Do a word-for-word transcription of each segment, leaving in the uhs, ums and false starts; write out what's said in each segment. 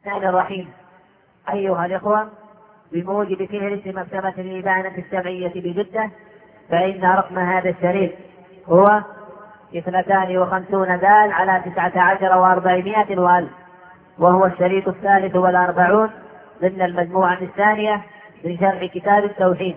الرحمن الرحيم. أيها الإخوة، بموجب فهرس مكتبة الإبانة السبعية بجدة، فإن رقم هذا الشريط هو اثنتان وخمسون دال على تسعة عشر وأربعمائة وألف، وهو الشريط الثالث والأربعون ضمن المجموعة الثانية من شرح كتاب التوحيد.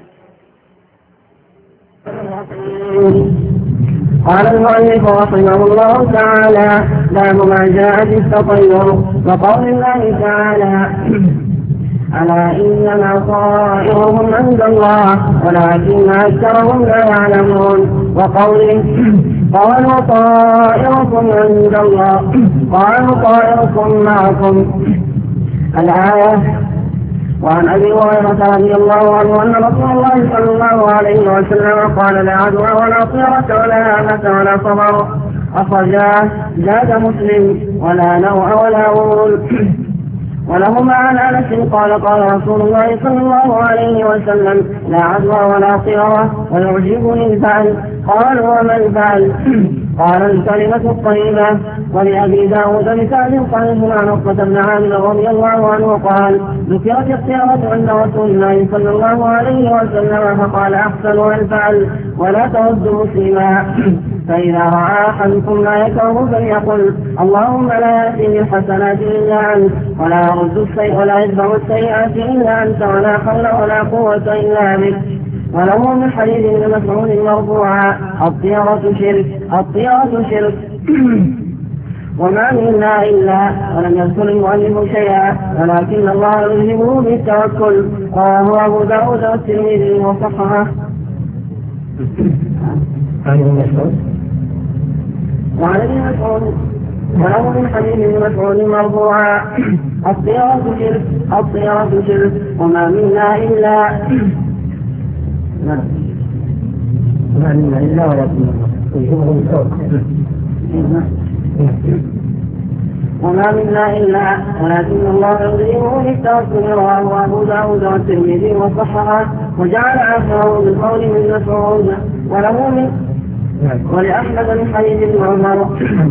قال المؤلف رحمه الله تعالى: باب ما جاء في التطير، وقول الله تعالى: ألا إنما طائرهم عند الله ولكن أكثرهم لا يعلمون. وقوله: قالوا طائركم عند الله، قالوا طائركم معكم. الآية. وعن أبي هريرة رضي الله عنه أن رسول الله صلى الله عليه وسلم قال: لا عدوى ولا طيرة ولا هامة ولا صبر. أخرجاه. زاد مسلم: ولا نوء ولا غول. ولهما عن أنس قال: قال رسول الله صلى الله عليه وسلم: لا عدوى ولا طيرة ويعجبني الفعل. قالوا: وما الفعل؟ قال: الكلمة الطيبة. ولأبي داود بسند صحيح عن عقبة بن عامر رضي الله عنه قال: ذكرت الطيرة عند رسول الله صلى الله عليه وسلم فقال: أحسن الفعل ولا ترد مسلما. فإذا رأى أحدكم ما يكره فليقل: اللهم لا يأتي بالحسنات إلا أنت، ولا يرد السيء ولا يدفع السيئات إلا أنت، ولا حول ولا قوة إلا بك. وله من حديث ابن مسعود مرفوعا: الطيرة شرك، الطيرة شرك. وما منا إلا، ولم يذكر المؤلف شيئا، ولكن الله يلهمه بالتوكل. رواه أبو داود والترمذي وصححه. وعن ابن مسعود وله من حديث ابن مسعود مرفوعا: الطيرة شرك، الطيرة شرك. وما منا إلا ما منا إلا ولكن وما منا إلا ولكن الله يرضيه بالتوكل. رواه أبو داود والترمذي وصححه. وجعل آخره بالقول من مسعود. وله من ولأحمد من حديث ابن عمر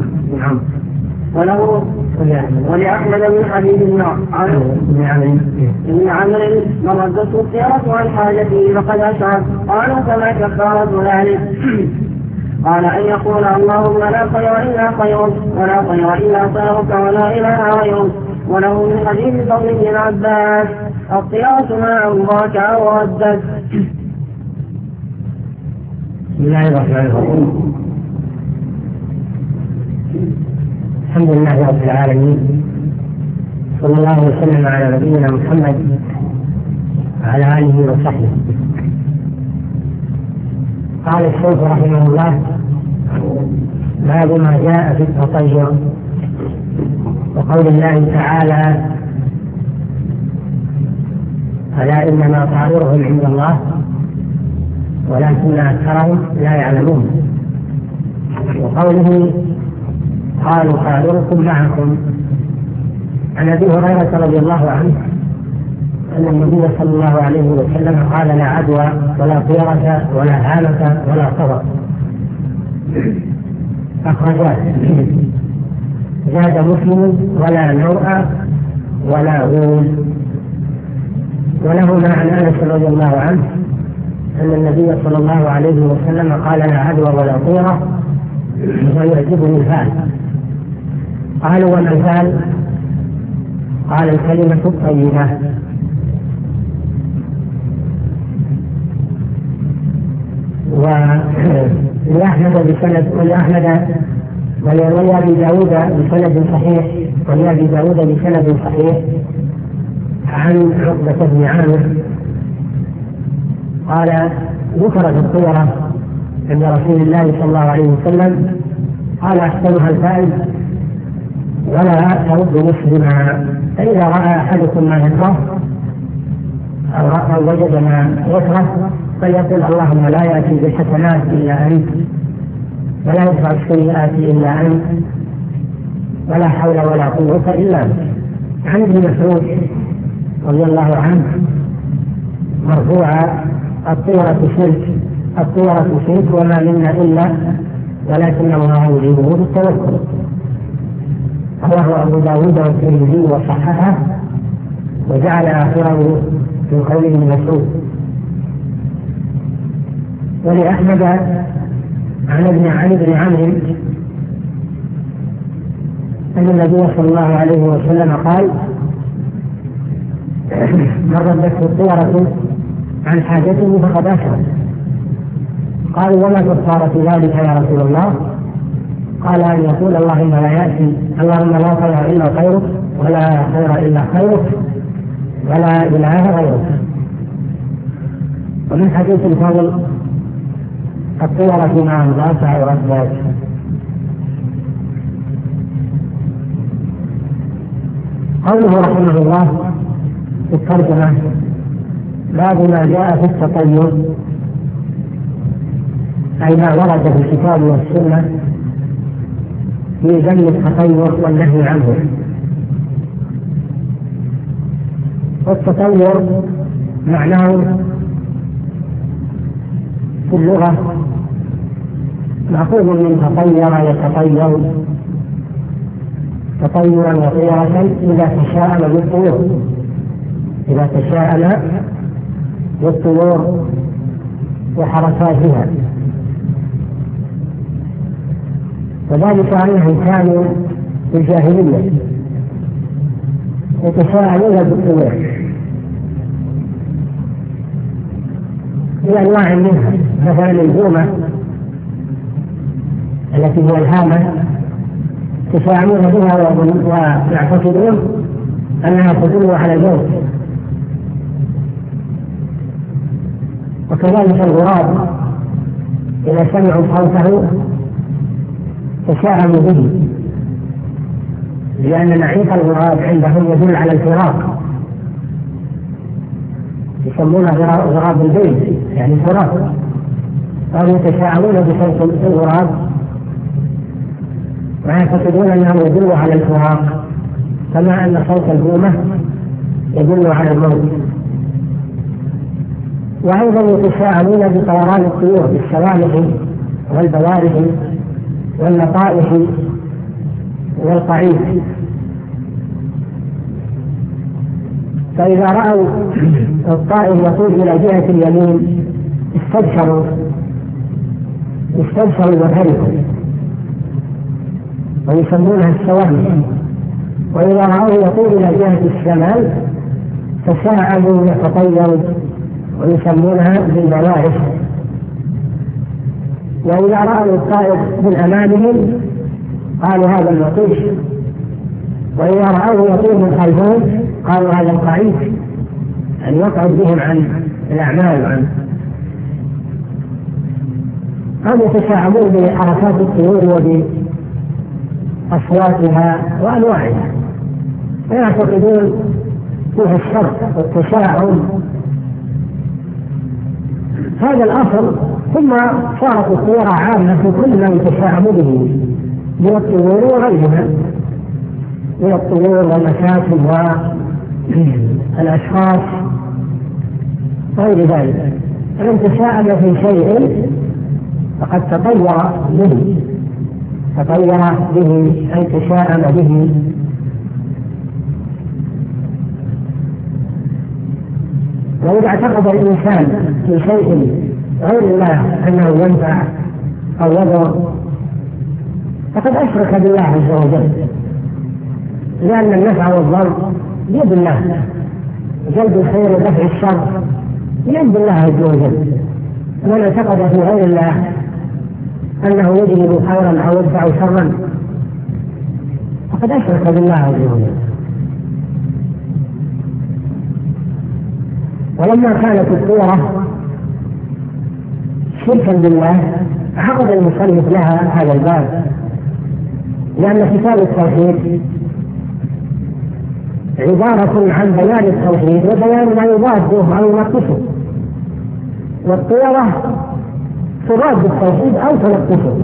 وله ولأحمد من حديث ابن عمرو ابن عمرو: من ردته الطيرة عن حاجته فقد أشرك. قالوا: فما كفارة ذلك؟ قال: أن يقول: اللهم لا خير إلا خيرك، ولا خير إلا خيرك، ولا إله غيرك. وله من حديث فضل بن عباس: الطيرة ما أمضاك أو ردت. بسم الله الرحمن الرحيم. الحمد لله رب العالمين، صلى الله وسلم على نبينا محمد وعلى آله وصحبه. قال الشيخ رحمه الله: باب ما جاء في التطير، وقول الله تعالى: ألا إنما طائرهم عند الله ولكن أكثرهم لا يعلمون. وقوله: قالوا طائركم معكم. عن أبي هريرة رضي الله عنه أن النبي صلى الله عليه وسلم قال: لا عدوى ولا طيرة ولا هامة ولا صبر. أخرجاه. زاد مسلم: ولا نوء ولا غول. ولهما عن أنس رضي الله عنه أن النبي صلى الله عليه وسلم قال: لا عدوى ولا طيرة ويعجبني الفعل. قالوا: وما الفعل؟ قال: الكلمة الطيبة. ولأحمد بسند ولأحمد ولأبي داود بسند صحيح ولأبي داود بسند صحيح عن عقبة بن عامر قال: ذكرت الطيرة عند رسول الله صلى الله عليه وسلم، قال: أحسنها الفائز ولا ترد مسلما. فإذا رأى أحدكم ما يكره أو وجد ما يكره فليقول: اللهم لا يأتي بالحسنات إلا أنت، ولا يدفع السيئات إلا أنت، ولا حول ولا قوة إلا أنت. عن ابن مسعود رضي الله عنه مرفوعا: الطيرة شرك، الطيرة شرك، وما منا إلا ولكن الله يريده بالتوكل. رواه أبو داود والترمذي وصححه وجعل آخره في قول ابن مسعود. ولأحمد عن ابن علي بن عمرو أن النبي صلى الله عليه وسلم قال: من ردته الطيرة عن حاجته فقد أشرك. قالوا: وما كفارة ذلك يا رسول الله؟ قال: أن يقول اللهم لا يأتي اللهم لا خير إلا خيرك ولا خير إلا خيرك ولا إله غيرك. ومن حديث الفضل: الطيرة مع مدافع ورد. قوله رحمه الله في الترجمة: باب ما جاء في التطير، أي ما ورد في الكتاب والسنة في ذم التطير والنهي عنه. والتطير معناه في اللغة مأخوذ من تطير يتطير تطيرا وطيرة إذا تشاءم بالطيور إذا تشاءم بالطيور وحركاتها. وذلك أنهم كانوا في الجاهلية يتشاءمون بالطيور بأنواع منها، مثلا الهومة التي هي الهامة يتشاءمون بها ويعتقدون أنها تدل على الموت. وكذلك الغراب إذا سمعوا صوته تشاءموا به، لأن نعيق الغراب عندهم يدل على الفراق، يسمونه غراب البيت يعني الفراق، فهم يتشاءمون بصوت الغراب ويعتقدون أنه يدل على الفراق، كما أن صوت الهومة يدل على الموت. وأيضا يتشاءمون بطيران الطيور بالسوالف والبوارح واللطائف والقعيد. فإذا رأوا الطائر يطير إلى جهة اليمين استبشروا استبشروا وفرحوا ويسمونها السوالف، وإذا رأوه يطير إلى جهة الشمال تشاءموا يتطيروا ويسمونها بالبوارح. وإذا رأوا الطائر من أمامهم قالوا هذا اللطيف، وإذا رأوه يطير من خلفهم قالوا هذا القعيد، أن يقعد بهم عن الأعمال عنه. هم يتشاءمون بحركات الطيور وبأصواتها وأنواعها ويعتقدون فيها الشر والتشاؤم. هذا الأصل، ثم صارت الطيرة عامة في كل ما يتشاءم به من الطيور وغيرها من الطيور والمكاتب والأشخاص غير ذلك. فمن تشاءم في شيء فقد تطير به تطير به أي تشاءم به. وإذا اعتقد الإنسان في شيء غير الله أنه ينفع أو يضر فقد أشرك بالله عز وجل، لأن النفع والضر بيد الله، جلب الخير ودفع الشر بيد الله عز وجل. ومن اعتقد في غير الله أنه يجلب خيرا أو يدفع شرا فقد أشرك بالله عز وجل. ولما كانت الطيرة شركا بالله عقد المصنف لها هذا الباب، لأن كتاب التوحيد عبارة عن بيان التوحيد وبيان ما يضاده أو ينقصه، والطيرة تضاد التوحيد أو تنقصه،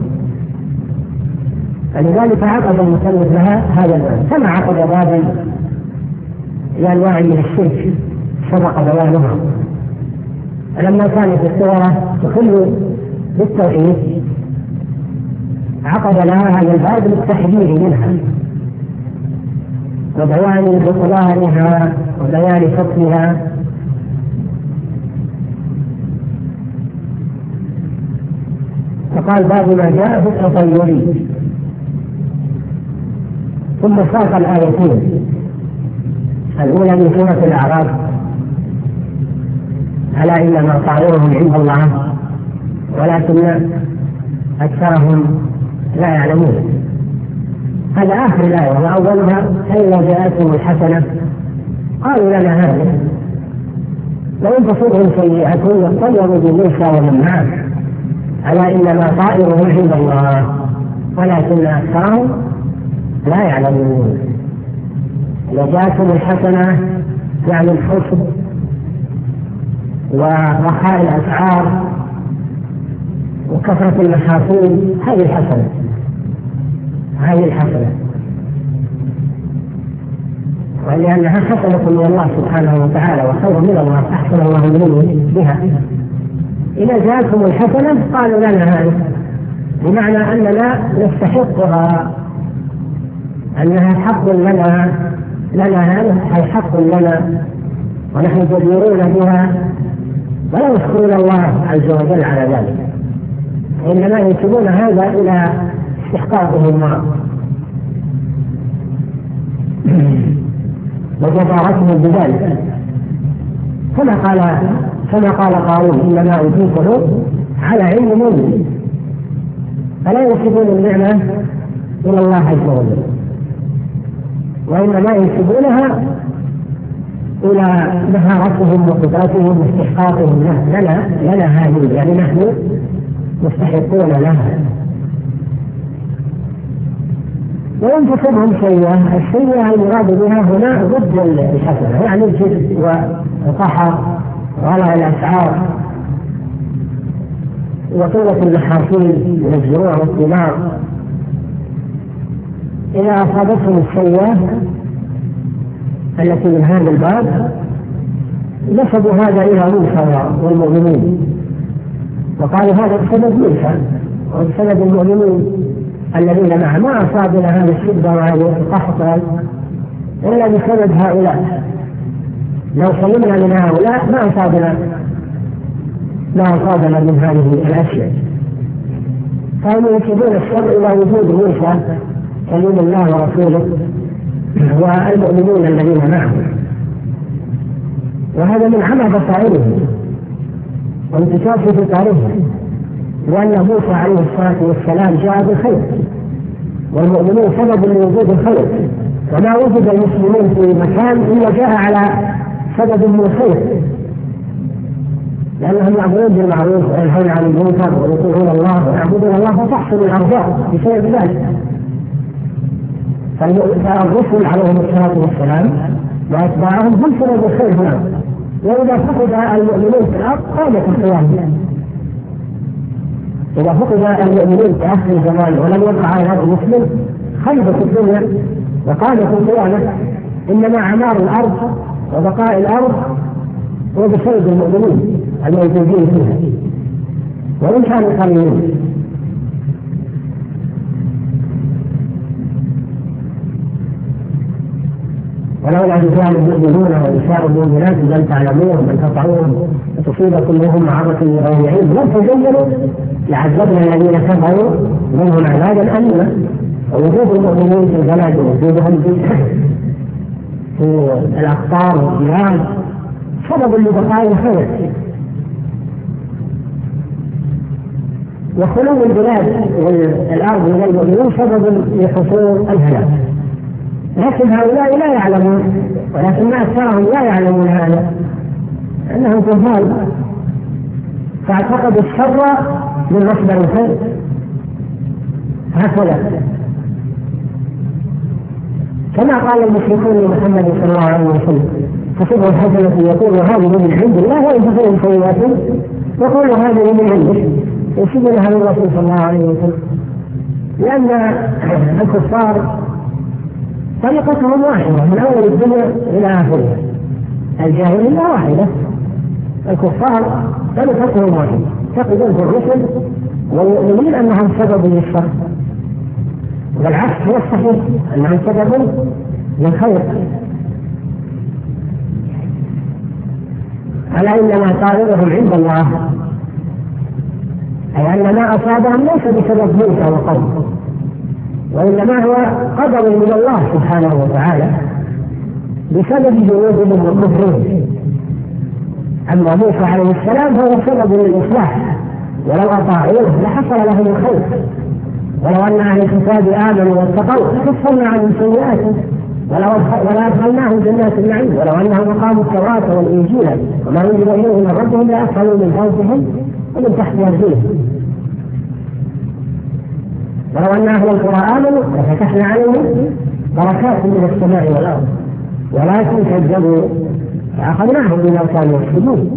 فلذلك عقد المصنف لها هذا الباب، كما عقد بابا لأنواع من الشرك سبق بيانها. لما كانت الطيرة تخل بالتوحيد عقد لها هذا الباب للتحذير منها وبيان بطلانها وبيان حكمها. فقال باب ما جاء في التطير، ثم ساق الآيتين الأولى من سورة الأعراف: ألا إنما طائرهم عند الله ولكن أكثرهم لا يعلمون. هذا آخر الآية، وأولها: فإذا جاءتهم الحسنة قالوا لنا هذه، وإن تصبهم سيئة يطيروا بموسى ومن معه، ألا إنما طائرهم عند الله ولكن أكثرهم لا يعلمون. إذا جاءتهم الحسنة يعني الحسن ورخاء الأسعار وكثرة المحاصيل، هذه الحسنة هذه الحسنة ولأنها حسنة من الله سبحانه وتعالى وخير من الله، أحسن الله منه بها. إذا جاءتهم الحسنة قالوا لنا هذه، بمعنى أننا نستحقها، أنها حق لنا لنا هذا أي حق لنا، ونحن جديرون بها ولا يشكرون الله عز وجل على ذلك، إنما ينسبون هذا إلى استحقاقهم وجدارتهم بذلك، كما قال كما قال قارون: إنما أوتيته على علم مني. فلا ينسبون النعمة إلى الله عز وجل، وإنما ينسبونها إلى مهارتهم وقدرتهم واستحقاقهم لنا لنا هذه، يعني نحن مستحقون لها. وإن تصبهم سيئة، السيئة المراد بها هنا ضد الحسنة، يعني الجد والقحط وغلاء الأسعار وقلة المحاصيل من الزروع والثمار. إذا أصابتهم السيئة التي من هذا الباب نسبوا هذا إلى موسى والمؤمنين، وقالوا هذا بسبب موسى وبسبب المؤمنين الذين معه، ما أصابنا هذه الشدة وهذه القحط إلا بسبب هؤلاء، لو سلمنا من هؤلاء ما أصابنا ما أصابنا من هذه الأشياء. كانوا ينسبون الشر إلى وجود موسى كلم الله ورسوله والمؤمنين الذين معه، وهذا من عمى بصائرهم وانتشار في فكرهم، لأن موسى عليه الصلاة والسلام جاء بالخير والمؤمنون سبب لوجود الخير، وما وجد المسلمين في مكان إلا جاء على سبب من الخير، لأنهم يعبدون بالمعروف وينهون عن المنكر ويطيعون الله ويعبدون الله فتحصل الأرزاق بسبب ذلك. فالرسل عليهم الصلاة والسلام وأتباعهم هم سبب الخير هنا، وإذا فقد المؤمنين في الأرض قامت القيامة. إذا فقد المؤمنين في آخر الزمان ولم يبقى على هذا المسلم خلبت الدنيا وقامت القيامة. إنما عمار الأرض وبقاء الأرض هو بسبب المؤمنين الموجودين فيها وإن كانوا قليلين. ولولا رجال المؤمنون ونساء المؤمنات لم تعلموهم بل تطعوهم وتصيبكم منهم معرة بغير علم لم تزينوا لعذبنا الذين كفروا منهم عذابا أليما. ووجود المؤمنين في البلد ووجودهم في الأقطار والبلاد سبب لبقاء الخير، وخلو البلاد والأرض من المؤمنين سبب لحصول الهلاك. لكن هؤلاء لا يعلمون، ولكن أكثرهم لا يعلمون هذا، أنهم جهال، فاعتقدوا الشر من مصدر الخير. هكذا كما قال المشركون لمحمد صلى الله عليه وسلم: تصبه الحسنة يقول هذه من عند الله، وإن تصبهم سيئة يقول هذه من عندك، يشبهها للرسول صلى الله عليه وسلم، لأن الكفار طريقتهم واحدة من أول الدنيا إلى آخرها، الجاهلية واحدة، الكفار طريقتهم واحدة، يعتقدون في الرسل والمؤمنين أنهم سبب للشر، والعكس هو الصحيح أنهم سبب للخير. ألا إنما طائرهم عند الله، أي أن ما أصابهم ليس بسبب موسى وقومه، وإنما هو قدر من الله سبحانه وتعالى بسبب جنودهم وكفرهم. أما موسى عليه السلام هو سبب للإصلاح، ولو أطاعوه لحصل لهم الخير. ولو أن أهل الكتاب آمنوا واتقوا لكفرنا عنهم سيئاتهم ولأدخلناهم جنات النعيم. ولو أنهم أقاموا التوراة والإنجيل وما أنزل إليهم من ربهم لأكلوا من فوقهم ومن تحت أرجلهم. ولو أن أهل القرى آمنوا لفتحنا عليهم بركات من السماء والأرض ولكن كذبوا فأخذناهم بما كانوا يكسبون.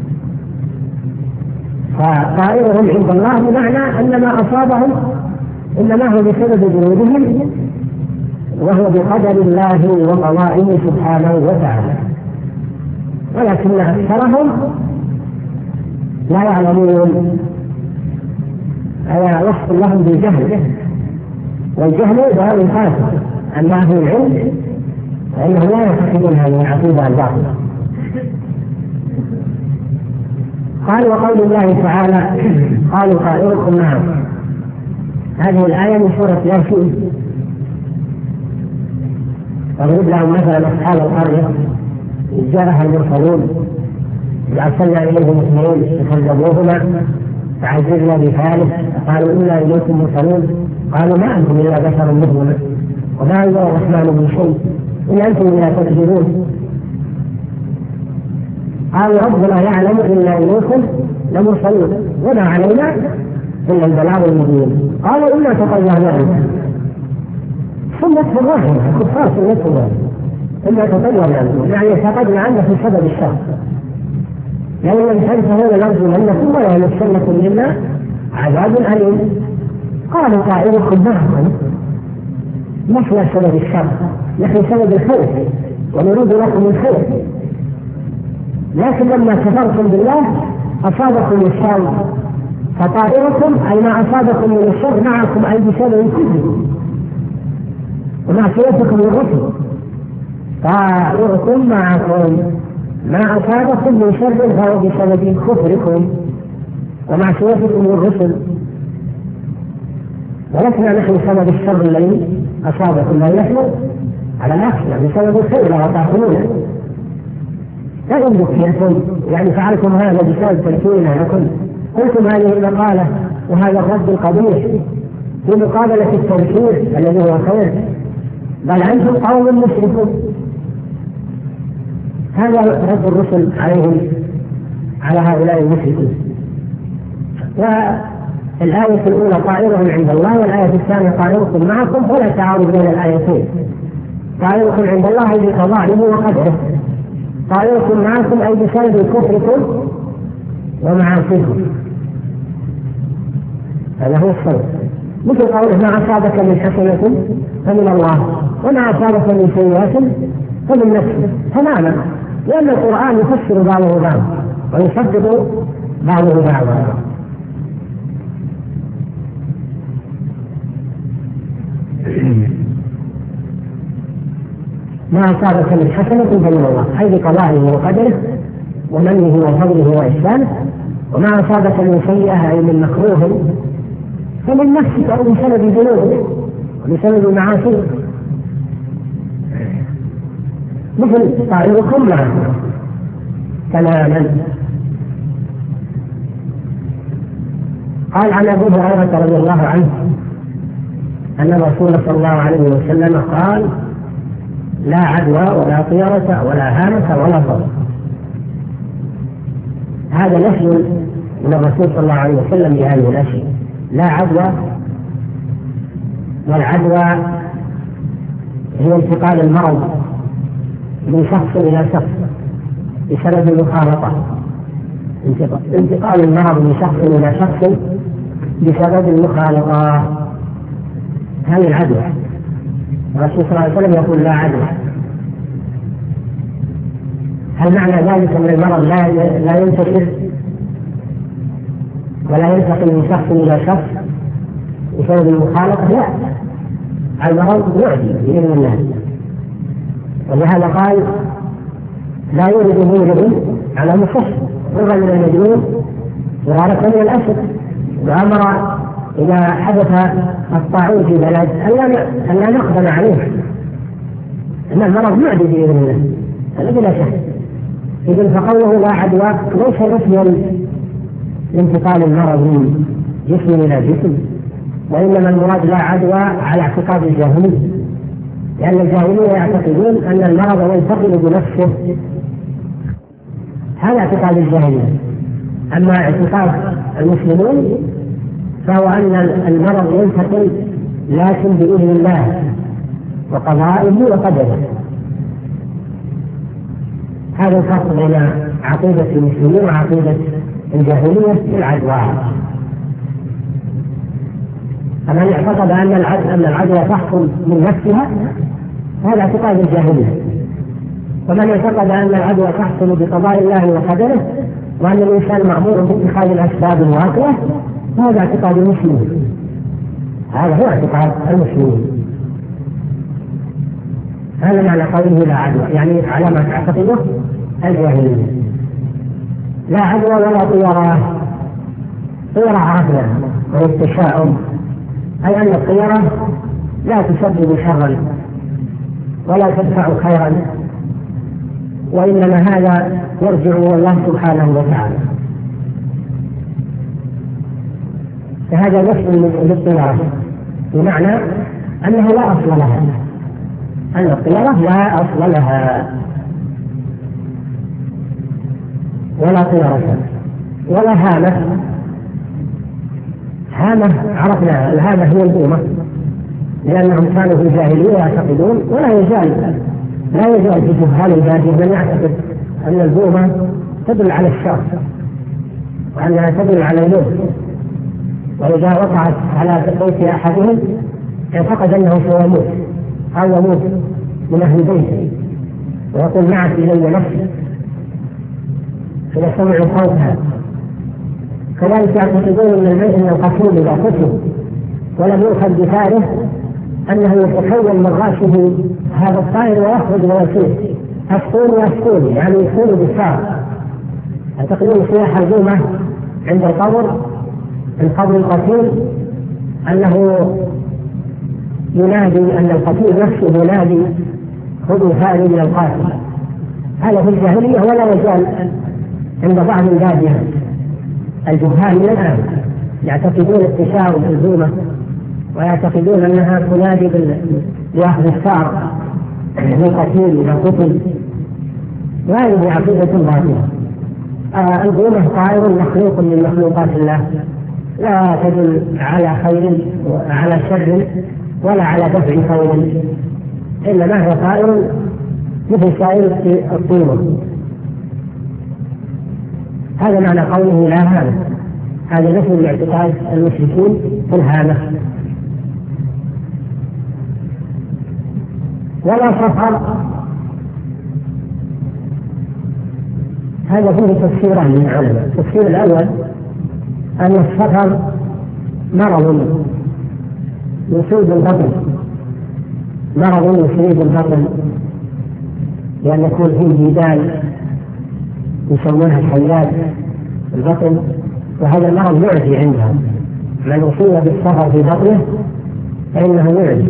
فطائرهم عند الله بمعنى أن ما أصابهم إنما هو بسبب جنودهم، وهو بقدر الله وقضائه سبحانه وتعالى، ولكن أكثرهم لا يعلمون. هذا وصف لهم بالجهل، والجهل هو الفاسد. أما أهل العلم فإنهم لا يعتقدون هذه العقيدة الباطلة. قال وقول الله تعالى قالوا طائركم معكم. هذه الآية من سورة ياسين. واضرب لهم مثلا أصحاب القرية إذ جاءها المرسلون أرسلنا إليهم اثنين فكذبوهما فعززنا بثالث قالوا إنا إليكم مرسلون قالوا ما أنتم إلا بشر مثلنا وما أنزل الرحمن من شيء إن أنتم إلا تكذبون. قالوا ربنا يعلم إنا إليكم لمرسلون وما علينا إلا البلاغ المبين. قالوا إنا تطيرنا بكم. سنة الرحمة كفار سنة الله إنا تطيرنا بكم، يعني اعتقدنا عنه في سبب الشر. لأن لم تنتهوا لنرجمنكم ولا يمسنكم إلا عذاب أليم. قالوا طائركم معكم، نحن سبب الشر، نحن سبب الخير ونريد لكم الخير، لكن لما كفرتم بالله أصابكم الشر. فطائركم أي ما أصابكم من الشر معكم أي بسبب كله ومعصيتكم للرسل. طائركم معكم ما أصابكم من شر فهو بسبب كفركم ومعصيتكم للرسل، ولكن نحن سبب الشر الذي أصابكم لا نحن على العكس بسبب الخير وطاعتمونا. لا يملك فيكم يعني فعلتم هذا بسبب تركينا لكم، قلتم هذه المقالة وهذا الرد القبيح في مقابلة التذكير الذي هو خير، بل أنتم قوم مشركون. هذا رد الرسل عليهم على هؤلاء المشركين. والآية الأولى طائرهم عند الله، والآية الثانية طائركم معكم، ولا تعارض بين الآيتين. طائركم عند الله أي بقضائه وقدره، طائركم معكم أي بسبب كفركم ومعاصيكم. هذا هو الصوت. مثل قوله ما أصابك من حسنة فمن الله وما أصابك من سيئة فمن نفسك تماما، لأن القرآن يفسر بعضه بعضا ويصدق بعضه بعضا. ما أصابك من حسنة فمن الله أي بقضائه وقدره ومنه وفضله وإحسانه، وما أصابك من سيئة أي من مكروه فمن نفسك أو بسبب ذنوبك وبسبب معاصيك. مثل طائركم معكم تماما. قال عن أبي هريرة رضي الله عنه أن الرسول صلى الله عليه وسلم قال لا عدوى ولا طيرة ولا هامة ولا ضر. هذا نفي من الرسول صلى الله عليه وسلم بهذه الأشياء. لا عدوى، والعدوى هي انتقال المرض من شخص إلى شخص بسبب المخالطة. انتقال المرض من شخص إلى شخص بسبب المخالطة هذه العدوى. الرسول صلى الله عليه وسلم يقول لا عدوى. هل معنى ذلك أن المرض لا لا ينتشر ولا ينتقل من شخص إلى شخص بسبب المخالطة؟ لا، المرض يعدي بإذن الله. ولهذا قال لا يولد مولد على مصح رغم من المجنون ورارة من الأسد، وأمر إذا حدث الطاعون في بلد أن لا نقبل عليه، أن المرض معدي بإذن الله هذا بلا شك. إذن فقوله لا عدوى ليس نفيا لانتقال المرض من جسم إلى جسم، وإنما المراد لا عدوى على اعتقاد الجاهلية، لأن الجاهلية يعتقدون أن المرض ينتقل بنفسه، هذا اعتقاد الجاهلية. أما اعتقاد المسلمون فهو أن المرض ينتقل لكن بإذن الله وقضائه وقدره. هذا الفرق بين عقيدة المسلمين وعقيدة الجاهلية في العدوى. فمن اعتقد أن العدوى تحصل من نفسها هذا اعتقاد الجاهلية، ومن اعتقد أن العدوى تحصل بقضاء الله وقدره وأن الإنسان مأمور باتخاذ الأسباب الواقعة هذا اعتقاد المسلمين. هذا هو اعتقاد المسلمين. هذا معنى قوله لا عدوى، يعني على ما تعتقده الجاهلية. لا عدوى ولا طيرة. طيرة عرفنا وهي التشاؤم، أي أن الطيرة لا تسبب شرا ولا تدفع خيرا، وإنما هذا يرجع إلى الله سبحانه وتعالى. فهذا نفس للطيرة بمعنى أنه لا أصل لها، أن الطيرة لا أصل لها ولا طيرة ولا هامة. هامة عرفنا الهامة هي البومة، لأنهم كانوا في الجاهلية يعتقدون ولا يزال لا يزال في جهال البادية من يعتقد أن البومة تدل على الشر وأنها تدل على الموت، وإذا وقعت على بيت أحدهم اعتقد أنه سيموت أو يموت من أهل بيته ويقول معك إلي نفسي إذا سمعوا صوتها. كذلك يعتقدون من الميت أن القتيل إذا قتل ولم يؤخذ بثاره أنه يتكون من رأسه هذا الطائر ويخرج ويسير أسطول وأسطول، يعني يكون بالسار. يعتقدون سياح البومة عند القبر القبر القتيل أنه ينادي أن القتيل نفسه ينادي خذوا هذه من القاتل. هذا في الجاهلية ولا يزال عند بعض البادية الجهال من الآن يعتقدون التشاؤم في البومة ويعتقدون أنها تنادي بأخذ الثار للقتيل إذا قتل، وهذه عقيدة باطلة. آه البومة طائر مخلوق من مخلوقات الله، لا تدل على خير على شر ولا على دفع خير، إنما هو طائر مثل سائر الطيور. هذا معنى قوله لا هامة. هذا نفي الاعتقاد المشركين في الهامة. ولا سفر، هذا فيه تفسيران من العلماء. التفسير الأول أن السفر مرض يصيب البطن، مرض يصيب البطن لأن يكون فيه جدال يسمونها الحيات البطن، وهذا المرض يعدي عندهم. من أصيب بالسفر في بطنه فإنه يعدي.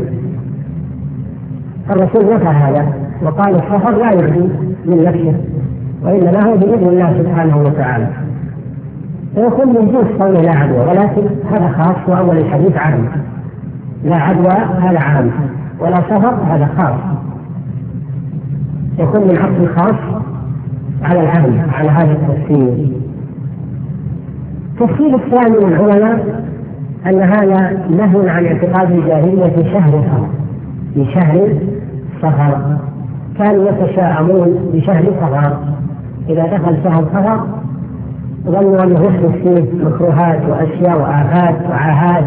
الرسول نفى هذا وقال السفر لا يعدي من نفسه وإنما هو بإذن الله سبحانه وتعالى. فيكون من جنس قول لا عدوى، ولكن هذا خاص وأول الحديث عام. لا عدوى هذا عام ولا سفر هذا خاص، يكون من عقد الخاص على العام على هذا التفسير. التفسير الثاني من العلماء أن هذا نهي عن اعتقاد الجاهلية في شهرها، في شهر صفر. كانوا يتشاءمون بشهر صفر، إذا دخل شهر صفر ظنوا أنه يحدث فيه مكروهات وأشياء وآفات وعاهات.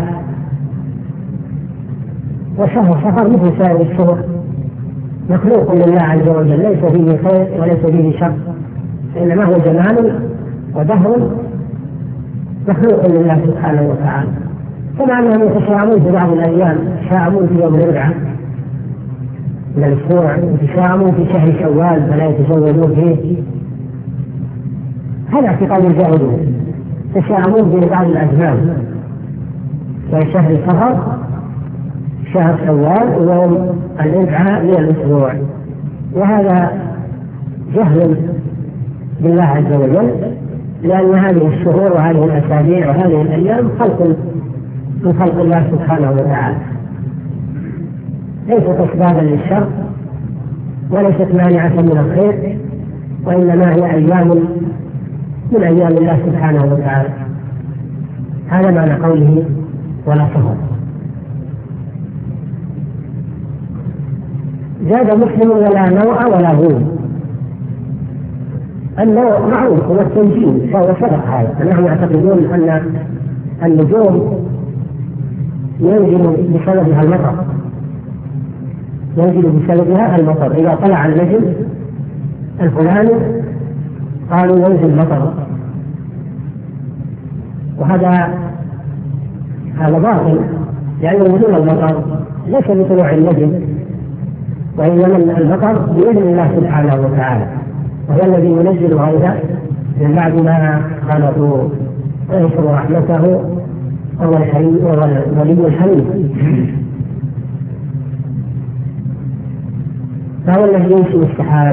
وشهر صفر مثل سائر الشهور مخلوق لله عز وجل، ليس فيه خير وليس فيه شر، إنما هو جمال ودهر مخلوق لله سبحانه وتعالى. كما أنهم يتشاءمون في بعض الأيام، يتشاءمون في يوم الأربعاء من الأسبوع يتشاءمون في شهر شوال فلا يتزوجون فيه، هذا اعتقاد الجاهلية. يتشاءمون في بعض الأزمان في شهر صفر، شهر شوال ويوم الإربعاء من الأسبوع، وهذا جهل بالله عز وجل، لأن هذه الشهور وهذه الأسابيع وهذه الأيام خلق من خلق الله سبحانه وتعالى، ليست أسبابا للشر وليست مانعة من الخير، وإنما هي أيام من أيام الله سبحانه وتعالى. هذا معنى قوله ولا سفر. زاد مسلم ولا نوع ولا غول. النوع معروف هو التنجيم، فهو سبق هذا، أنهم يعتقدون أن النجوم ينزل بسببها المطر، ينزل بسببها المطر. إذا طلع النجم الفلاني قالوا ينزل مطر، وهذا هذا باطل، لأن نزول المطر ليس بطلوع النجم، وإنما المطر بإذن الله سبحانه وتعالى، وهو الذي ينزل غيثا من بعد ما خلقوا وينشر رحمته، وهو الحليم وهو الولي الحليم. فهو الذي ينشئ السحاب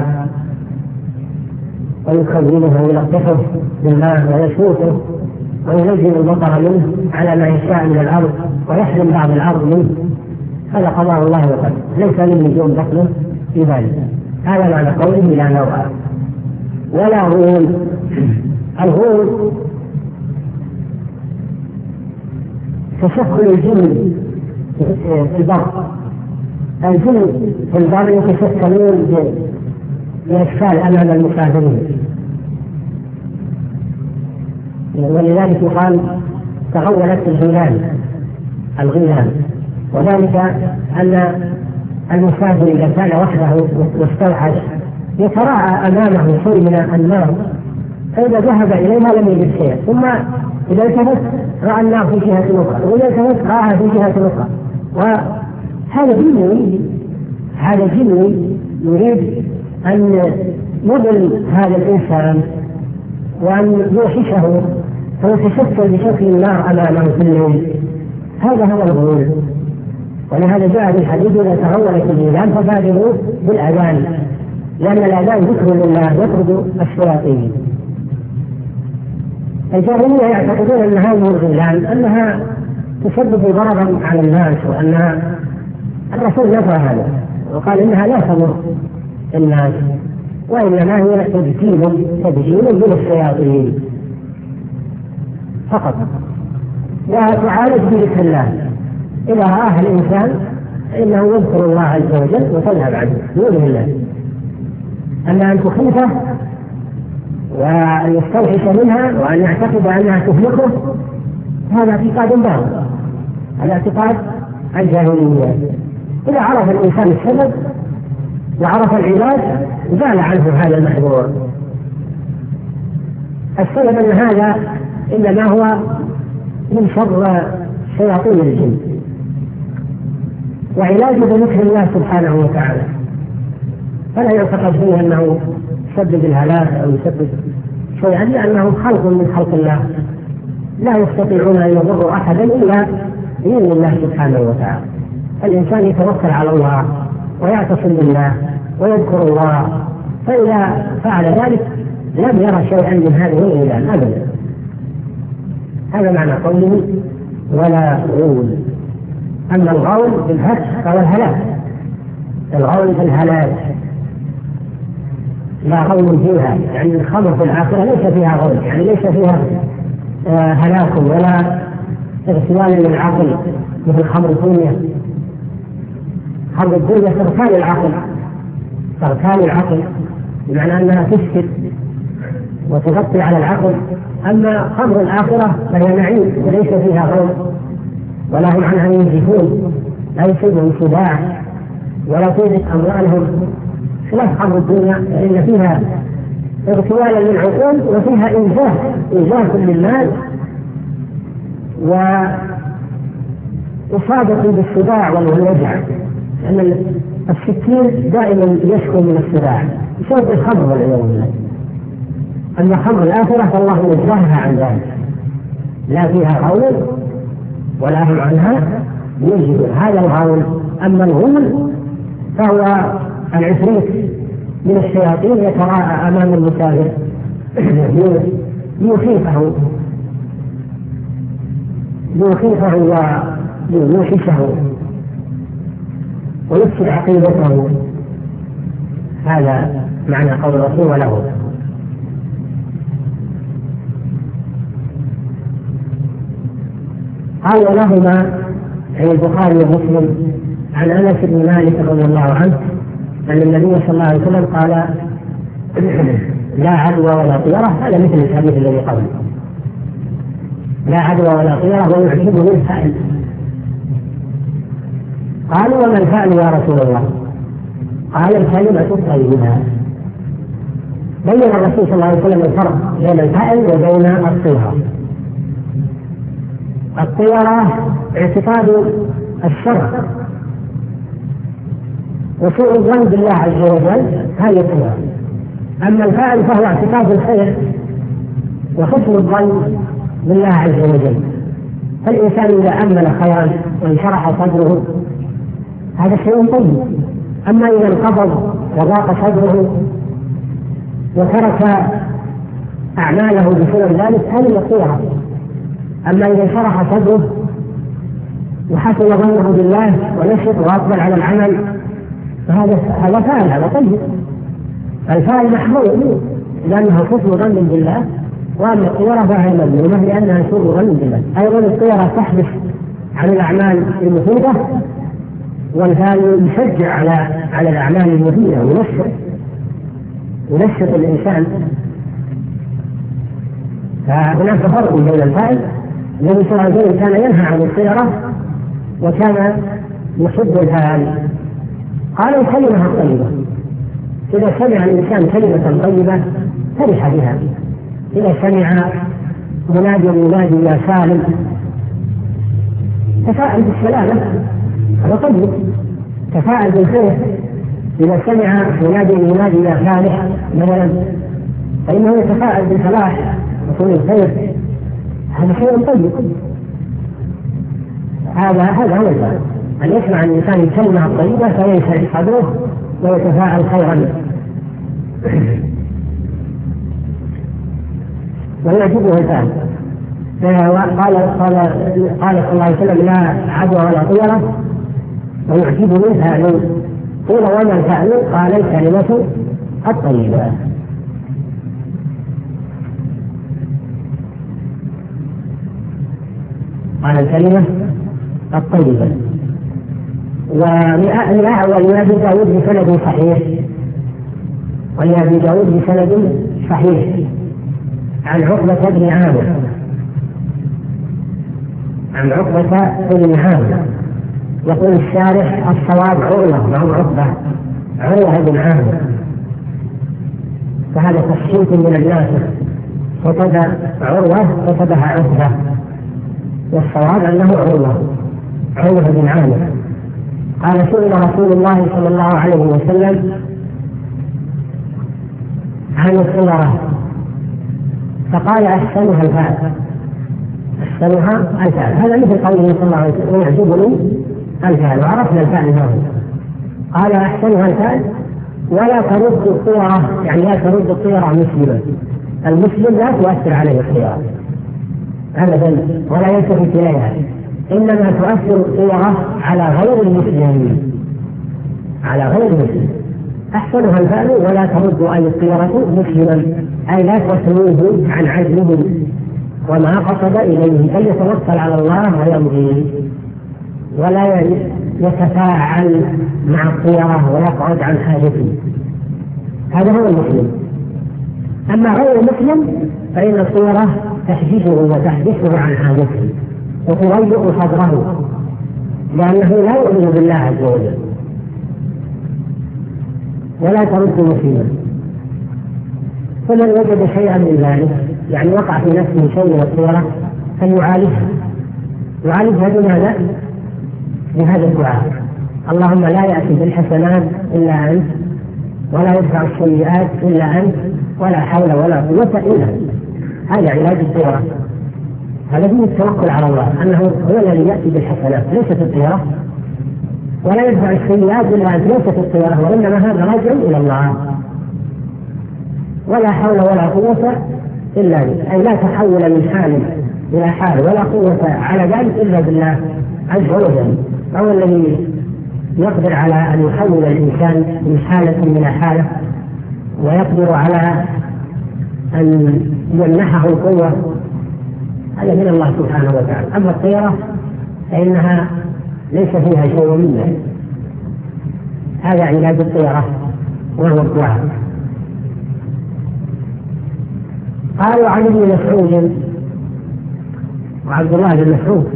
ويكونه ويلطفه بالماء ويشوفه وينزل المطر منه على ما يشاء من الأرض ويحرم بعض الأرض منه، هذا قضاء الله وقدره، ليس للنجوم دخل في ذلك. هذا معنى قوله لا نوع ولا غول. الغول تشكل الجن في البر، الجن في البر يتشكلون بأشكال أمام المسافرين، ولذلك يقال تغولت الغيلان الغيلان، وذلك أن المسافر إذا كان وحده واستوحش يتراءى أمامه شيء من النار، فإذا ذهب إليها لم يجد شيئا، ثم إذا التفت رأى النار في جهة أخرى، وإذا التفت رأها في جهة أخرى، وهذا جنوي، هذا جنوي يريد أن يضل هذا الإنسان وأن يوحشه فيتشكل بشكل النار أمامه في الليل. هذا هو الغول. ولهذا جاء في الحديث إذا تغولت الغيلان فبادروا بالأذان، لأن الأذان ذكر لله يطرد الشياطين. الجاهلية يعتقدون أن هذه الغيلان أنها تسبب ضررا على الناس، وأنها الرسول نفى هذا وقال إنها لا تضر الناس، وإنما هي تبجيل تبجيل من الشياطين فقط، وتعالج بذكر الله. إذا رآها الإنسان فإنه يذكر الله عز وجل وتذهب عنه بإذن الله. أما أن تخيفه وأن يستوحش منها وأن يعتقد أنها تهلكه، هذا اعتقاد باطل، هذا اعتقاد الجاهلية. إذا عرف الإنسان السبب وعرف العلاج زال عنه هذا المحظور. السبب أن هذا إنما هو من شر شياطين الجن، وعلاجه بذكر الله سبحانه وتعالى، فلا يعتقد فيه أنه يسبب الهلاك أو يسبب شيئا، لأنه خلق من خلق الله لا يستطيعون أن يضروا أحدا إلا بإذن الله سبحانه وتعالى. الإنسان يتوكل على الله ويعتصم بالله ويذكر الله، فإذا فعل ذلك لم يرى شيئا من هذه الغيلان أبدا. هذا معنى قوله ولا غول. أما الغول بالفتح فهو الهلاك، الغول بالهلاك لا غول فيها، يعني الخمر في الآخرة ليس فيها غول، يعني ليس فيها آه هلاك ولا اغتيال للعقل مثل خمر الدنيا. خمر الدنيا تركان العقل، تركان العقل بمعنى أنها تسكت وتغطي على العقل. أما خمر الآخرة فهي نعيم وليس فيها غول، ولا هم عنها ينزفون، لا يصيبهم صداع ولا توجد أموالهم، خلاف خمر الدنيا فإن فيها اغتيالا للعقول وفيها إنزاف إنزاف للمال وإصابة بالصداع والوجع، لأن السكين دائما يشكو من الصداع بسبب الخمر والعياذ بالله. أما خمر الآخرة فالله نزهها عن ذلك، لا فيها غول ولا هم عنها يجب هذا الغول. أما الغول فهو العفريت من الشياطين يتراءى أمام المسافر ليخيفه ليخيفه ويوحشه ويفسد عقيدته. هذا معنى قول الرسول وله. قال ولهما عن البخاري ومسلم عن انس بن مالك رضي الله عنه ان النبي صلى الله عليه وسلم قال لا عدوى ولا طيره. هذا مثل الحديث الذي قبله، لا عدوى ولا طيره ويعجبه الفاعل. قالوا وما الفعل يا رسول الله؟ قال الكلمة الطيبة. بين الرسول صلى الله عليه وسلم الفرق بين الفعل وبين الطيرة. الطيرة اعتقاد الشر وسوء الظن بالله عز وجل، هذه الطيرة. أما الفعل فهو اعتقاد الخير وحسن الظن بالله عز وجل. فالإنسان إذا أمل خيرا وانشرح صدره هذا شيء طيب. أما إذا انقبض وضاق صدره وترك أعماله بسبب ذلك هذه الطيرة. أما إذا انشرح صدره وحسن ظنه بالله ونشط وأقبل على العمل فهذا هذا فعل، هذا طيب. الفعل محمود لأنه حسن ظن بالله، وأما الطيرة فهي مذمومة لأنها سوء ظن بالله. أيضا الطيرة تحدث عن الأعمال المفيدة، والفعل يشجع على على الأعمال المفيدة وينشط ينشط الإنسان. فهناك فرق بين الفعل. النبي صلى الله عليه وسلم كان ينهى عن الطيرة وكان يحب الفعل. قال الكلمة الطيبة. إذا سمع الإنسان كلمة طيبة فرح بها. إذا سمع منادي ينادي يا سالم تفاعل بالسلامة، هذا طيب. تفاعل بالخير. إذا سمع منادي ينادي يا فالح مثلا فإنه يتفاعل بالفلاح وكل الخير، هذا شيء طيب. هذا هذا هو الفعل، أن يسمع الإنسان الكلمة الطيبة فينشرح صدره ويتفاعل خيرا ويعجبه الفعل. قال قال قال صلى الله عليه وسلم لا عدوى ولا طيرة ويعجبه الفعل. قيل وما الفعل؟ قال الكلمة الطيبة. قال الكلمة الطيبة. ولأبي داود بسند صحيح ولأبي داود بسند صحيح عن عقبة بن عامر عن عقبة بن عامر يقول الشارح الصواب عروة وهو عقبة عروة بن عامر، فهذا تشكيك من الناس كتب عروة كتبها عقبة، والصواب أنه عروة عروة بن عامر. قال سئل رسول الله صلى الله عليه وسلم عن الطيرة فقال أحسنها الفعل. أحسنها الفعل، هذا مثل قوله صلى الله عليه وسلم ويعجبني الفعل، وعرفنا الفعل هذا. قال أحسنها الفعل ولا ترد الطيرة، يعني لا ترد الطيرة مسلما. المسلم لا تؤثر عليه الطيرة أبدا ولا يلتفت إليها، إنما تؤثر الطيرة على غير المسلم على غير المسلم. أحسنها الفعل ولا ترد أي الطيرة مسلما، أي لا تسلوه عن عزمه وما قصد إليه، بل يتوكل على الله ويمضي ولا يتفاعل مع الطيرة ويقعد عن حاجته. هذا هو المسلم. أما غير المسلم فإن الطيرة تحجزه وتحدثه عن حاجته وتضيق صدره لأنه لا يؤمن بالله عز وجل. ولا ترد مسلما. فمن وجد شيئا من ذلك، يعني وقع في نفسه شيء من الطيرة، فليعالجها. يعالجها بماذا؟ بهذا الدعاء: اللهم لا يأتي بالحسنات إلا أنت، ولا يدفع السيئات إلا أنت، ولا حول ولا قوة إلا أنت. هذا علاج الطيرة. هذا فيه التوكل على الله، أنه هو الذي يأتي بالحسنات ليست الطيرة، ولا يدفع السيئات إلا أنت ليست الطيرة، وإنما هذا راجع إلى الله. ولا حول ولا قوة إلا بالله، أي لا تحول من حال إلى حال ولا قوة على ذلك إلا بالله عز وجل. هو الذي يقدر على أن يحول الإنسان من حالة إلى حالة، ويقدر على أن يمنحه القوة. هذا من الله سبحانه وتعالى. أما الطيرة فإنها ليس فيها شيء منه. هذا علاج الطيرة وهو الدعاء. قالوا عن ابن مسعود وعبد الله بن مسعود،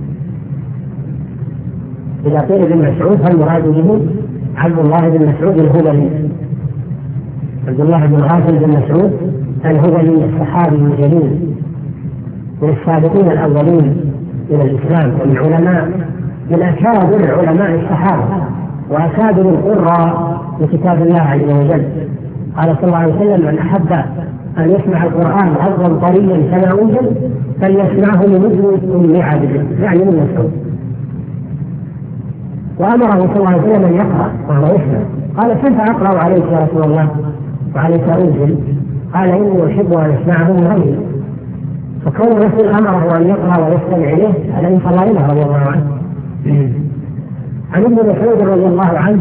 إذا قيل ابن مسعود فالمراد به عبد الله بن مسعود الهذلي، عبد الله بن غافل بن مسعود الهذلي الصحابي الجليل من السابقين الأولين إلى الإسلام، ومن علماء من أكابر علماء الصحابة وأكابر القراء لكتاب الله عز وجل. قال صلى الله عليه وسلم: من أحب أن يسمع القرآن غضا طريا كما أنزل فليسمعه من أذن أم عبد، يعني من مسعود. وأمره صلى الله عليه وسلم أن يقرأ وهو يسمع. قال: كيف أقرأ عليك يا رسول الله وعليك أنزل؟ قال: إني أحب أن أسمعه من غيري. فكون الرسول أمره أن يقرأ ويستمع إليه هذا من فضائله رضي الله عنه. عن ابن مسعود رضي الله عنه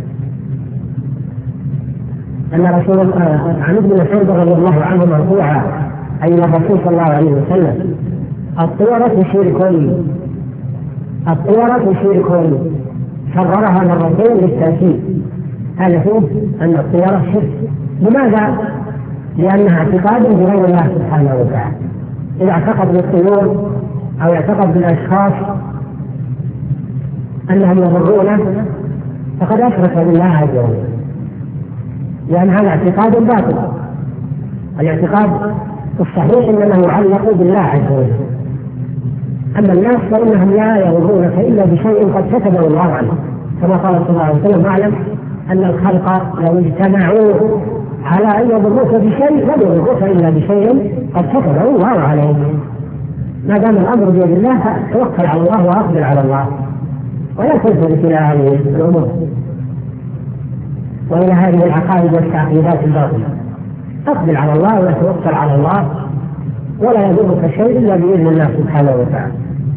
أن رسول عن ابن مسعود رضي الله عنه مرفوعا أي الرسول صلى الله عليه وسلم: الطيرة شرك، الطيرة شرك، كررها مرتين للتأكيد. هذا فيه أن الطيرة شرك. لماذا؟ لأنها اعتقاد بغير الله سبحانه وتعالى. إذا اعتقد بالطيور أو اعتقد بالأشخاص أنهم يضرونه فقد أشرك بالله عز وجل، لأن هذا اعتقاد باطل. الاعتقاد الصحيح إنما يعلق بالله عز وجل. أما الناس فإنهم لا يضرونك إلا بشيء قد كتبه الله عنه، كما قال صلى الله عليه وسلم: واعلم أن الخلق لو اجتمعوا على أن يضروك بشيء لم يضروك إلا بشيء قد كتبه الله عليه. ما دام الأمر بيد الله فتوكل على الله وأقبل على الله، ولا تلتفت إلى هذه الأمور وإلى هذه العقائد والتعقيدات الباطلة. أقبل على الله وتوكل على الله، ولا يضرك شيء إلا بإذن الله سبحانه وتعالى.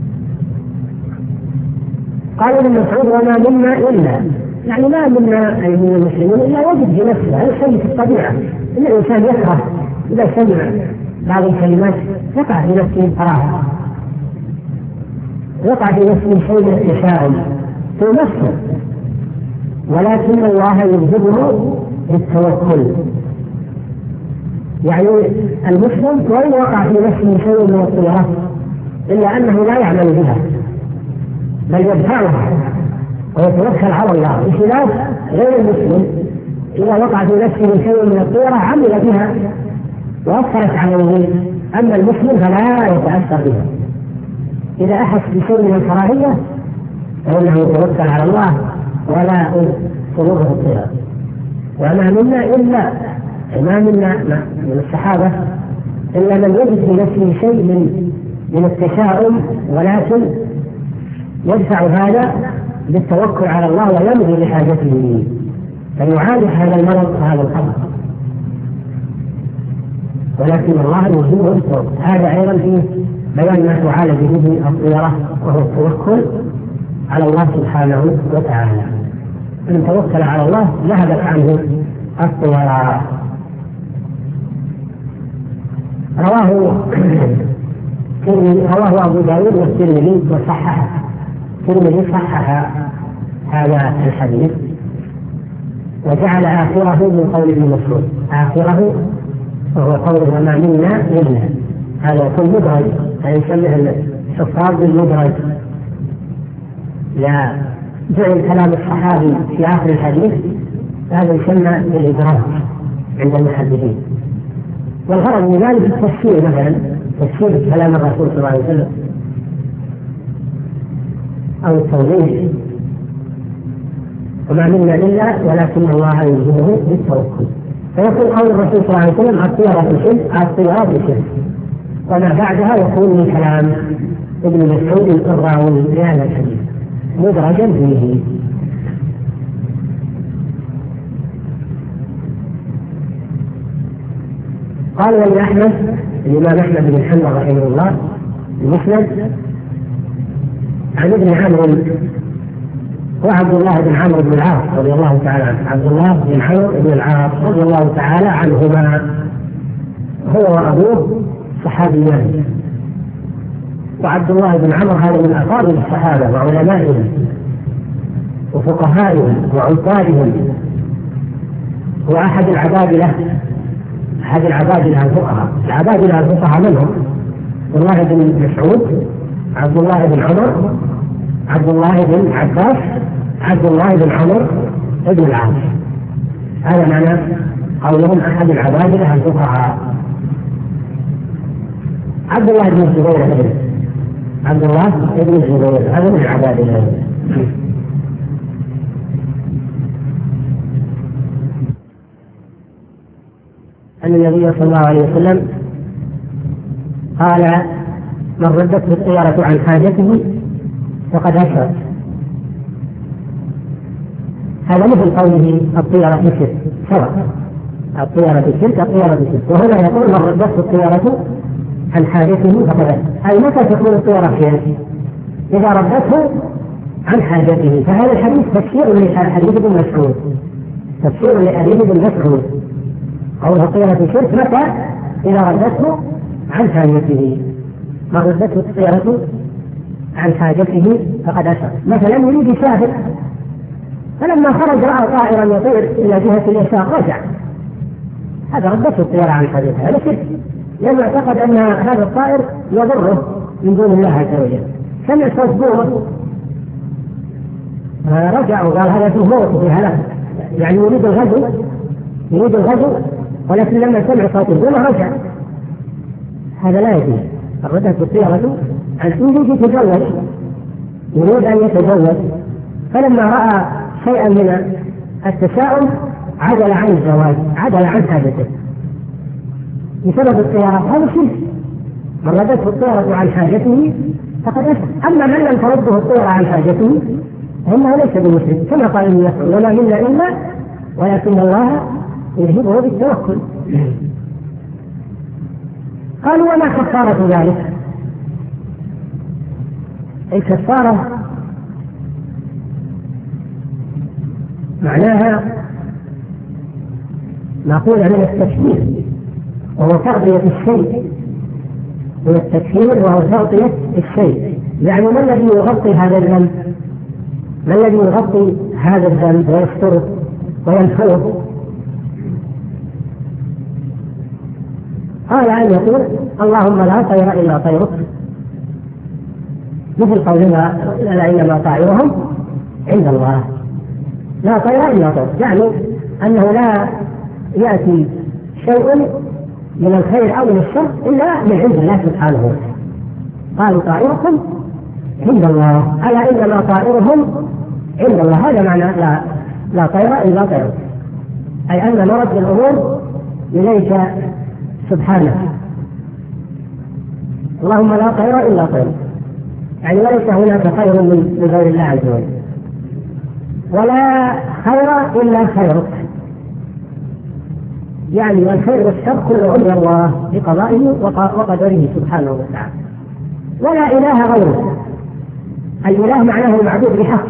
قال ابن مسعود: وما منا إلا، يعني ما منا أي من المسلمين إلا وجد في نفسه، هذا شيء في الطبيعة، إن الإنسان يكره إذا سمع بعض الكلمات يقع في نفسه كراهة، يقع في نفسه شيء من التشاؤم في نفسه، ولكن الله يجذبه بالتوكل. يعني المسلم وإن وقع في نفسه شيء من الطيرة إلا أنه لا يعمل بها بل يدفعها ويتوكل على الله، بخلاف غير المسلم إذا وقع في نفسه شيء من الطيرة عمل بها وأثرت عليه. أما المسلم فلا يتأثر بها، إذا أحس بشيء من الكراهية فإنه يتوكل على الله ولا تضره الطيرة. وما منا إلا ما منا من الصحابة إلا من يجد في نفسه شيء من من التشاؤم، ولكن يدفع هذا بالتوكل على الله ويمضي لحاجته فيعالج هذا المرض وهذا الخطر، ولكن الله يجيبه بالتوكل. هذا أيضا فيه بيان ما تعالج به الطيرة وهو التوكل على الله سبحانه وتعالى. من توكل على الله ذهبت عنه الطيرة. رواه رواه أبو داود والترمذي وصححه. الترمذي صحح هذا الحديث وجعل آخره من قول ابن مسعود، آخره وهو قول وما منا إلا، هذا يكون مدرج، فيسميه الحفاظ بالمدرج. لا جعل كلام الصحابي في آخر الحديث هذا يسمى بالإدراج عند المحدثين، والغرض من ذلك التفسير، مثلا تفسير كلام الرسول صلى الله عليه وسلم أو التوضيح وما منا إلا ولكن الله يلهمه بالتوكل. فيكون قول الرسول صلى الله عليه وسلم الطيرة الشرك الطيرة الشرك، وما بعدها يكون من كلام ابن مسعود الراوي لهذا الحديث مدرجا فيه. قال ابن أحمد الإمام أحمد بن حنبل رحمه الله المسند عن ابن عمرو وعبد الله بن عمرو بن العاص رضي الله تعالى عنه، عبد الله بن عمرو بن العاص رضي الله تعالى عنهما، هو وأبوه صحابيان، وعبد الله بن عمرو هذا من أفاضل الصحابة وعلمائهم وفقهائهم وعبادهم، وأحد العبادلة أحد العبادلة الفقهاء. العبادلة الفقهاء منهم؟ عبد الله بن مسعود، عبد الله بن عمر، عبد الله بن عباس، عبد الله بن عمر بن العاص. هذا معنى قولهم أحد العبادلة الفقهاء. عبد الله بن الزبير، عبد الله بن الزبير هذا من العبادلة. أن النبي صلى الله عليه وسلم قال: من ردته الطيرة عن حاجته فقد أشرك. هذا مثل قوله الطيرة في الشرك، سواء الطيرة في الشرك الطيرة في الشرك. وهنا يقول: من ردته الطيرة عن حاجته فقد أشرك. أي متى تكون الطيرة شرك؟ إذا ردته عن حاجته. فهذا الحديث تفسير لحديث ابن مسعود، تفسير لحديث ابن مسعود. قوله الطيرة في الشرك متى؟ إذا ردته عن حاجته. من ردته الطيرة عن حاجته فقد أشرك. مثلا يريد يسافر، فلما خرج رأى طائرا يطير إلى جهة اليسار رجع، هذا ردته الطيرة عن حاجته، هذا شرك، لأنه اعتقد أن هذا الطائر يضره من دون الله عز وجل. سمع صوت بوم رجع وقال: هذا فيه موت وفيه هلاك، يعني يريد الغزو يريد الغزو ولكن لما سمع صوت البوم رجع. هذا لا يجوز. ردته الطيرة عن يريد يتزوج يريد أن يتزوج، فلما رأى شيئا من التشاؤم عدل عن الزواج، عدل عن حاجته بسبب الطيرة. هذا شرك. من ردته الطيرة عن حاجته فقد أشرك. أما من لم ترده الطيرة عن حاجته فإنه ليس بمشرك، كما قال ابن مسعود: وما منا إلا ولكن الله يذهبه بالتوكل. قالوا: وما كفارة ذلك؟ الكفارة معناها نقول من التكفير، وهو تغطية الشيء، من التكفير وهو تغطية الشيء. يعني ما الذي يغطي هذا الذنب؟ ما الذي يغطي هذا الذنب ويستره وينفره؟ قال أن يقول: اللهم لا طير إلا طيرك، مثل قولنا: لا إنما طائرهم عند الله، لا طير إلا طير، يعني أنه لا يأتي شيء من الخير أو من الشر إلا من عند الله سبحانه وتعالى. قالوا: طائركم عند الله، ألا إنما طائرهم عند الله. هذا معنى لا لا طير إلا طير، أي أن مرد الأمور إليك سبحانه. اللهم لا طير إلا طير، يعني وليس هناك خير من غير الله عز وجل، ولا خير إلا خيرك، يعني الخير والشر كله من الله بقضائه وقدره سبحانه وتعالى، ولا إله غيره. الإله معناه المعبود بحق،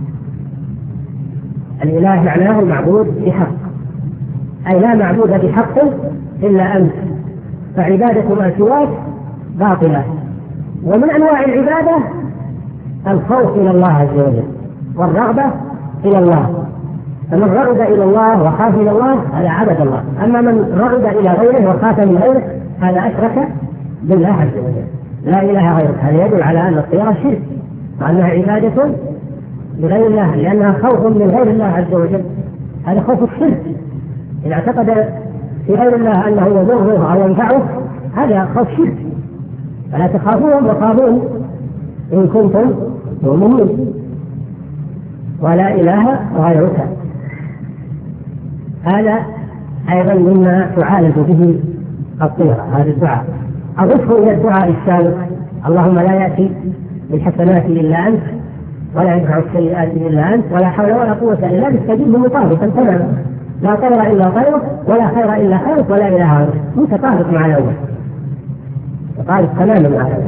الإله معناه المعبود بحق، أي لا معبود بحق إلا أنت، فعبادة ما سواك باطلة. ومن أنواع العبادة الخوف إلى الله عز وجل والرغبة إلى الله، فمن رغب إلى الله وخاف إلى الله هذا عبد الله، أما من رغب إلى غيره وخاف من غيره هذا أشرك بالله عز وجل. لا إله غيره، هذا يدل على أن الطيرة شرك وأنها عبادة لغير الله، لأنها خوف من غير الله عز وجل، هذا خوف الشرك. إذا اعتقد في غير الله أنه يضره أو ينفعه هذا خوف شرك، فلا تخافوهم وخافون إن كنتم مؤمنين. ولا إله غيرك. هذا أيضا مما تعالج به الطيرة، هذا الدعاء. أضفه إلى الدعاء السابق: اللهم لا يأتي بالحسنات إلا أنت ولا يدفع السيئات إلا أنت ولا حول ولا قوة إلا بك، تجده مطابقا تماما: لا طير إلا طيرك ولا خير إلا خيرك ولا إله غيرك. متطابق مع الأول، متطابق تماما مع الأول.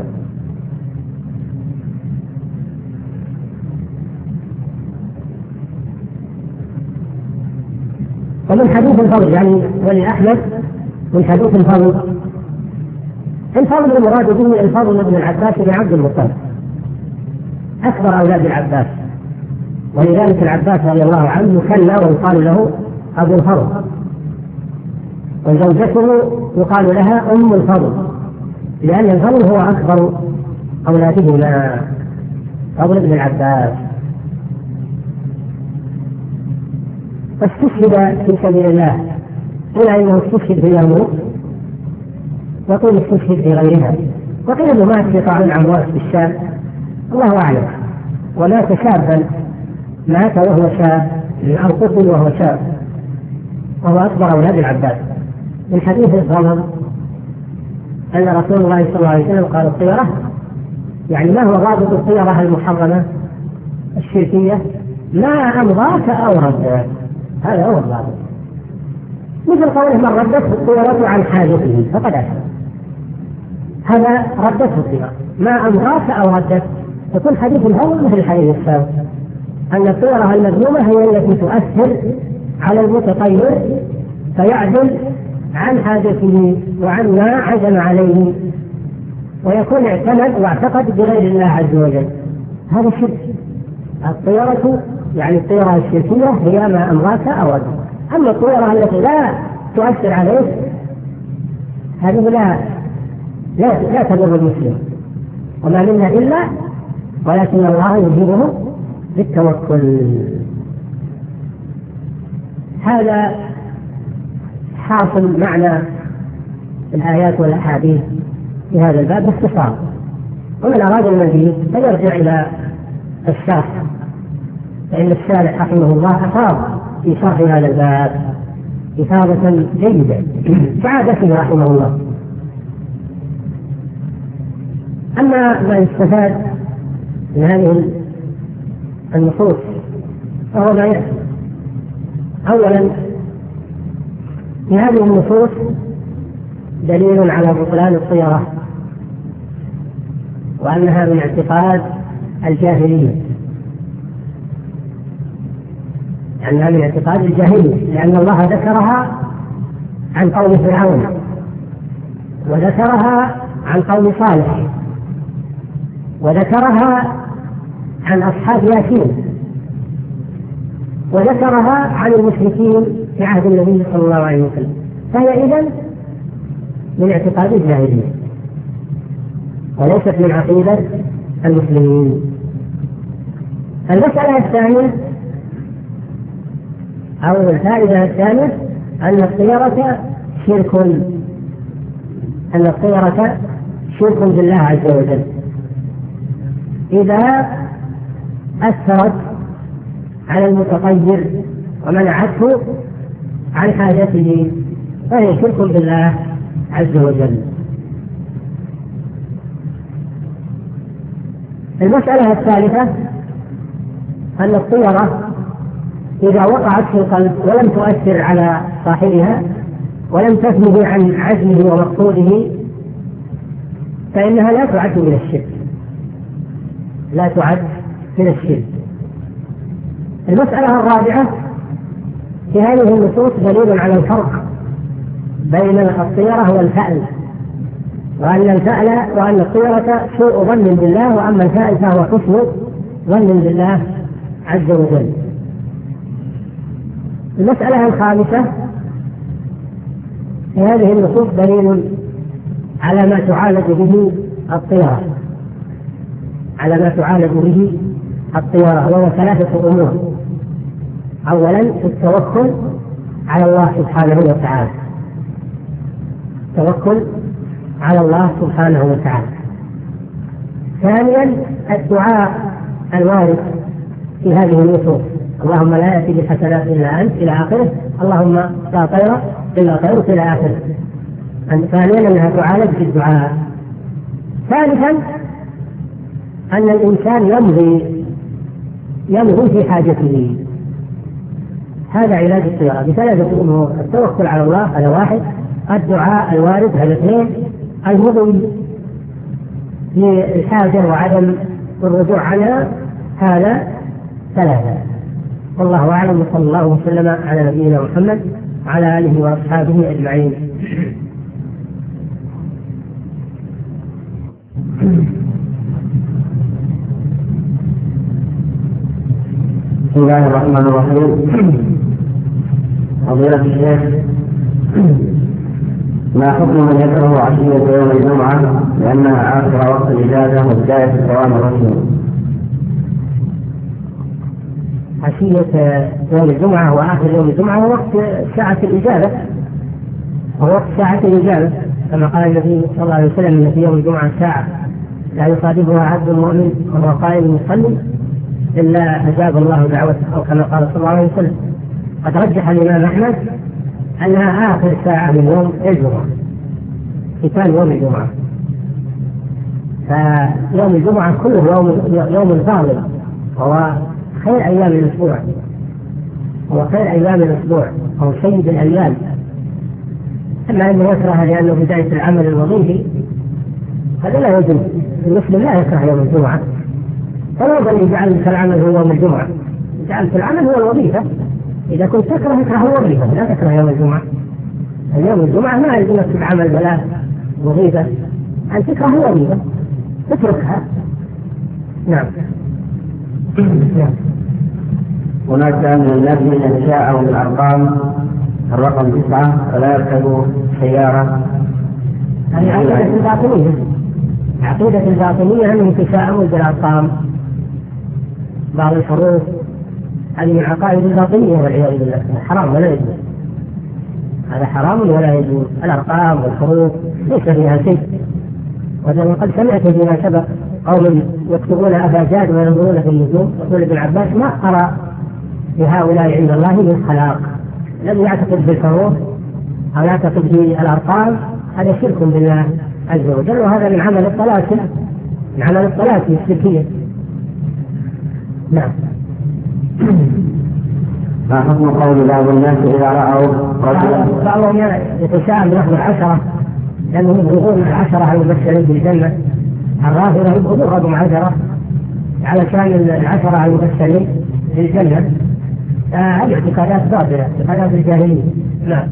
ومن حديث الفضل يعني ولأحمد من حديث الفضل، الفضل المراد به الفضل بن العباس بن عبد المطلب أكبر أولاد العباس، ولذلك العباس رضي الله عنه كلا ويقال له أبو الفضل، وزوجته يقال لها أم الفضل، لأن الفضل هو أكبر أولادهما فضل بن العباس. فاستشهد في سبيل الله، قيل انه استشهد في اليرموك، وقيل استشهد في غيرها، وقيل انه مات في طاعون عمواس في الشام، الله اعلم. ومات شابا، مات وهو شاب او قتل وهو شاب، وهو اكبر اولاد العباس. من حديث الغمر ان رسول الله صلى الله عليه وسلم قال: الطيره، يعني ما هو ضابط الطيره المحرمه الشركيه؟ ما امضاك او ردك، هذا هو الضابط. مثل قوله: من ردته الطيرة عن حاجته فقد أشرك، هذا ردته الطيرة. ما أمضاك أو ردت، يكون حديث الهوى مثل الحديث السابق، أن الطيرة المذمومة هي التي تؤثر على المتطير فيعدل عن حاجته وعن ما عزم عليه، ويكون اعتمد واعتقد بغير الله عز وجل، هذا الشرك. الطيرة يعني الطيرة الشركية هي ما أمضاك أو ردت. أما الطيرة التي لا تؤثر عليه هذه لا لا, لا تضر المسلم، وما منا إلا ولكن الله يجيبه بالتوكل. هذا حاصل معنى الآيات والأحاديث في هذا الباب باختصار، ومن أراد المزيد فيرجع إلى الشرح، فإن الشارح رحمه الله أفاض في شرح هذا الباب إفاضة جيدة كعادته رحمه الله. أما ما يستفاد من هذه النصوص فهو ما يأتي. أولا، في هذه النصوص دليل على بطلان الطيرة، وأنها من اعتقاد الجاهلية، لأنها من اعتقاد الجاهلية، لأن الله ذكرها عن قوم فرعون، وذكرها عن قوم صالح، وذكرها عن أصحاب ياسين، وذكرها عن المشركين في عهد النبي صلى الله عليه وسلم، فهي إذن من اعتقاد الجاهلية وليست من عقيدة المسلمين. المسألة الثانية أو الفائدة الثانية أن الطيرة شرك، أن الطيرة شرك بالله عز وجل إذا أثرت على المتطير ومنعته عن حاجته، فهي شرك بالله عز وجل. المسألة الثالثة أن الطيرة إذا وقعت في القلب ولم تؤثر على صاحبها ولم تثني عن عزمه ومقصوده فإنها لا تعد من الشرك، لا تعد من الشرك. المسألة الرابعة في هذه النصوص دليل على الفرق بين الطيرة والفأل، وأن الفأل وأن الطيرة سوء ظن بالله، وأما الفأل فهو حسن ظن بالله عز وجل. المسألة الخامسة في هذه النصوص دليل على ما تعالج به الطيرة، على ما تعالج به الطيرة، وهو ثلاثة أمور. أولا التوكل على الله سبحانه وتعالى، التوكل على الله سبحانه وتعالى. ثانيا الدعاء الوارد في هذه النصوص، اللهم لا يأتي بالحسنات إلا أنت إلى آخره، اللهم لا طير إلا طيرك إلى آخره. ثانيا أنها تعالج في الدعاء. ثالثا أن الإنسان يمضي يمضي في حاجته، هذا علاج الطيرة بثلاثة أمور: التوكل على الله هذا واحد، الدعاء الوارد هذا اثنين، المضي في الحاجة وعدم الرجوع عنها هذا ثلاثة. والله أعلم، وصلى الله وسلم على نبينا محمد وعلى آله وأصحابه أجمعين. بسم الله الرحمن الرحيم. فضيلة الشيخ، ما حكم من يكره عشية يوم الجمعة لأنها آخر وقت الإجازة وبداية الدوام الرسمي؟ عشية يوم الجمعة وآخر يوم الجمعة هو وقت ساعة الإجابة، هو وقت ساعة الإجابة، كما قال النبي صلى الله عليه وسلم إن في يوم الجمعة ساعة لا يصادفها عبد مؤمن وهو قائم يصلي إلا أجاب الله دعوته، أو كما قال صلى الله عليه وسلم. قد رجح الإمام أحمد أنها آخر ساعة من يوم الجمعة، ختام يوم الجمعة. فيوم الجمعة كله يوم يوم الفاضل، هو خير أيام الأسبوع، هو خير أيام الأسبوع، هو سيد الأيام. أما أنه يكره لأنه بداية العمل الوظيفي هذا لا يجوز، المسلم لا يكره يوم الجمعة، فلا بد أن يجعل العمل هو يوم الجمعة، جعلت العمل هو الوظيفة. إذا كنت تكره تكره الوظيفة، لا تكره يوم الجمعة. يوم الجمعة ما يلزمك بالعمل ولا وظيفة، أن تكره الوظيفة اتركها. نعم. نعم. هناك من الناس من يتشاءم بالأرقام الرقم تسعة فلا يركبوا سيارة. هذه عقيدة الباطنية، عقيدة الباطنية أنهم يتشاءموا بالأرقام، بعض الحروف، هذه من عقائد الباطنية والعياذ بالله، حرام ولا يجوز، هذا حرام ولا يجوز. الأرقام والحروف ليس فيها شيء، وقد سمعت فيما سبق قوم يكتبون أباجاد وينظرون في النجوم، يقول ابن عباس ما أرى لهؤلاء عند الله من خلاق. الذي يعتقد بالحروف أو يعتقد بالأرقام هذا شرك بالله عز وجل، وهذا من عمل الطلاسم، من عمل الطلاسم الشركية. نعم. ما حكم قول بعض الناس إذا رأوا رجلا؟ بعضهم يتشاءم بلفظ العشرة لأنهم يبغضون العشرة المبشرين بالجنة، الرافضة يبغضون رقم عشرة علشان العشرة المبشرين بالجنة. هذه اعتقادات باطلة، اعتقادات الجاهلية. نعم.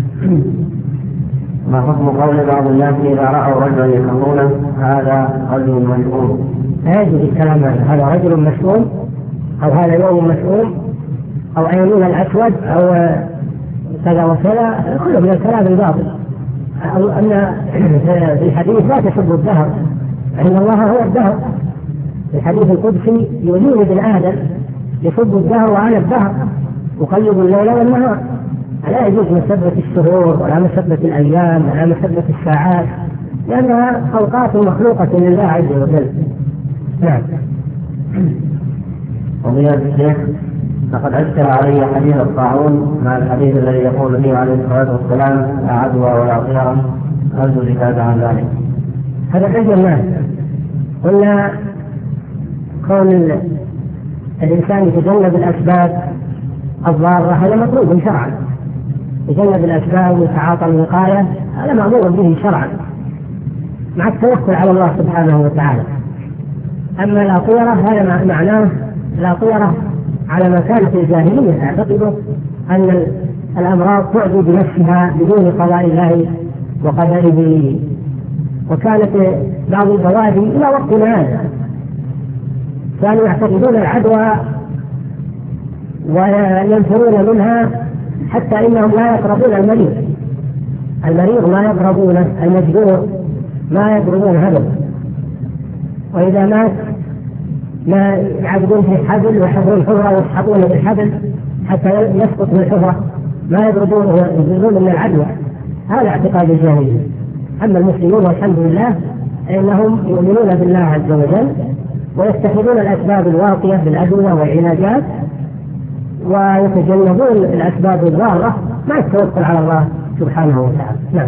ما حكم قول بعض الناس إذا رأوا رجلا يكرهونه هذا رجل مشؤوم؟ لا يجوز الكلام هذا، هذا رجل مشؤوم أو هذا يوم مشؤوم أو أيمون الأسود أو كذا وكذا، كله من الكلام الباطل. أن في الحديث لا تسبوا الدهر، فإن الله هو الدهر. في الحديث القدسي يؤذيني ابن آدم يسب الدهر وأنا الدهر أقلب الليل والنهار. لا يجوز مسبة الشهور ولا مسبة الأيام ولا مسبة الساعات، لأنها أوقات مخلوقة لله عز وجل. نعم. فضيلة الشيخ، لقد أشكل علي حديث الطاعون مع الحديث الذي يقول فيه عليه الصلاة والسلام لا عدوى ولا طيرة، أرجو الإجابة عن ذلك. هذا حج الناس. قلنا كون الإنسان يتجنب الأسباب الضارة هذا مطلوب شرعا، يتجنب الأسباب ويتعاطى الوقاية هذا مأمور به شرعا مع التوكل على الله سبحانه وتعالى. أما لا طيرة هذا معناه لا طيرة على ما كانت الجاهلية تعتقد أن الأمراض تعدي بنفسها بدون قضاء الله وقدره، وكانت بعض البوادي إلى وقتنا هذا كانوا يعتقدون العدوى وينفرون منها، حتى إنهم لا يقربون المريض، المريض ما يقربونه، المجبور ما يقربون هذا، وإذا مات ما يعبدون في حبل ويحفرون الحفرة ويسحبونه بالحبل حتى يسقط من الحفرة، ما يضربون ويزيدون من العدوى. هذا اعتقاد الجاهلية. أما المسلمون والحمد لله إنهم يؤمنون بالله عز وجل ويتخذون الأسباب الواقية بالأدوية والعلاجات، ويتجنبون الأسباب الضارة مع التوكل على الله سبحانه وتعالى. نعم.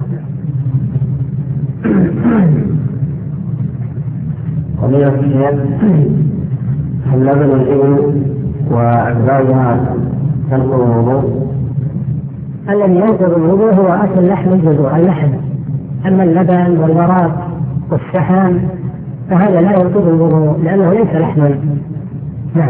قضية الشيخ، هل لبن الإبل وأجزاؤها تنقض الوضوء؟ الذي ينقض الوضوء هو أكل لحم الجذور، اللحم. أما اللبن والوراق والشحم فهذا لا ينقض الوضوء لأنه ليس لحما. نعم.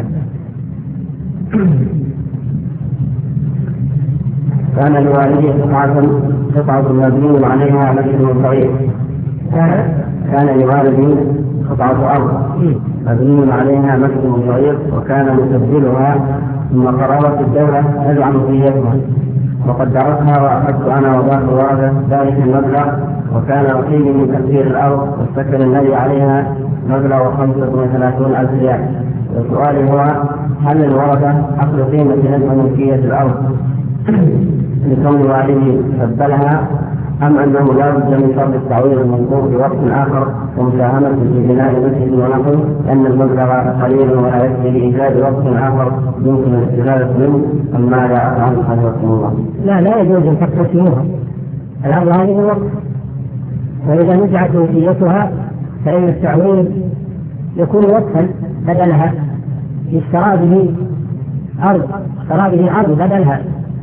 كان لوالده قطعة قطعة مبني عليها مسجد صغير. كان لوالدي قطعة أرض مبني عليها مسجد صغير، وكان مسجلها ثم قررت الدولة تجعل فيها، وقد درسها وأخذت أنا وباقي الورثة ذلك المبلغ، وكان رقيبي من تكبير الأرض والسكن الذي عليها مبلغ خمسة وثلاثون ألف ريال. وسؤالي هو: هل الورثة أخذ قيمة نسبة ملكية الأرض لكون والده سبلها، أم أنه لا بد من شرط التعويض المذكور في وقت آخر ومساهمة في بناء مسجد ونحو، لأن المبلغ قليل ولا يكفي لإيجاد وقت آخر يمكن الاستفادة منه، أم ماذا أفعل حفظكم الله؟ لا لا يجوز أن تقسموها، الأرض هذه الوقت، وإذا نزعت ملكيتها فإن التعويض يكون وقفا بدلها، يشترى به أرض اشترى به أرض بدلها،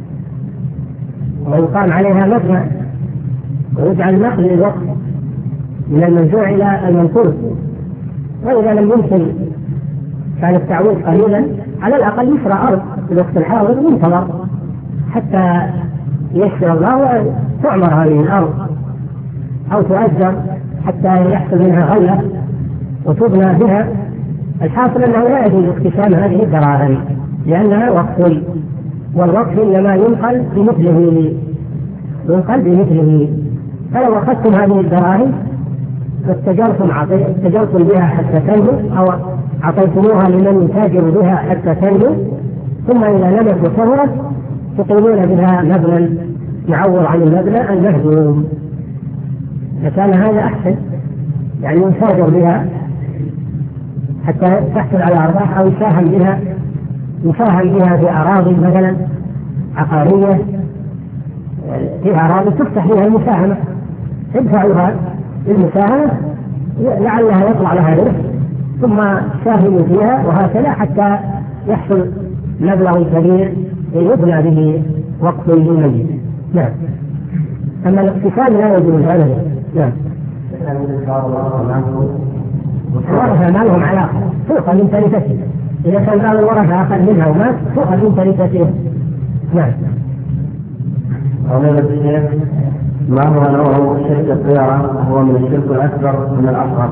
ويقام عليها مبنى ويجعل نقل للوقت من المنزوع إلى المنقول. وإذا لم يمكن كان التعويض قليلا على الأقل يشرى أرض في الوقت الحاضر وينتظر حتى ييسر الله وتعمر هذه الأرض أو تؤجر حتى يحصل منها غلة وتبنى بها. الحاصل أنه لا يجوز اقتسام هذه الدراهم لأنها وقف، والوقف إنما ينقل بمثله ينقل بمثله. فلو أخذتم هذه الدراهم فاتجرتم اتجرتم بها حتى تنمو، أو أعطيتموها لمن يتاجر بها حتى تنمو، ثم إذا نمت وكبرت تقيمون بها مبنى يعوض عن المبنى المهدوم، فكان هذا أحسن، يعني يتاجر بها حتى تحصل على أرباح، أو يساهم بها يساهم بها في أراضي مثلا عقارية، في أراضي تفتح فيها المساهمة، ادفعوها المساهمة لعلها يطلع لها ربح ثم ساهموا فيها، وهكذا حتى يحصل مبلغ كبير يبنى به وقف للميت. نعم. أما الاقتسام لا يجوز أبدا. نعم. الورثة ما لهم علاقة، تؤخذ من تركته، إذا كان بعض الورثة أخذ منها ومات تؤخذ من تركته. نعم. قضية الشيخ، ما هو نوع شرك الطيرة؟ هو من الشرك الأكبر من الأصغر؟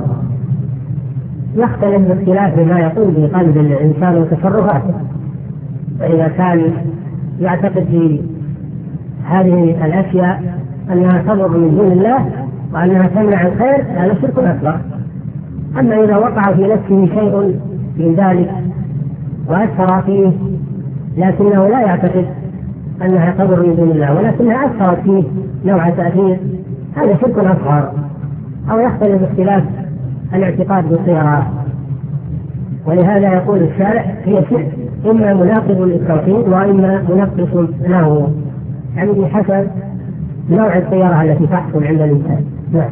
يختلف باختلاف ما يقول في قلب الإنسان وتصرفاته، فإذا كان يعتقد في هذه الأشياء أنها تضر من دون الله وأنها تمنع الخير هذا شرك أكبر. أما إذا وقع في نفسه شيء من ذلك وأثر فيه لكنه لا يعتقد أنها تضر من دون الله ولكنها أثرت فيه نوع تأثير، هذا شرك أصغر. أو يختلف اختلاف الاعتقاد بالصيغة، ولهذا يقول الشارع هي شرك إما مناقض للتوحيد وإما منقص له، يعني بحسب نوع الطيارة التي تحصل عند الإنسان. نعم.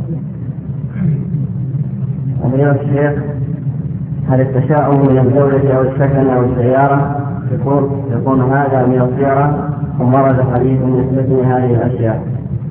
أيها الشيخ، هل التشاؤم من الزوجة أو السكن أو السيارة يكون يكون هذا من الطيرة، ومرض حديث بالنسبة لهذه الأشياء؟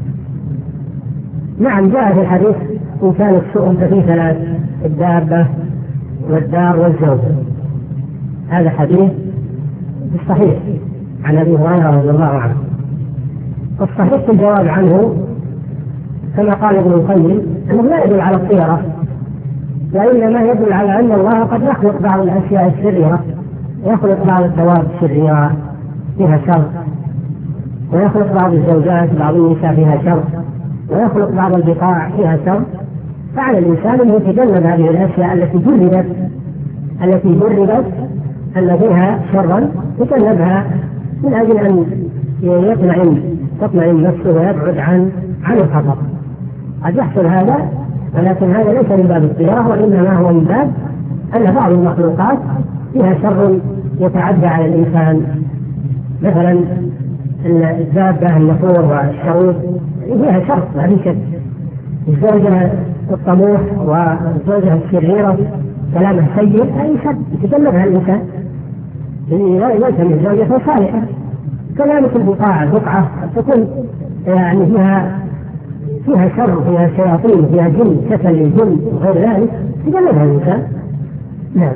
نعم، جاء في الحديث إن كان الشؤم ففي ثلاث: الدابة والدار والزوجة. هذا حديث بالصحيح عن أبي هريرة رضي الله عنه. والصحيح في الجواب عنه كما قال ابن القيم أنه لا يدل على الطيرة، وإنما يدل على أن الله قد يخلق بعض الأشياء الشريرة، يخلق بعض الدواب الشريرة فيها شر، ويخلق بعض الزوجات بعض النساء فيها شر، ويخلق بعض البقاع فيها شر. فعلى الإنسان أن يتجنب هذه الأشياء التي جربت التي جربت أن فيها شرا، يتجنبها من أجل أن يطمئن تطمئن نفسه ويبعد عن عن الخطر. قد يحصل هذا، ولكن هذا ليس من باب الطيرة، وإنما هو من باب أن بعض المخلوقات فيها شر يتعدى على الإنسان، مثلا الدابة النفور والشعور فيها شر ما في شك، الزوجة الطموح والزوجة الشريرة كلامه سيء أي شر يتجنبها الإنسان ليس من زوجة صالحة. كذلك البقاع البقعة تكون يعني فيها فيها شر، فيها شياطين، فيها جن، كسل الجن وغير ذلك يتجنبها الإنسان. نعم.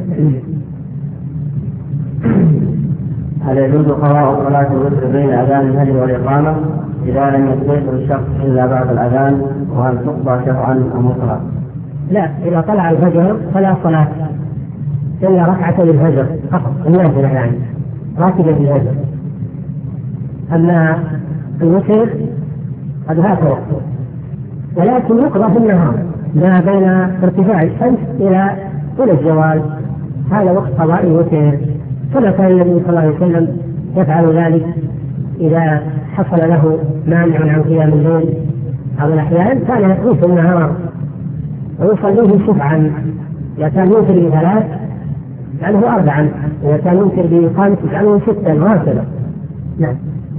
هل يجوز قضاء صلاة الوتر بين أذان الفجر والإقامة إذا لم يستيقظ الشخص إلا بعد الأذان؟ وهل تقضى شفعا أم وترا؟ لا، إذا طلع الفجر فلا صلاة إلا ركعة للفجر فقط، النافلة يعني راتبة للفجر. أما الوتر قد فات وقته، ولكن يقضى في النهار ما بين ارتفاع الشمس إلى إلى الزوال، هذا وقت قضاء الوتر، كما كان النبي صلى الله عليه وسلم يفعل ذلك إذا حصل له مانع عن قيام الليل أو الأحيان كان يقضي في النهار ويصليه شفعا. إذا كان يوتر بثلاث جعله أربعا، إذا كان يوتر بخمس جعله ستا وهكذا. نعم.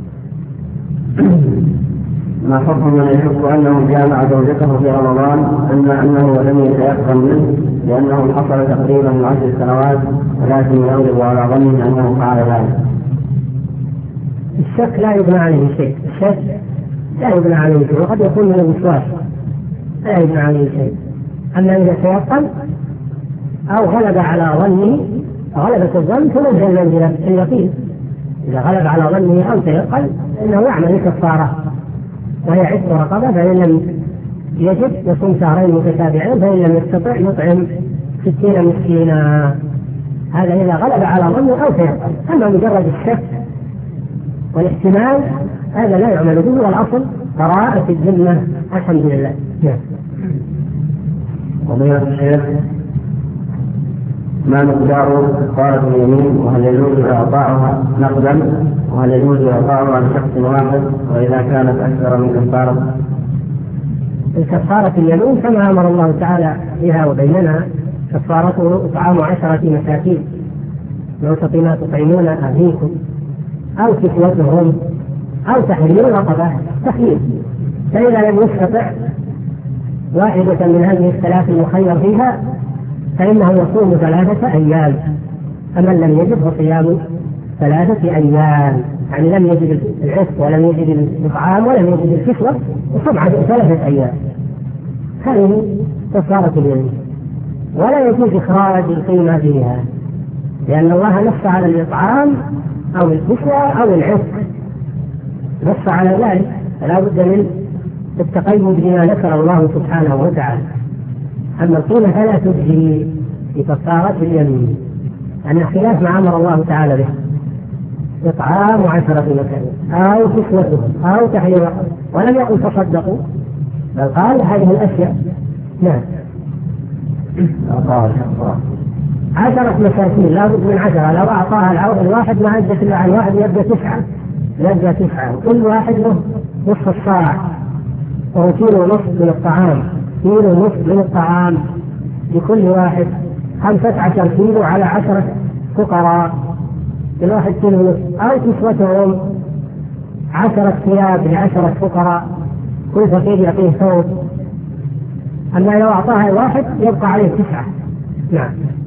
ما حكم من يشك أنه جامع زوجته في رمضان أما أنه لم يتيقن منه لأنه حصل تقريبا من عشر سنوات ولكن يغلب على ظنه أنه فعل ذلك؟ الشك لا يبنى عليه شيء، الشك لا يبنى عليه شيء، وقد يكون من الوسواس لا يبنى عليه شيء. أما إذا تيقن أو غلب على ظنه، غلبة الظن تنزل منزلة اليقين. إذا غلب على ظنه أو تيقن إنه يعمل الكفارة وهي عتق رقبة، فإن لم يجد يصوم شهرين متتابعين، فإن لم يستطع يطعم ستين مسكينا. هذا إذا غلب على ظنه أو تيقن. أما مجرد الشك والاحتمال هذا لا يعمل به، والأصل براءة الذمة الحمد لله. وضيعة الشيخ، ما مقدار كفارة اليمين؟ وهل يجوز إعطاؤها نقدا؟ وهل يجوز إعطاؤها عن شخص واحد؟ وإذا كانت أكثر من كفارة؟ الكفارة اليمين كما أمر الله تعالى بها وبيننا، كفارته إطعام عشرة مساكين من أوسط ما تطعمون أهليكم أو كسوتهم أو تحرير رقبة، تحرير. فإذا لم يستطع واحدة من هذه الثلاث المخير فيها فإنه يصوم ثلاثة أيام. أما لم يجد فصيام ثلاثة أيام، يعني لم يجد العتق ولم يجد الإطعام ولم يجد الكسوة يصوم ثلاثة أيام. هذه كفارة اليمين. ولا يجوز إخراج القيمة فيها، لأن الله نص على الإطعام أو الكسوة أو العتق، نص على ذلك، فلا بد من التقيد بما ذكر الله سبحانه وتعالى. أما القيمة فلا تجزي بكفارة اليمين، أن خلاف ما أمر الله تعالى به، إطعام عشرة مساكين أو كسوتهم أو تحرير رقبة، ولم يقل تصدقوا بل قال هذه الأشياء. نعم. عشرة مساكين لا بد من عشرة، لو أعطاها الواحد ما أدت إلا عن واحد يبدأ تسعة، يبدأ تسعة، كل واحد له نصف الصاع وهو كيلو نصف من الطعام، كيلو نصف من الطعام لكل واحد، خمسة عشر كيلو على عشرة فقراء، كل واحد كيلو نصف. أو كسوتهم عشرة ثياب لعشرة فقراء، كل فقير يعطيه ثوب. أما لو أعطاها واحد يبقى عليه تسعة. نعم.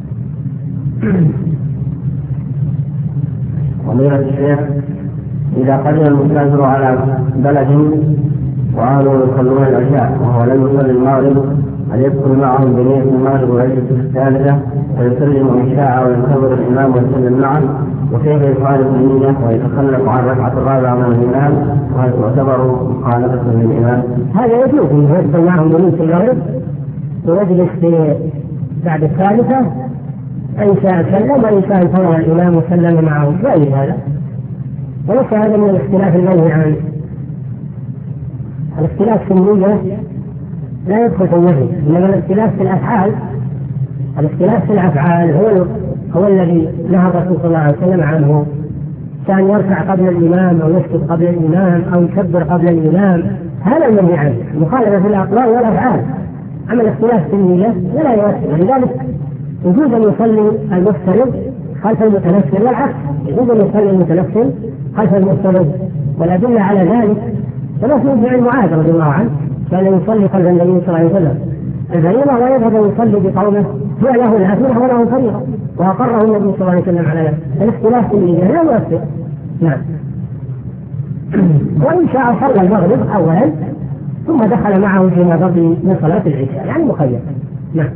وضيعة الشيخ، إذا قدم المسافر على بلد وأهله يصلون العشاء وهو لم يصلي المغرب، هل يدخل معهم بنية المغرب وليس في الثالثة ويسلم إن شاء وينتظر الإمام ويسلم معه؟ وكيف يخالف النية ويتخلف عن الركعة الرابعة من الإمام، وهل تعتبر مخالفة للإمام؟ هذا يجوز أن يدخل معهم بنية المغرب ويجلس بعد الثالثة، أي شاء سلم وأي شاء انتظر الإمام وسلم معه، غير هذا. وليس هذا من الاختلاف المنهي عنه. الاختلاف في النية لا يدخل في النهي، إنما الاختلاف في الأفعال. الاختلاف في الأفعال هو هو الذي نهى الرسول صلى الله عليه وسلم عنه، كان يركع قبل الإمام أو يسجد قبل الإمام أو يكبر قبل الإمام، هذا المنهي عنه، مخالفة في الأقوال والأفعال. أما الاختلاف في النية فلا يؤثر. لذلك يجوز أن يصلي المفترض خلف المتنفل، والعكس يجوز أن يصلي المتنفل خلف المفترض، والأدلة على ذلك ثلاث من فعل معاذ رضي الله عنه كان يصلي خلف النبي صلى الله عليه وسلم الفريضة ويذهب يصلي بقومه هو له النافلة وله الفريضة، وأقره النبي صلى الله عليه وسلم على ذلك. الاختلاف في الإجابة لا يؤثر. نعم. وإن شاء صلى المغرب أولا ثم دخل معه فيما بقي من صلاة العشاء، يعني مخير. نعم.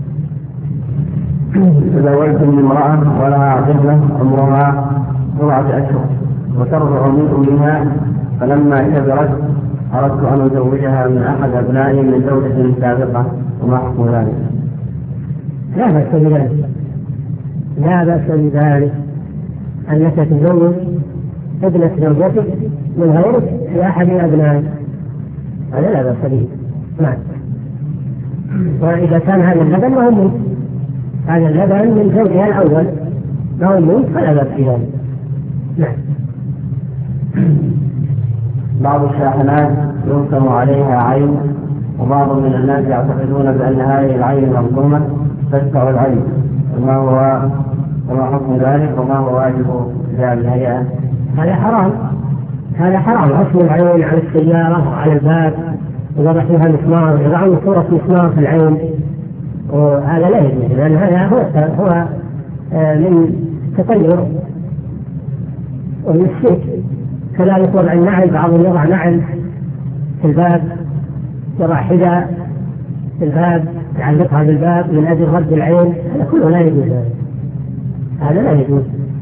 تزوجتم امرأة ولها طفلة عمرها بضعة أشهر وترضع من أمها، فلما كبرت أردت أن أزوجها من أحد أبنائي من زوجة سابقة، وما حكم ذلك؟ لا بأس بذلك، لا بأس بذلك أنك تزوج ابنة زوجتك من غيرك في أحد أبنائك، هذا لا بأس به. نعم. وإذا كان هذا اللبن وهو منك، هذا اللبن من زوجها الأول وهو منك فلا بأس بذلك. نعم. بعض الشاحنات يرسم عليها عين، وبعض من الناس يعتقدون بأن هذه العين المرسومة تدفع العين، وما هو وما حكم ذلك وما هو واجب جعل الهيئة؟ هذا حرام، هذا حرام. رسم العين على السيارة وعلى الباب وضع فيها مسمار، يضعون صورة مسمار في العين، وهذا لا يجوز، لأن هذا هو هو من تطير ومن الشرك. كذلك وضع النعل، بعضهم يضع نعل في الباب، يضع حذاء في الباب يعلقها بالباب من أجل رد العين، هذا كله لا يجوز، هذا لا يجوز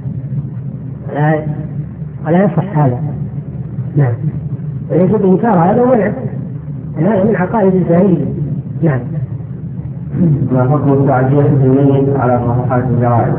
ولا يصح هذا. نعم. ويجب إنكار هذا ومنع، هذا من عقائد الجاهلية. نعم. ما حكم تعزية الميت على صفحات الجرائد؟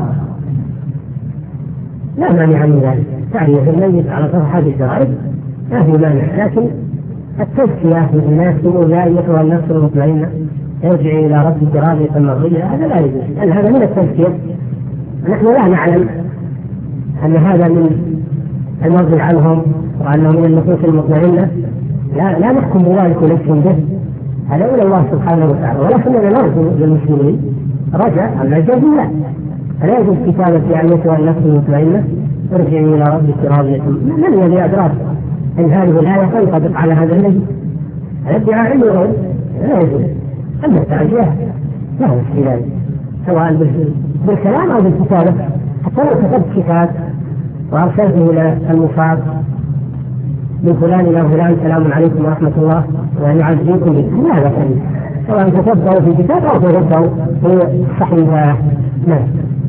لا مانع من ذلك، تعزية الميت على صفحات الجرائد ما في مانع، لكن التزكية للناس يقول لا أيتها النفس المطمئنة ارجعي إلى ربك راضية مرضية، هذا لا يجوز، لأن هذا من التزكية. نحن لا نعلم أن هذا من المرضي عنهم وأنه من النفوس المطمئنة، لا لا نحكم بذلك ونجزم به، هذا إلى الله سبحانه وتعالى، ولكننا نرجو للمسلمين رجاء العجز لا، فلا يجوز كتابة في أيتها النفس المطمئنة ارجعي إلى ربك راضية. من الذي أدراك أن هذه الآية تنطبق على هذا النبي؟ الادعاء عنده غير لا يجوز. أما التعزية لا يجوز في ذلك، سواء بالكلام أو بالكتابة. حتى لو كتبت كتاب وأرسلته إلى المصاب من فلان إلى فلان السلام عليكم ورحمة الله وأن يعزيكم به، لا بأس، سواء كتبته في كتاب أو كتبته في صحيفة. نعم.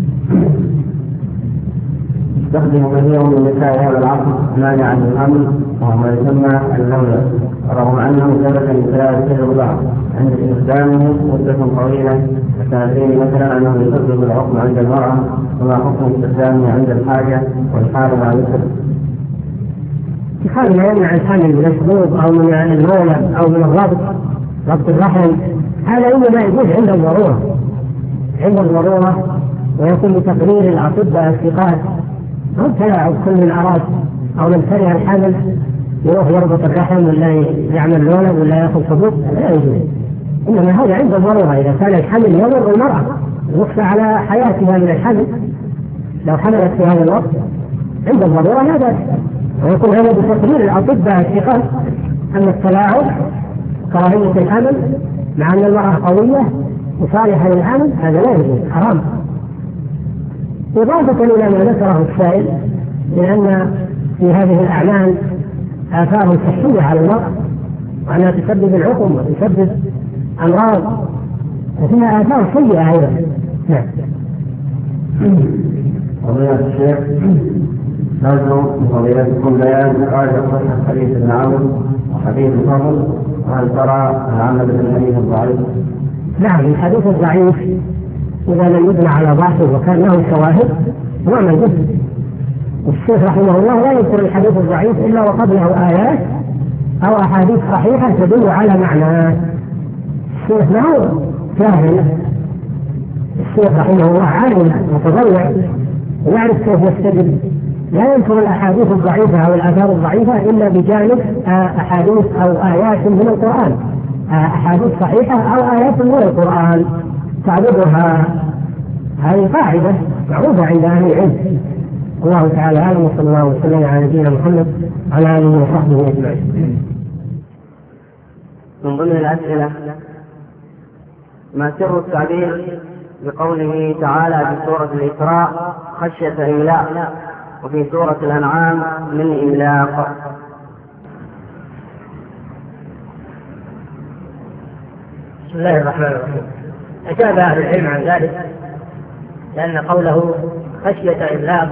يستخدم كثير من نساء هذا العصر مانعا للحمل وهو ما يسمى اللولب، رغم انه ثبت من خلال سير البعض عند استخدامه مدة طويلة سنتين مثلا انه يسبب العقم عند المرأة، وما حكم استخدامه عند الحاجة والحال مع مثل؟ اتخاذ ما يمنع الحمل من الشذوذ او من اللولب او من الربط، ربط الرحم، هذا انما يجوز عند الضرورة، عند الضرورة، ويكون بتقرير الاطباء الثقات، أو تلاعب كل من أراد أو من كره الحمل يروح يربط الرحم ولا يعمل لولب ولا يأخذ حبوب، لا يجوز. إنما هذا عند الضرورة، إذا كان الحمل يضر المرأة يخشى على حياتها من الحمل لو حملت في هذا الوقت عند الضرورة لا بأس، ويكون هذا بتقرير الأطباء الثقات. أما التلاعب كراهية الحمل مع أن المرأة قوية وصالحة للحمل هذا لا يجوز، حرام. إضافة إلى ما ذكره السائل لأن في هذه الأعمال آثار صحية على المرأة، وأنها تسبب العقم وتسبب أمراض، وفيها آثار سيئة أيضا. نعم. فضيلة الشيخ، نرجو من فضيلتكم بيان قاعدة صحة حديث ابن عمرو وحديث الفضل، وهل ترى العمل بالحديث الضعيف؟ نعم، الحديث الضعيف إذا لم يبنى على ضعفه وكان له شواهد نعمل به. الشيخ رحمه الله لا يذكر الحديث الضعيف إلا وقبله آيات أو أحاديث صحيحة تدل على معناه. الشيخ ما هو جاهل، الشيخ رحمه الله عالم متضوع ويعرف كيف يستدل، لا يذكر الأحاديث الضعيفة أو الآثار الضعيفة إلا بجانب أحاديث أو آيات من القرآن، أحاديث صحيحة أو آيات من القرآن تعرضها هذه قاعدة معروفة عند أهل العلم. الله تعالى أعلم، وصلى الله وسلم على نبينا محمد وعلى آله وصحبه أجمعين. من ضمن الأسئلة: ما سر التعبير بقوله تعالى في سورة الإسراء خشية إملاق، وفي سورة الأنعام من إملاق؟ بسم الله الرحمن الرحيم. أجاب أهل العلم عن ذلك لأن قوله خشية إملاق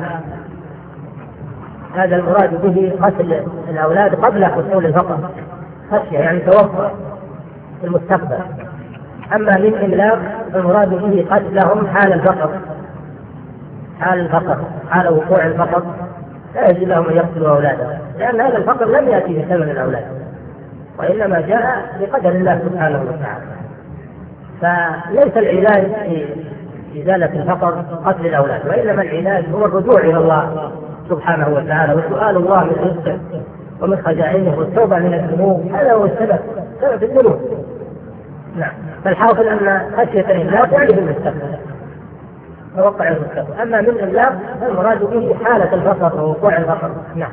هذا المراد به قتل الأولاد قبل حصول الفقر، خشية يعني توفر في المستقبل. أما من إملاق المراد به قتلهم حال الفقر، حال الفقر حال وقوع الفقر لا يجوز لهم أن يقتلوا أولادهم، لأن هذا الفقر لم يأتي بثمن الأولاد، وإنما جاء بقدر الله سبحانه وتعالى. فليس العلاج في إزالة الفقر قتل الأولاد، وإنما العلاج هو الرجوع إلى الله سبحانه وتعالى وسؤال الله من رزقه ومن خزائنه والتوبة من الذنوب. هذا هو السبب، سبب الذنوب. نعم. فالحاصل أن خشية الإملاق يعني بالمستقبل، توقع المستقبل. أما من الإملاق فالمراد به حالة الفقر ووقوع الفقر. نعم.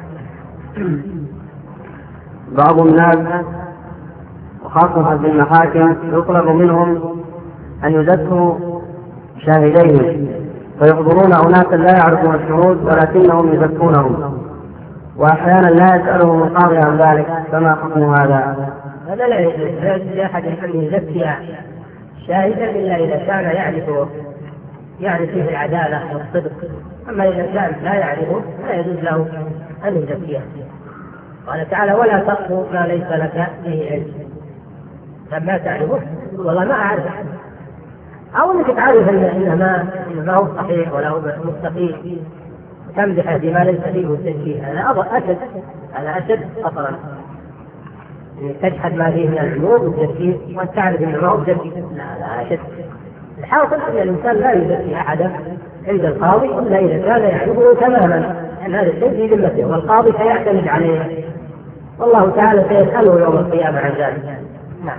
بعض الناس وخاصة في المحاكم يطلب منهم أن يزكوا شاهدين، فيحضرون أناسا لا يعرفون الشهود ولكنهم يزكونهم، وأحيانا لا يسألهم القاضي عن ذلك، فما حكم هذا؟ هذا لا يجوز لأحد أن يزكي شاهدا إلا إذا كان يعرف يعرف فيه العدالة والصدق. أما إذا كان لا يعرفه لا يجوز له أن يزكيه. قال تعالى: ولا تقف ما ليس لك به علم. فما تعرفه والله ما أعرف، أو أنك تعرف إنه ما ما هو صحيح ولا هو مستقيم، تمدح بما ليس فيه التنكيه، هذا أشد هذا أشد خطرا. تجحد ما فيه من العيوب والتنكيه وتعرف إنه ما هو تنكيه، لا أشد. الحاصل أن الإنسان لا يزكي أحدا عند القاضي إلا إذا كان يعرفه تماما أن هذا الشيء في ذمته، والقاضي سيعتمد عليه، والله تعالى سيسأله يوم القيامة عن ذلك. نعم.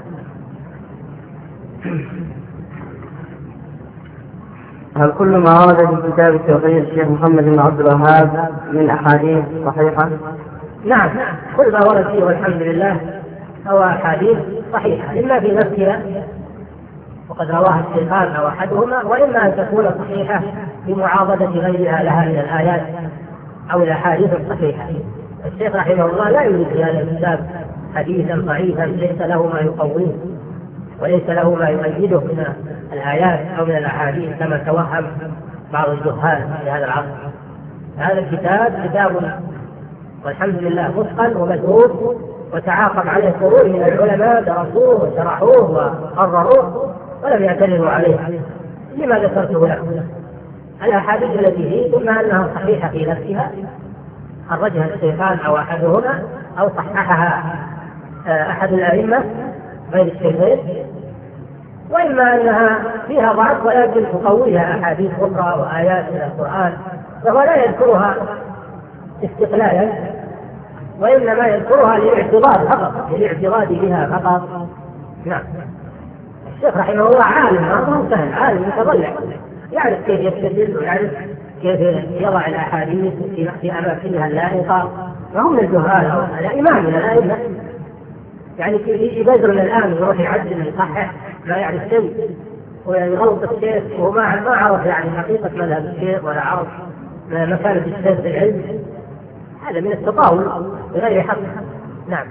هل كل ما ورد في كتاب التوحيد الشيخ محمد بن عبد الوهاب من أحاديث صحيحة؟ نعم، كل ما ورد فيه والحمد لله هو أحاديث صحيحة، إما في نفسها وقد رواها الشيخان أو أحدهما، وإما أن تكون صحيحة بمعاضدة غيرها لها من الآيات أو الأحاديث الصحيحة. الشيخ رحمه الله لا يوجد في هذا الكتاب حديثا ضعيفا ليس له ما يقويه وليس له ما يؤيده من الآيات أو من الأحاديث كما توهم بعض الجهال في هذا العصر. هذا الكتاب كتاب والحمد لله متقن ومدروس، وتعاقب عليه قرون من العلماء درسوه وشرحوه وقرروه ولم يعترضوا عليه. لما ذكرته لكم الأحاديث التي فيه إما أنها صحيحة في نفسها خرجها الشيخان أو أحدهما أو صححها أحد الأئمة غير الشيخين، وإما أنها فيها ضعف ولكن تقويها أحاديث أخرى وآيات من القرآن، فهو لا يذكرها استقلالا وإنما يذكرها للاعتراض فقط، للاعتراض بها فقط. نعم. الشيخ رحمه الله عالم، ما هو سهل، عالم متضلع، يعرف كيف يستدل ويعرف كيف يضع الأحاديث في أماكنها اللائقة، وهم الجهال هذا إمام من الأئمة، يعني يبادر الآن يروح يعدل ويصحح ما يعرف شيء ويغلط الشيخ وهو ما عرف يعني حقيقة مذهب الشيخ ولا عرف مكانة الشيخ في العلم. هذا من التطاول بغير حق. نعم.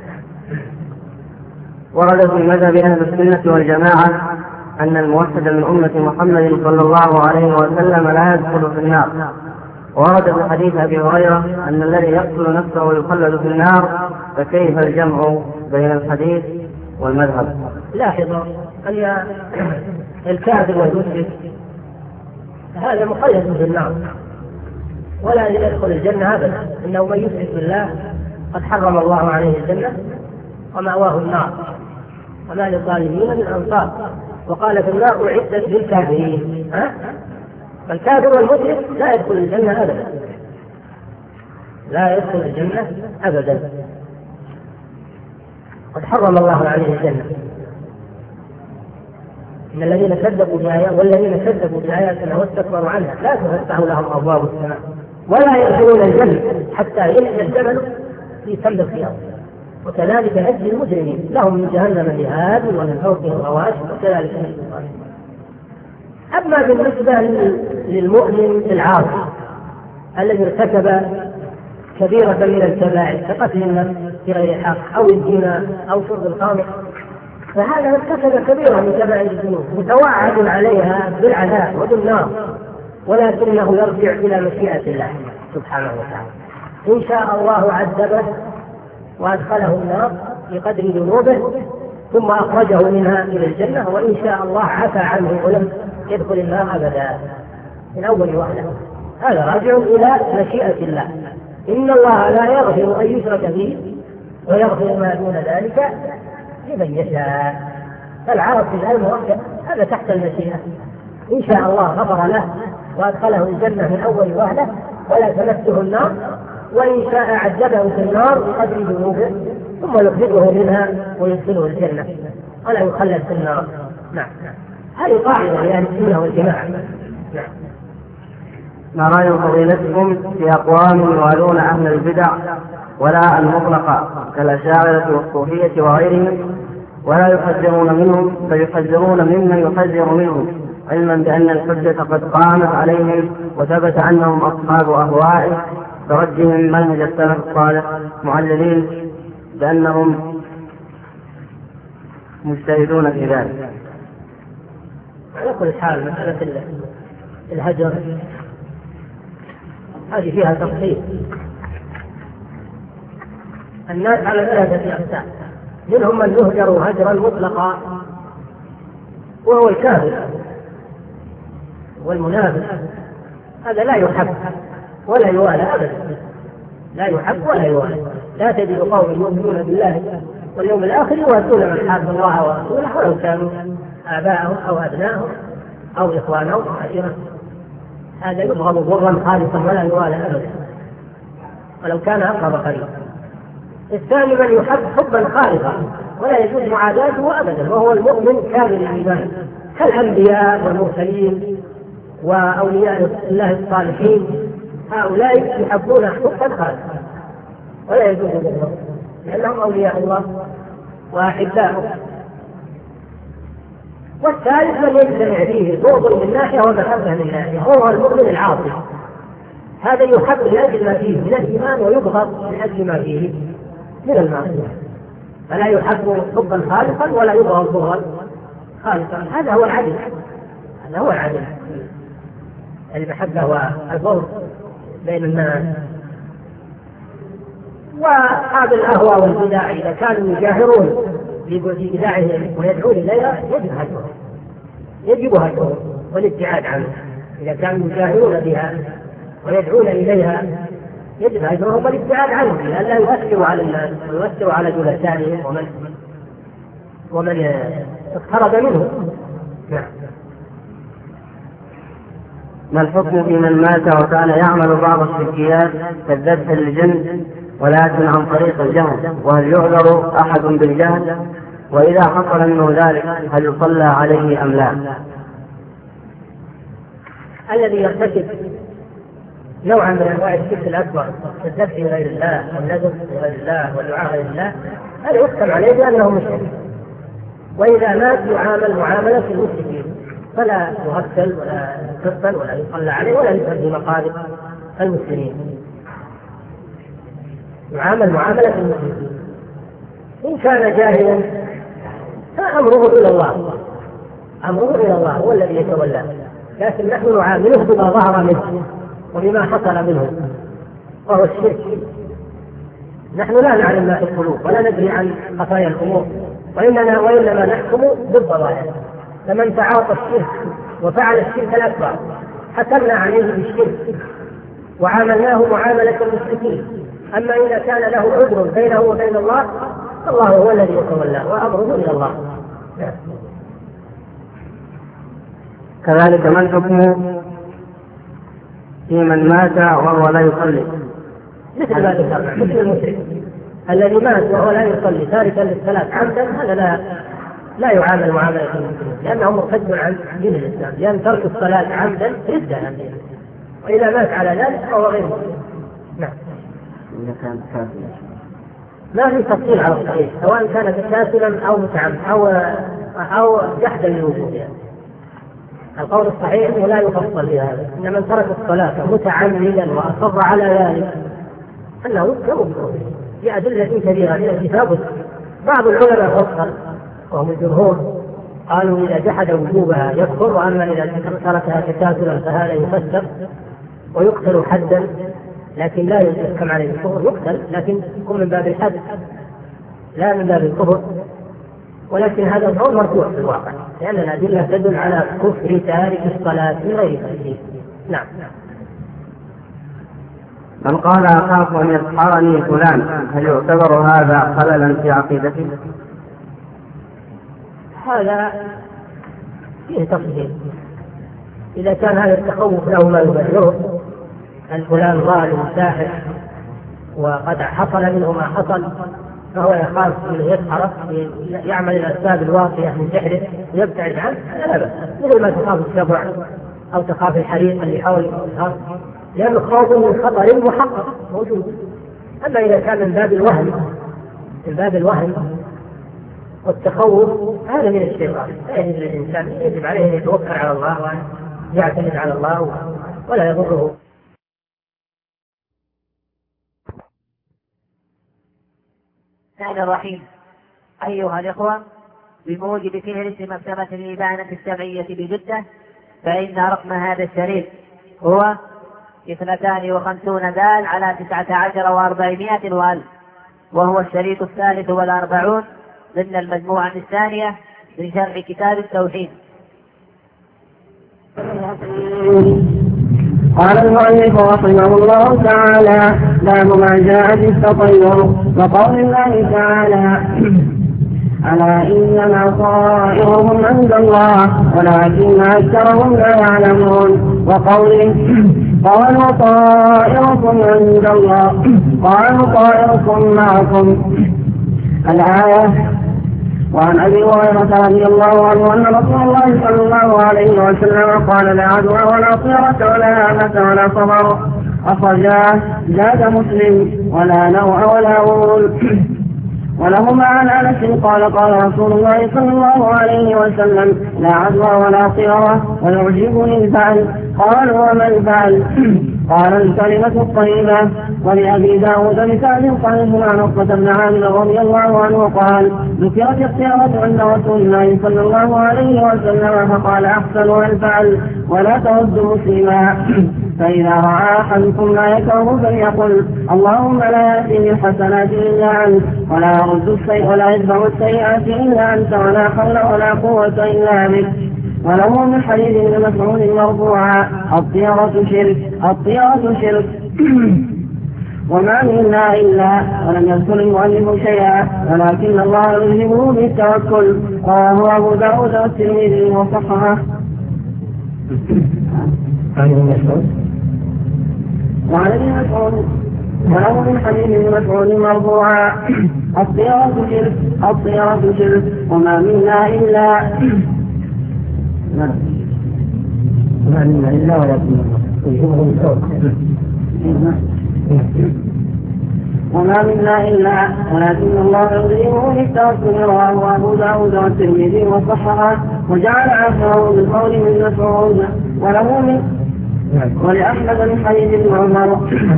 ورد في مذهب أهل السنة والجماعة أن الموحد من أمة محمد صلى الله عليه وسلم لا يدخل في النار. ورد في حديث أبي هريرة أن الذي يقتل نفسه ويخلد في النار، فكيف الجمع بين الحديث والمذهب؟ لاحظوا أن الكافر والمشرك هذا مخلد في النار ولا يدخل الجنة أبدا، إنه من يشرك بالله قد حرم الله عليه الجنة ومأواه النار وما للظالمين من أنصار، وقال في النار أعدت للكافرين. فالكافر والمشرك لا يدخل الجنة أبدا، لا يدخل الجنة أبدا، قد حرم الله عليه الجنة. إن الذين كذبوا بآياتنا والذين كذبوا بآياتنا واستكبروا عنها لا تفتح لهم أبواب السماء ولا يدخلون الجنة حتى يلج الجبل في سم الخياط وكذلك نجزي المجرمين لهم من جهنم مهاد ومن فوقهم غواش وكذلك نجزي الظالمين. أما بالنسبة للمؤمن العاصي الذي ارتكب كبيرة من الكبائر كقتل النفس بغير حق أو الزنا أو شرب الخمر فهذا ارتكب كبيرة من كبائر الذنوب متوعد عليها بالعذاب وبالنار ولكنه يرجع إلى مشيئة الله سبحانه وتعالى. إن شاء الله عذبه وأدخله النار بقدر ذنوبه ثم أخرجه منها إلى الجنة، وإن شاء الله عفى عنه ولم يدخل النار أبدا من أول وهلة. هذا راجع إلى مشيئة الله. إن الله لا يغفر أن يشرك به ويغفر ما دون ذلك لمن يشاء. فالعرب في العلم وقت هذا تحت المشيئة. إن شاء الله غفر له وأدخله الجنة من أول وهلة ولا تمسه النار، وإن شاء عذبه في النار بقدر ذنوبه ثم يخرجه منها ويدخله الجنة ولا يخلد في النار. نعم، هذه قاعدة يعني السنة والجماعة. نعم. ما رأي فضيلتكم في أقوام يوالون أهل البدع ولا المطلقة كالأشاعرة والصوفية وغيرهم ولا يحذرون منهم فيحذرون ممن يحذر منهم علما بأن الحجة قد قامت عليهم وثبت أنهم أصحاب أهواء ترجهم منهج السلف الصالح معللين بأنهم مجتهدون في ذلك؟ على كل حال مسألة الهجر هذه فيها تفصيل. الناس على ثلاثة أقسام، منهم من يهجر هجرا مطلقا وهو الكافر والمنافق، هذا لا يحب ولا يوالى أبدا، لا يحب ولا يوالى. لا تجد قوم يؤمنون بالله واليوم الآخر يوالون من حارب الله ورسوله ولو كانوا آباءهم أو أبناءهم أو إخوانهم أو عشيرتهم. هذا يبغض ضرا خالصا ولا يوالى أبدا ولو كان أقرب قريبا. الثاني من يحب حبا خالصا ولا يجوز معاداته أبدا وهو المؤمن كامل الإيمان كالأنبياء والمرسلين وأولياء الله الصالحين، هؤلاء يحبون حبا خالصا ولا يجوز ضرا لأنهم أولياء الله وأحباؤه. والثالث من يجتمع فيه بغض من ناحية ومحبة من ناحية هو المؤمن العاصي، هذا يحب لأجل ما فيه من الإيمان ويبغض لأجل ما فيه من المعصية، فلا يحب حبا خالصا ولا يبغض بغضا خالصا. هذا هو العدل، هذا هو العدل المحبة والبغض بين الناس. وأصحاب الأهواء والبدع إذا كانوا يجاهرون ببدعهم ويدعون إليها يجب هجرهم يجب هجرهم والابتعاد عنها. إذا كانوا يجاهرون بها ويدعون إليها يجب هجرهم والابتعاد عنهم لئلا يؤثروا على الناس ويؤثروا على جلسائهم ومن ومن اقترب منهم. نعم. ما الحكم في من مات وكان يعمل بعض الشركيات كالذبح للجن ولكن عن طريق الجهل، وهل يعذر أحد بالجهل؟ وإذا حصل منه ذلك هل يصلى عليه أم لا؟ الذي يرتكب نوعا من أنواع الشرك الأكبر كالذبح لغير الله والنذر لغير الله والدعاء لغير الله هذا يحكم عليه بأنه مشرك، وإذا مات يعامل معاملة المشركين فلا يغسل ولا يكفن ولا يصلى عليه ولا يدفن في مقابر المسلمين، يعامل معاملة المسلمين. إن كان جاهلا فأمره إلى الله، أمره إلى الله هو الذي يتولى، لكن نحن نعامله بما ظهر منه وبما حصل منه وهو الشرك. نحن لا نعلم ما في القلوب ولا ندري عن خفايا الأمور، وإننا وإنما نحكم بالظواهر. فمن تعاطى الشرك وفعل الشرك الأكبر حكمنا عليه بالشرك وعاملناه معاملة المشركين. أما إذا كان له عذر بينه وبين الله فالله هو الذي يتولى وأمره إلى الله. كذلك ما الحكم في من مات وهو لا يصلي؟ مثل ما ذكرنا، مثل المشرك الذي مات وهو لا يصلي تاركا للصلاة عمدا، هذا لا لا يعامل معاملة المسلمين، لأنه مرتد عن دين الإسلام، لأن ترك الصلاة عمدا ردة عن دينه، وإذا مات على ذلك فهو غير مسلم. نعم. إذا كان كافرا ما في تفصيل على الصحيح، سواء كان كافرا أو متعمد أو أو جحدا لوجودها. القول الصحيح انه لا يفصل في هذا، ان من ترك الصلاه متعمدا واصر على ذلك انه يكفر في ادله كثيره من الكتاب. بعض العلماء فصل وهم الجمهور قالوا اذا جحد وجوبها يكفر، واما اذا تركها تكاسلا فهذا يفسر ويقتل حدا، لكن لا يحكم عليه الكفر، يقتل لكن يكون من باب الحد لا من باب الكفر. ولكن هذا القول مرجوح في الواقع، لأن الأدلة تدل على كفر تارك الصلاة من غير تأثير. نعم. من قال أخاف أن يسحرني فلان هل يعتبر هذا خللا في عقيدته؟ هذا فيه تفصيل. إذا كان هذا التخوف له ما يبرره، أن فلان ظالم ساحر وقد حصل منه ما حصل، فهو يخاف أن يسحره، يعمل الأسباب الواقية من سحره ويبتعد عنه، لا بأس، مثل ما تخاف السبع أو تخاف الحريق اللي يحاول الإظهار، لأن خوف من خطر محقق موجود. أما إذا كان من باب الوهم من باب الوهم والتخوف هذا من الشيطان، فيجب للإنسان يجب عليه أن يتوكل على الله ويعتمد على الله ولا يضره. الرحمن الرحيم. أيها الإخوة، بموجب فهرس مكتبة الإبانة السبعية بجدة، فإن رقم هذا الشريط هو اثنتان وخمسون دال على تسعة عشر وأربعمائة وألف، وهو الشريط الثالث والأربعون ضمن المجموعة الثانية من شرح كتاب التوحيد. قال المؤلف رحمه الله تعالى: باب ما جاء في التطير، وقول الله تعالى: ألا إنما طائرهم عند الله ولكن أكثرهم لا يعلمون، وقوله: قالوا طائركم عند الله قالوا طائركم معكم، الآية. وعن أبي هريرة رضي الله عنه أن رسول الله صلى الله عليه وسلم قال: لا عدوى ولا طيرة ولا هامة ولا صبر، أخرجاه زاد مسلم، ولا نوء ولا غول. ولهما عن أنس قال: قال رسول الله صلى الله عليه وسلم: لا عدوى ولا طيرة ويعجبني الفعل. قالوا: وما الفعل؟ قال: الكلمة الطيبة. ولأبي داود بسند صحيح عن عقبة بن عامر رضي الله عنه قال: ذكرت الطيرة عند رسول الله صلى الله عليه وسلم فقال: أحسن الفعل ولا ترد مسلما. فإذا رأى أحدكم لا يكره فليقل: اللهم لا يأتي بالحسنات إلا أنت، ولا يرد السيئ ولا يدفع السيئات إلا أنت، ولا حول ولا قوة إلا بك. وله من حديث ابن مسعود مرفوعا: الطيرة شرك الطيرة شرك وما منا إلا. ولم يذكر المؤلف شيئا، ولكن الله يلهمه بالتوكل. رواه أبو داود والترمذي وصححه. وعن ابن مسعود وله من حديث ابن مسعود مرفوعا: الطيرة شرك الطيرة شرك وما منا إلا. ما منا إلا ولكن وما منا إلا ولكن الله يضيعه للتوكل. رواه أبو داود والترمذي وصححه، وجعل آخره بالقول من مسعود. وله من ولأحمد من حديث ابن عمر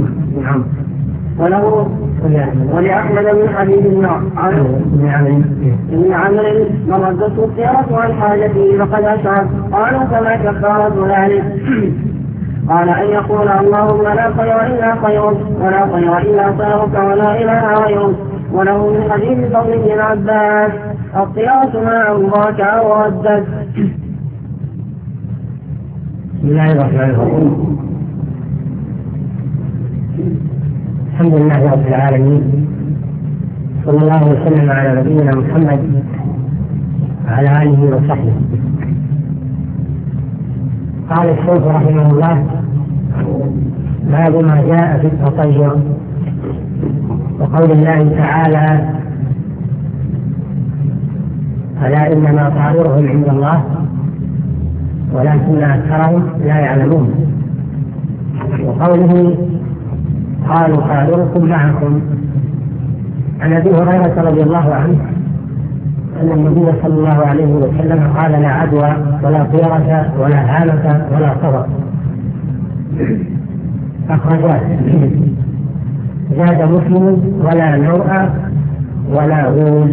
وله ولأحمد من حديث ابن عمرو ابن عمرو: من ردته الطيرة عن حاجته فقد أشرك. قالوا: فما كفارة ذلك؟ قال: أن يقول: اللهم لا خير إلا خيرك، ولا خير إلا خيرك، ولا إله غيرك. وله من حديث فضل بن عباس: الطيرة ما أمضاك أو ردت. بسم الله الرحمن الرحيم. الحمد لله رب العالمين، صلى الله وسلم على نبينا محمد وعلى آله وصحبه. قال الشيخ رحمه الله: باب ما جاء في التطير، وقول الله تعالى: ألا إنما طائرهم عند الله ولكن أكثرهم لا يعلمون. وقوله قالوا طائركم معكم، عن أبي هريرة رضي الله عنه أن النبي صلى الله عليه وسلم قال لا عدوى ولا طيرة ولا هامة ولا صبر. أخرجاه. زاد مسلم ولا نوء ولا غول.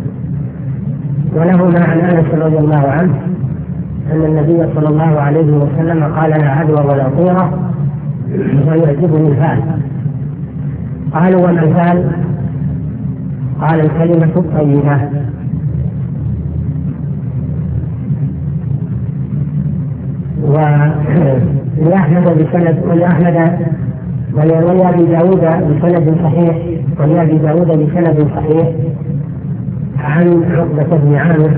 وله عن أنس رضي الله عنه أن النبي صلى الله عليه وسلم قال لا عدوى ولا طيرة ويعجبني الفعل. قالوا وما الفعل؟ قال الكلمة الطيبة. ولأحمد بسند ولأحمد ولأبي داود بسند صحيح ولأبي داود بسند صحيح عن عقبة بن عامر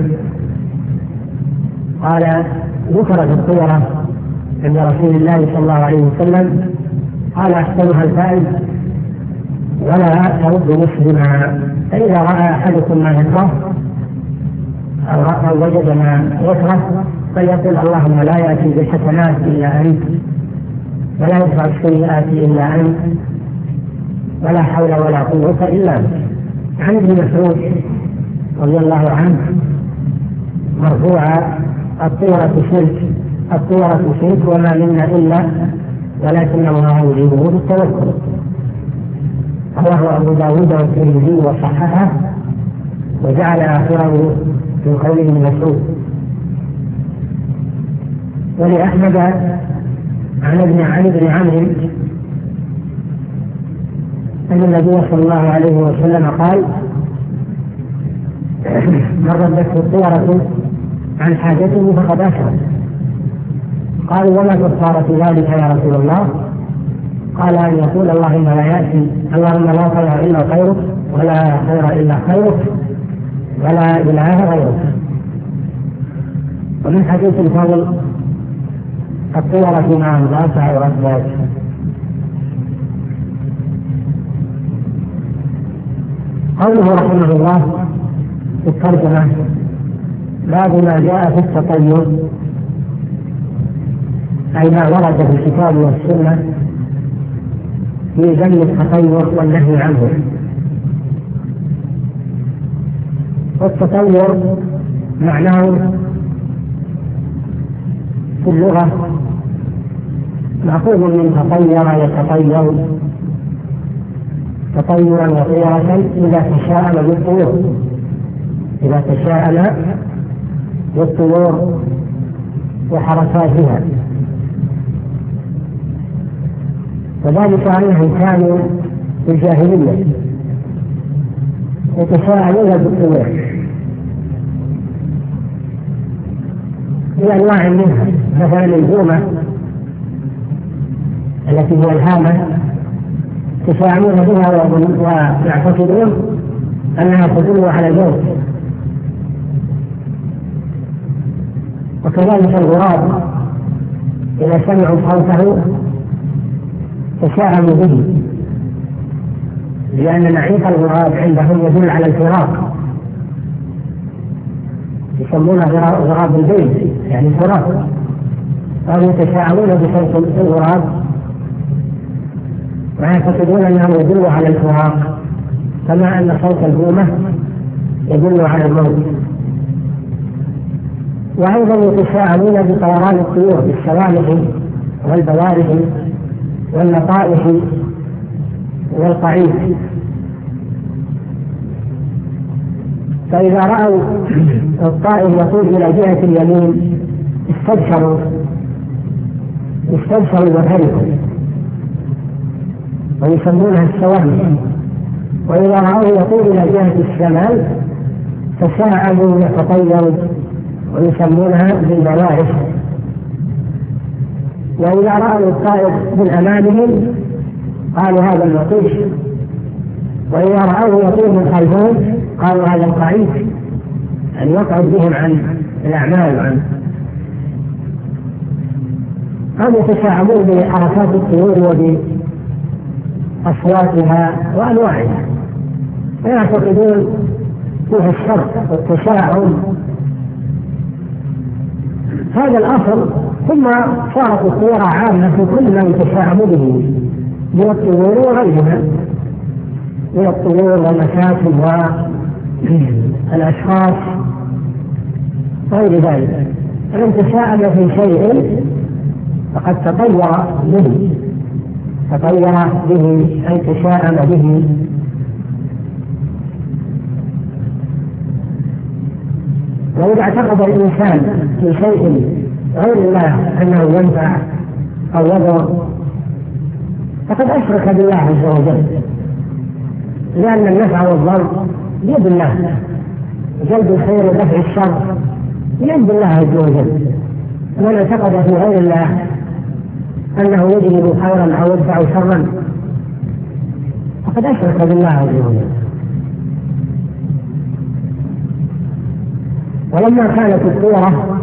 قال ذكرت الطيرة عند رسول الله صلى الله عليه وسلم قال أحسنها الفائز ولا ترد مسلما، فإذا رأى أحدكم ما يكره أو وجد ما يكره فليقل اللهم لا يأتي بالحسنات إلا أنت ولا يدفع السيئات إلا أنت ولا حول ولا قوة إلا أنت. عن ابن مسعود رضي الله عنه مرفوعا الطيرة شرك الطيرة شرك وما منا إلا ولكن الله يريده بالتوكل. رواه أبو داود والترمذي وصححه وجعل آخره في قول ابن مسعود. ولأحمد عن ابن علي بن عمرو أن النبي صلى الله عليه وسلم قال من ردته الطيرة عن حاجته فقد أشرك. قالوا وما كفارة ذلك يا رسول الله؟ قال أن يقول اللهم لا يأتي اللهم لا خير إلا خيرك ولا خير إلا خيرك ولا إله غيرك. ومن حديث الفضل الطيرة مع الرافع والرد. قوله رحمه الله في الترجمة باب ما جاء في التطير أي ما ورد في الكتاب والسنة في ذم التطير والنهي عنه. والتطير معناه في اللغة مأخوذ من تطير يتطير تطيرا وطيرة إذا تشاءم بالطيور إذا تشاءم بالطيور وحركاتها. وذلك أنهم كانوا في الجاهلية يتشاءمون بالطيور بأنواع منها، مثلا البومة التي هي الهامة يتشاءمون بها ويعتقدون أنها تدل على الموت. وكذلك الغراب إذا سمعوا صوته تشاءموا به، لأن نعيق الغراب عندهم يدل على الفراق، يسمونه غراب البيت يعني الفراق، فهم يتشاءمون بصوت الغراب ويعتقدون أنه يدل على الفراق، كما أن صوت البومة يدل على الموت. وأيضا يتشاءمون بطيران الطيور بالسوالف والبوارح واللطائف والقعيد. فإذا رأوا الطائر يطير إلى جهة اليمين استبشروا استبشروا وفرحوا ويسمونها السوالف، وإذا رأوه يطير إلى جهة الشمال تشاءموا وتطيروا ويسمونها بالبوارح. وإذا رأوا الطائر من أمامهم قالوا هذا اللطيف، وإذا رأوه يطير من خلفهم قالوا هذا القعيد، أن يقعد بهم عن الأعمال عنه. هم يتشاءمون بحركات الطيور وبأصواتها وأنواعها، ويعتقدون فيها الشر والتشاؤم، هذا الأصل، ثم صارت الطيرة عامة في كل ما يتشاءم به من الطيور وغيرها من الطيور والمكاتب والأشخاص غير ذلك. فمن تشاءم في شيء فقد تطير به تطير به أي تشاءم به. وإذا اعتقد الإنسان في شيء غير الله أنه ينفع أو يضر فقد أشرك بالله عز وجل، لأن النفع والضر بيد الله، جلب الخير ودفع الشر بيد الله عز وجل. ومن اعتقد في غير الله أنه يجلب خيرا أو يدفع شرا فقد أشرك بالله عز وجل. ولما كانت الصورة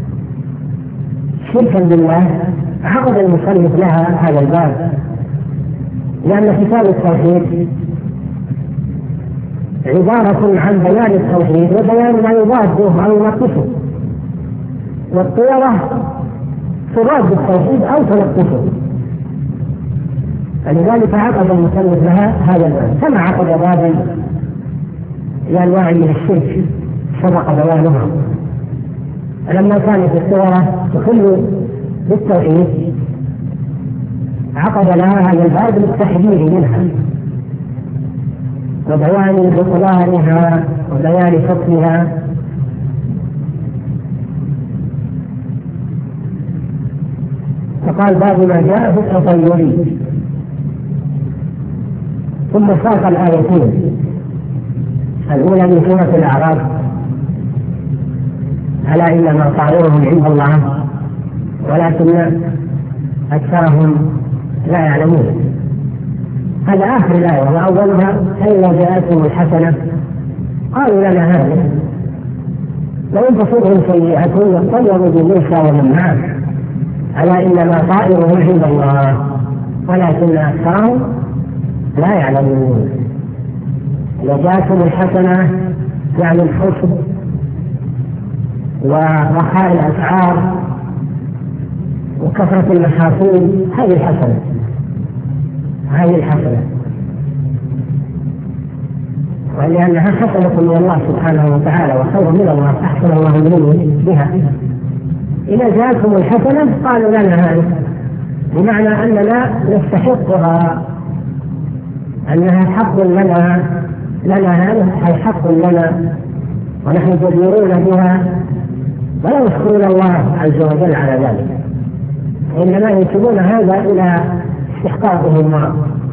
شركا بالله عقد المصنف لها هذا الباب، لأن كتاب التوحيد عبارة عن بيان التوحيد وبيان ما يضاده أو ينقصه، والصورة تضاد التوحيد أو تنقصه، فلذلك عقد المصنف لها هذا الباب، كما عقد بابا لأنواع من الشرك سبق بيانها. لما كانت الصورة تخل بالتوحيد عقد لها هذا الباب للتحذير منها وبيان بطلانها وبيان حكمها. فقال باب ما جاء في التطير، ثم ساق الآيتين الأولى من سورة الأعراف: ألا إنما طائرهم عند الله ولكن أكثرهم لا يعلمون. هذا آخر الآية، وأولها: فإذا جاءتهم الحسنة قالوا لنا هذه، وإن تصبهم سيئة يطيروا بموسى ومن معه، ألا إنما طائرهم عند الله ولكن أكثرهم لا يعلمون. إذا جاءتهم الحسنة يعني الحسن ورخاء الأسعار وكثرة المحاصيل، هذه الحسنة هذه الحسنة ولأنها حسنة من الله سبحانه وتعالى وخير من الله، أحسن الله إليه بها. إذا جاءتهم الحسنة قالوا لنا هذه، بمعنى أننا نستحقها، أنها حق لنا لنا هذا أي حق لنا، ونحن جديرون بها ولا يشكرون الله عز وجل على ذلك، إنما ينسبون هذا إلى استحقاقهم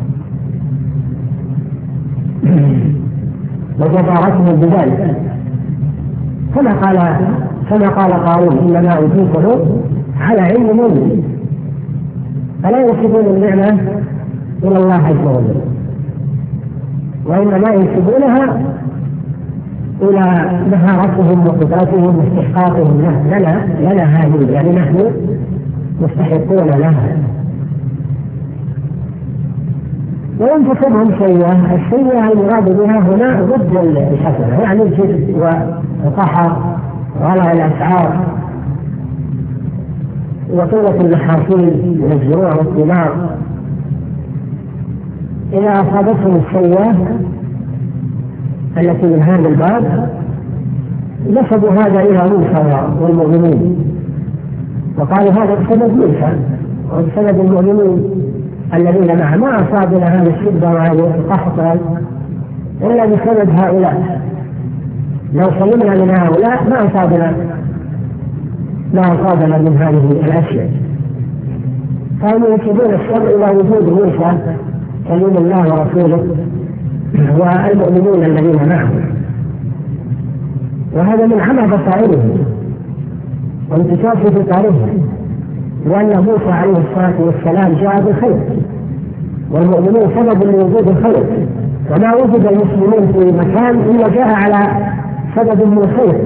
وجدارتهم بذلك، كما قال كما قال قارون: إنما أوتيته على علم مني. فلا ينسبون النعمة إلى الله عز وجل، وإنما ينسبونها إلى مهارتهم وقدرتهم واستحقاقهم لنا لنا هذه، يعني نحن مستحقون لها. وإن تصبهم سيئة، السيئة المراد بها هنا ضد الحسنة، يعني الجد والقحط وغلاء الأسعار وقلة المحاصيل من الزروع والثمار. إذا أصابتهم السيئة التي من هذا الباب نسبوا هذا إلى موسى والمؤمنين، وقالوا هذا بسبب موسى وبسبب المؤمنين الذين معه، ما أصابنا هذا الشدة وهذا القحط إلا بسبب هؤلاء، لو سلمنا من هؤلاء ما أصابنا ما أصابنا من هذه الأشياء. فهم ينسبون الشر إلى وجود موسى كلم الله ورسوله والمؤمنون الذين معه، وهذا من عمى بصائرهم وانتشار في فطرهم، لأن موسى عليه الصلاة والسلام جاء بالخير والمؤمنون سبب لوجود الخير، وما وجد المسلمون في مكان إلا جاء على سبب من الخير،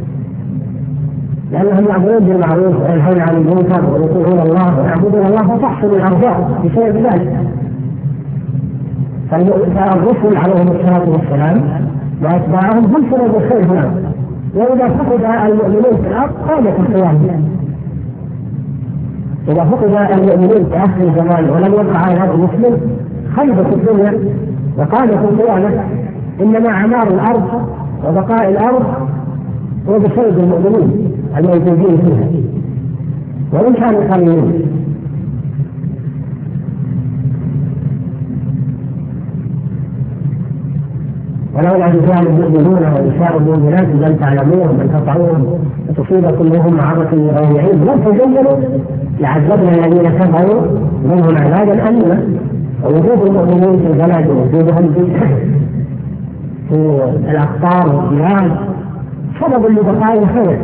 لأنهم يعبدون بالمعروف وينهون عن المنكر ويطيعون الله ويعبدون الله فتحصل الأرزاق بسبب ذلك. فالرسل عليهم الصلاة والسلام وأتباعهم هم سبب الخير هنا. وإذا فقد المؤمنون في الأرض قامت القيامة. إذا فقد المؤمنين في آخر الزمان ولم يبقى على هذا المسلم خلبت الدنيا وقامت القيامة. إنما عمار الأرض وبقاء الأرض هو بسبب المؤمنين الموجودين فيها وإن كانوا قليلين. ولولا رجال المؤمنون ونساء المؤمنات لم تعلموهم من تطعوهم وتصيبكم منهم معرة بغير علم لم تزينوا لعذبنا الذين كفروا منهم عذابا أليما. ووجود المؤمنين في البلد ووجودهم في الأقطار والبلاد سبب لبقاء الخير.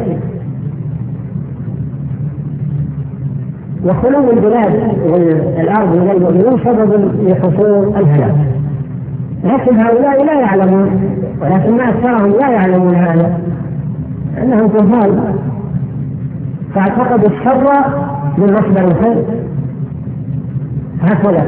وخلو البلاد والأرض من المؤمنين سبب لحصول الهلاك. لكن هؤلاء لا يعلمون، ولكن أكثرهم لا يعلمون هذا، أنهم جهال فاعتقدوا الشر من مصدر الخير. هكذا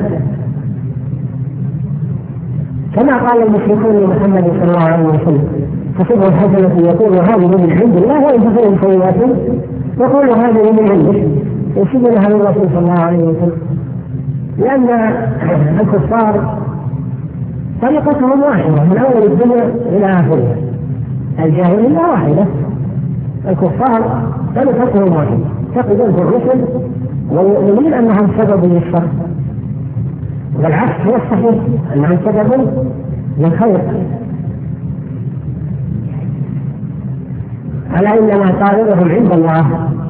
كما قال المشركون لمحمد صلى الله عليه وسلم: تصبه الحسنة يقول هذه من عند الله، وإن تصبهم سيئات يقول هذه من عندك، يشبه لها الرسول صلى الله عليه وسلم. لأن الكفار طريقتهم واحدة من أول الدنيا إلى آخرها، الجاهلية واحدة، الكفار طريقتهم واحدة، يعتقدون في الرسل والمؤمنين أنهم سبب للشر، والعكس هو الصحيح أنهم سبب للخير. ألا إنما طائرهم عند الله،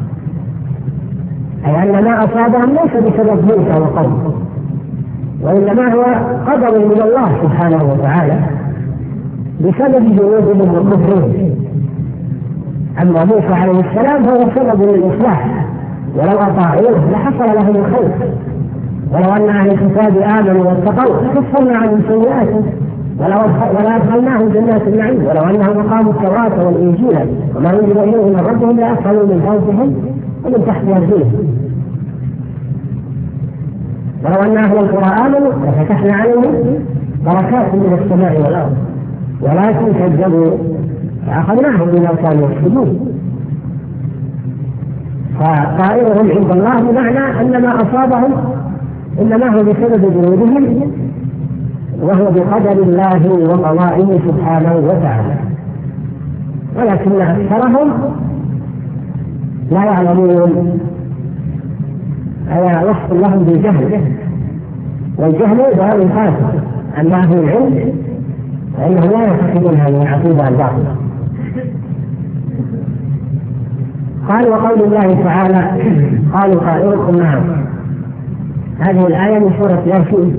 أي أن ما أصابهم ليس بسبب موسى وقومه، وإنما هو قدر من الله سبحانه وتعالى بسبب جنودهم وكفرهم. أما موسى عليه السلام هو سبب للإصلاح، ولو أطاعوه لحصل لهم الخير. ولو أن أهل الكتاب آمنوا واتقوا كفرنا عنهم سيئاتهم ولا أدخلناهم جنات النعيم. ولو أنهم أقاموا التوراة والإنجيل وما أنزل إليهم من ربهم لأكلوا من فوقهم ومن تحت أرجلهم. ولو أن أهل القرى آمنوا لفتحنا عليهم بركات من السماء والأرض ولكن كذبوا فأخذناهم بما كانوا يكسبون. فطائرهم عند الله بمعنى أن ما أصابهم إنما هو بسبب جنودهم، وهو بقدر الله وقضائه سبحانه وتعالى، ولكن أكثرهم لا يعلمون. أي وصف لهم بالجهل، والجهل دار الفاسد. أما أهل العلم فإنهم لا يعتقدون هذه العقيدة الباطلة. قال: وقول الله تعالى: قالوا طائركم معكم. هذه الآية من سورة ياسين.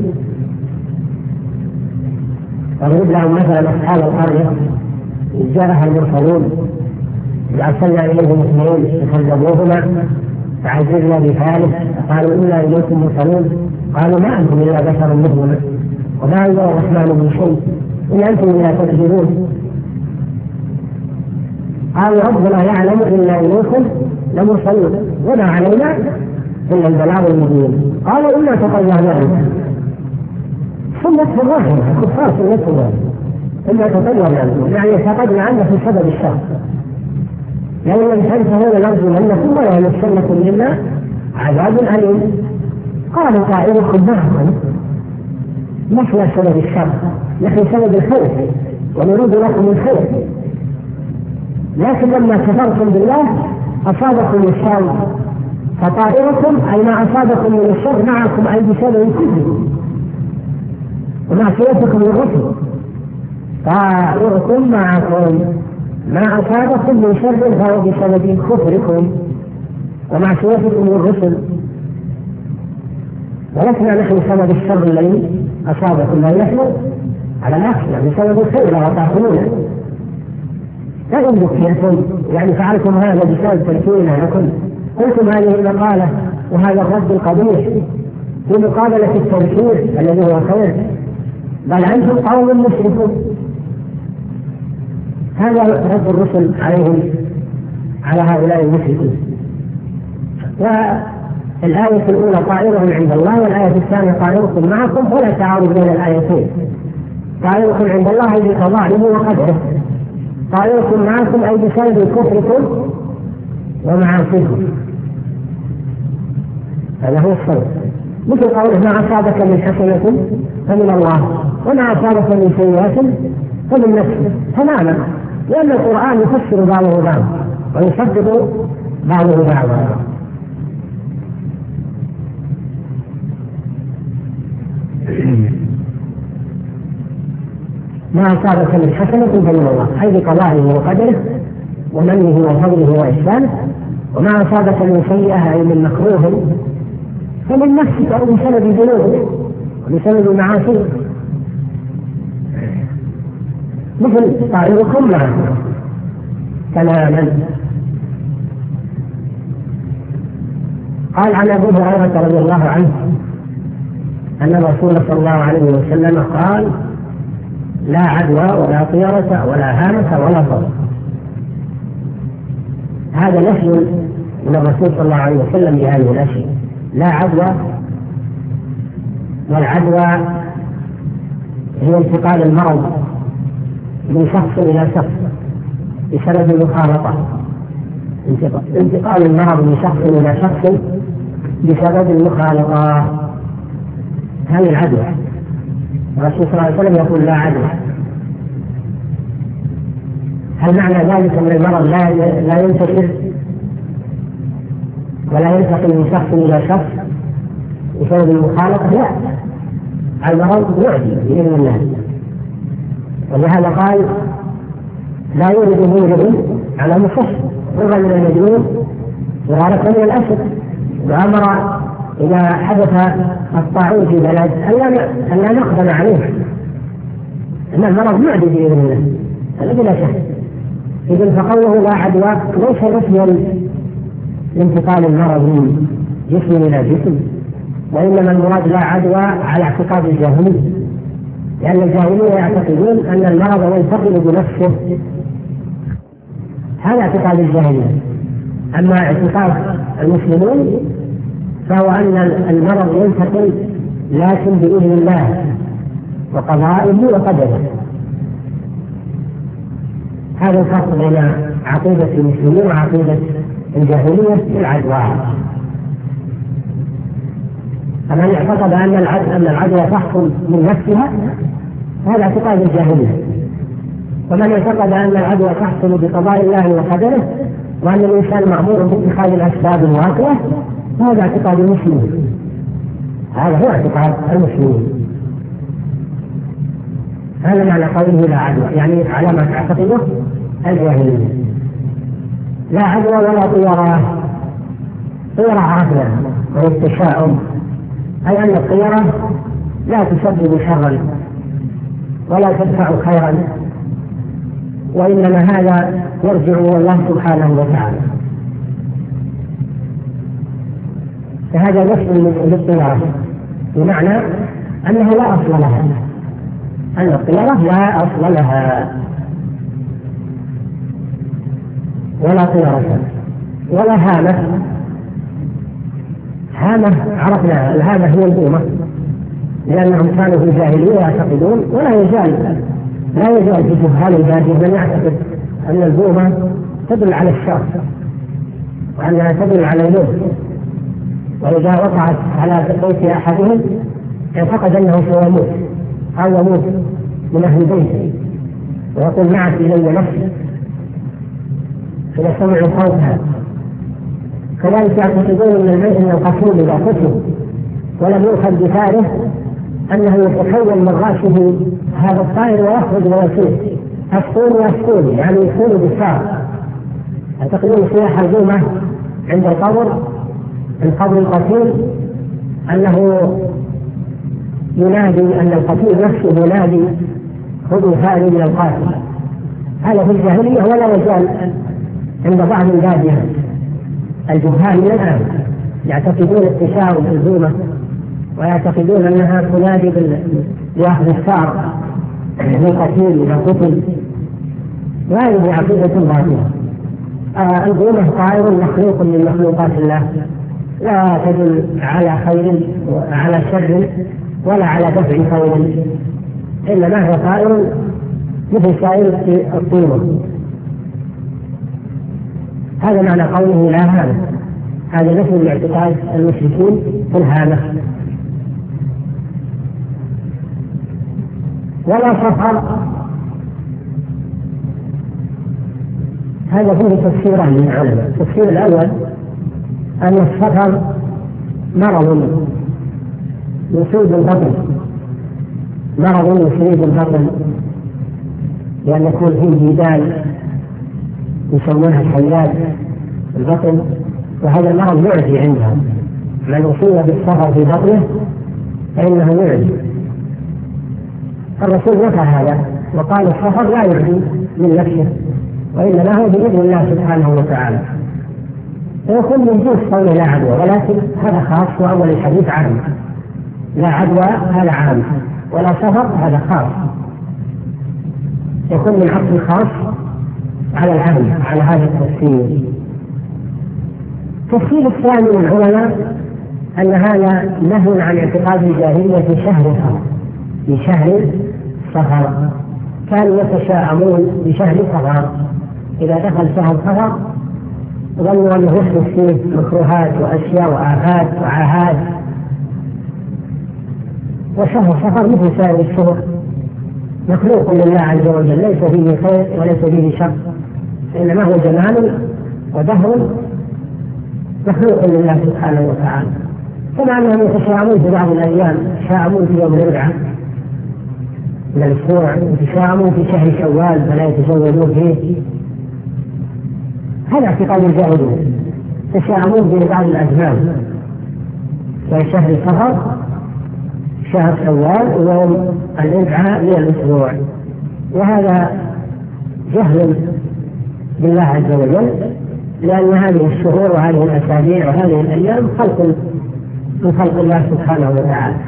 واضرب لهم مثلا أصحاب القرية إذ جاءها المرسلون إذ أرسلنا إليهم اثنين فكذبوهما فعززنا بثالث قالوا إنا إليكم مرسلون قالوا ما أنتم إلا بشر مثلنا وما أنزل الرحمن من شيء إن أنتم إلا تكذبون. قالوا ربنا يعلم إنا إليكم لمرسلون وما علينا إلا البلاغ المبين. قالوا إنا تطيرنا بكم. سنة الرحمة الكفار سنة الله إنا تطيرنا بكم، يعني اعتقدنا عنه في سبب الشر. لو لم تنتهوا لنرجمنكم ولا يمسنكم إلا عذاب أليم. قالوا طائركم معكم، نحن سبب الشر، نحن سبب الخير ونريد لكم الخير، لكن لما كفرتم بالله أصابكم الشر. فطائركم أي ما أصابكم من الشر معكم أي بسبب كفركم ومعصيتكم للرسل. طائركم معكم ما أصابكم من شر فهو بسبب كفركم ومعصيتكم للرسل، ولسنا نحن سبب الشر الذي أصابكم، بل نحن على العكس بسبب الخير وطاعتمونا. لا يملك يكون يعني فعلتم هذا بسبب تلكينا لكم، قلتم هذه المقالة وهذا الرد القبيح في مقابلة التذكير الذي هو خير، بل أنتم قوم مشركون. هذا رد الرسل عليهم على هؤلاء المشركين. والآية الأولى طائرهم عند الله، والآية الثانية طائركم معكم، ولا تعارض بين الآيتين. طائركم عند الله أي بقضائه وقدره، طائركم معكم أي بسبب كفركم ومعاصيكم. هذا هو الصوت، مثل قوله ما أصابك من حسنة فمن الله وما أصابك من سيئة فمن نفسك تماما، لأن القرآن يفسر بعضه بعضا ويصدق بعضه بعضا. ما أصابك من حسنة فمن الله أي بقضائه وقدره ومنه وفضله وإحسانه، وما أصابك من سيئة أي من مكروه فمن نفسك أو بسبب ذنوبك وبسبب معاصيك، مثل طائركم معكم تماما. قال عن أبي هريرة رضي الله عنه أن الرسول صلى الله عليه وسلم قال لا عدوى ولا طيرة ولا هامة ولا صوت. هذا نفي من الرسول صلى الله عليه وسلم بهذه الأشياء، لا عدوى، والعدوى هي انتقال المرض من شخص إلى شخص بسبب المخالطة، انتقال المرض من شخص إلى شخص بسبب المخالطة، هذه العدوى. الرسول صلى الله عليه وسلم يقول لا عدوى. هل معنى ذلك أن المرض لا لا ينتشر ولا ينتقل من شخص إلى شخص بسبب المخالطة؟ لا، المرض يعدي بإذن الله، ولهذا قال لا يولد مولد على مفصل رغم من المجنون فرارة من الأسد، وأمر إذا حدث الطاعون في بلد أن لا نقدم عليه، أن المرض معدي بإذن الله، هذا بلا شك. إذن فقوله لا عدوى ليس نفيا لانتقال المرض من جسم إلى جسم، وإنما المراد لا عدوى على اعتقاد الجاهلية، لأن الجاهلية يعتقدون أن المرض ينتقل بنفسه، هذا اعتقاد الجاهلية. أما اعتقاد المسلمون فهو أن المرض ينتقل لكن بإذن الله وقضائه وقدره. هذا الفرق بين عقيدة المسلمين وعقيدة الجاهلية في العدوى. فمن اعتقد أن العدوى أن العدوى تحصل من نفسها هذا اعتقاد الجاهلية، ومن اعتقد أن العدوى تحصل بقضاء الله وقدره وأن الإنسان مأمور باتخاذ الأسباب الواقعة هذا اعتقاد المسلمين، هذا هو اعتقاد المسلمين. هذا معنى قوله لا عدوى، يعني على ما تعتقده الجاهلية. لا عدوى ولا طيرة. طيرة عافية وهي التشاؤم، أي أن الطيرة لا تسبب شرا ولا تدفع خيرا، وإنما هذا يرجع إلى الله سبحانه وتعالى. فهذا نفس للطيرة بمعنى أنه لا أصل لها، أن الطيرة لا أصل لها، ولا طيرة ولا هامة. هامة عرفنا، الهامة هي البومة، لأنهم كانوا في الجاهلية يعتقدون، ولا يزال لا يزال في جهال البادية من يعتقد أن البومة تدل على الشر وأنها تدل على الموت، وإذا وقعت على بيت أحدهم اعتقد أنه سيموت أو يموت من أهل بيته، ويقول معك إلي نفسي إذا سمعوا صوتها. كذلك يعتقدون أن الميت أن القتيل إذا قتل ولم يؤخذ بثاره أنه يتحول من رأسه هذا الطائر ويخرج ويسير أسكون يسكون، يعني يسكون بالسار. يعتقدون سياح البومة عند القبر القبر القتيل أنه ينادي، أن القتيل نفسه ينادي خذوا ثاري من القاتل. هذا في الجاهلية ولا يزال عند بعض البادية الجهال من الآن يعتقدون التشاؤم البومة، ويعتقدون أنها تنادي بأخذ الثار للقتيل إذا قتل، وهذه عقيدة باطلة. آه البومة طائر مخلوق من مخلوقات الله، لا تدل على خير على شر ولا على دفع خير، إنما هي طائر مثل سائر الطيور. هذا معنى قوله لا هامة. هذا نفي لاعتقاد المشركين في الهامة. ولا سفر، هذا فيه تفسيران من العلماء. التفسير الأول أن السفر مرض يصيب البطن، مرض يصيب البطن لأن يكون فيه جدال يسمونها الحيات البطن، وهذا المرض يعدي عندهم. من أصيب بالسفر في بطنه فإنه يعدي. الرسول نفى هذا وقال السفر لا يعدي من نفسه، وإنما هو بإذن الله سبحانه وتعالى. ويكون من جنس قوله لا عدوى، ولكن هذا خاص، وأول الحديث عام. لا عدوى هذا عام، ولا سفر هذا خاص. يكون من عطف الخاص على العام على هذا التفسير. التفسير الثاني من العلماء أن هذا نهي عن اعتقاد الجاهلية في شهر صفر، في شهر صفر. كانوا يتشاءمون بشهر صفر، إذا دخل شهر صفر ظنوا أنه يحدث فيه مكروهات وأشياء وآفات وعاهات. وشهر صفر مثل سائر الشهور مخلوق لله عز وجل، ليس فيه خير وليس فيه شر، إنما هو جمال ودهر مخلوق لله سبحانه وتعالى. كما أنهم يتشاءمون في بعض الأيام، يتشاءمون في يوم الأربعاء من الأسبوع، يتشاءمون في شهر شوال فلا يتزوجون فيه. هذا اعتقاد الجاهلية. يتشاءمون في بعض الأزمان في شهر صفر، شهر شوال، ويوم الأربعاء من الأسبوع، وهذا جهل بالله عز وجل، لأن هذه الشهور وهذه الأسابيع وهذه الأيام خلق من خلق الله سبحانه وتعالى،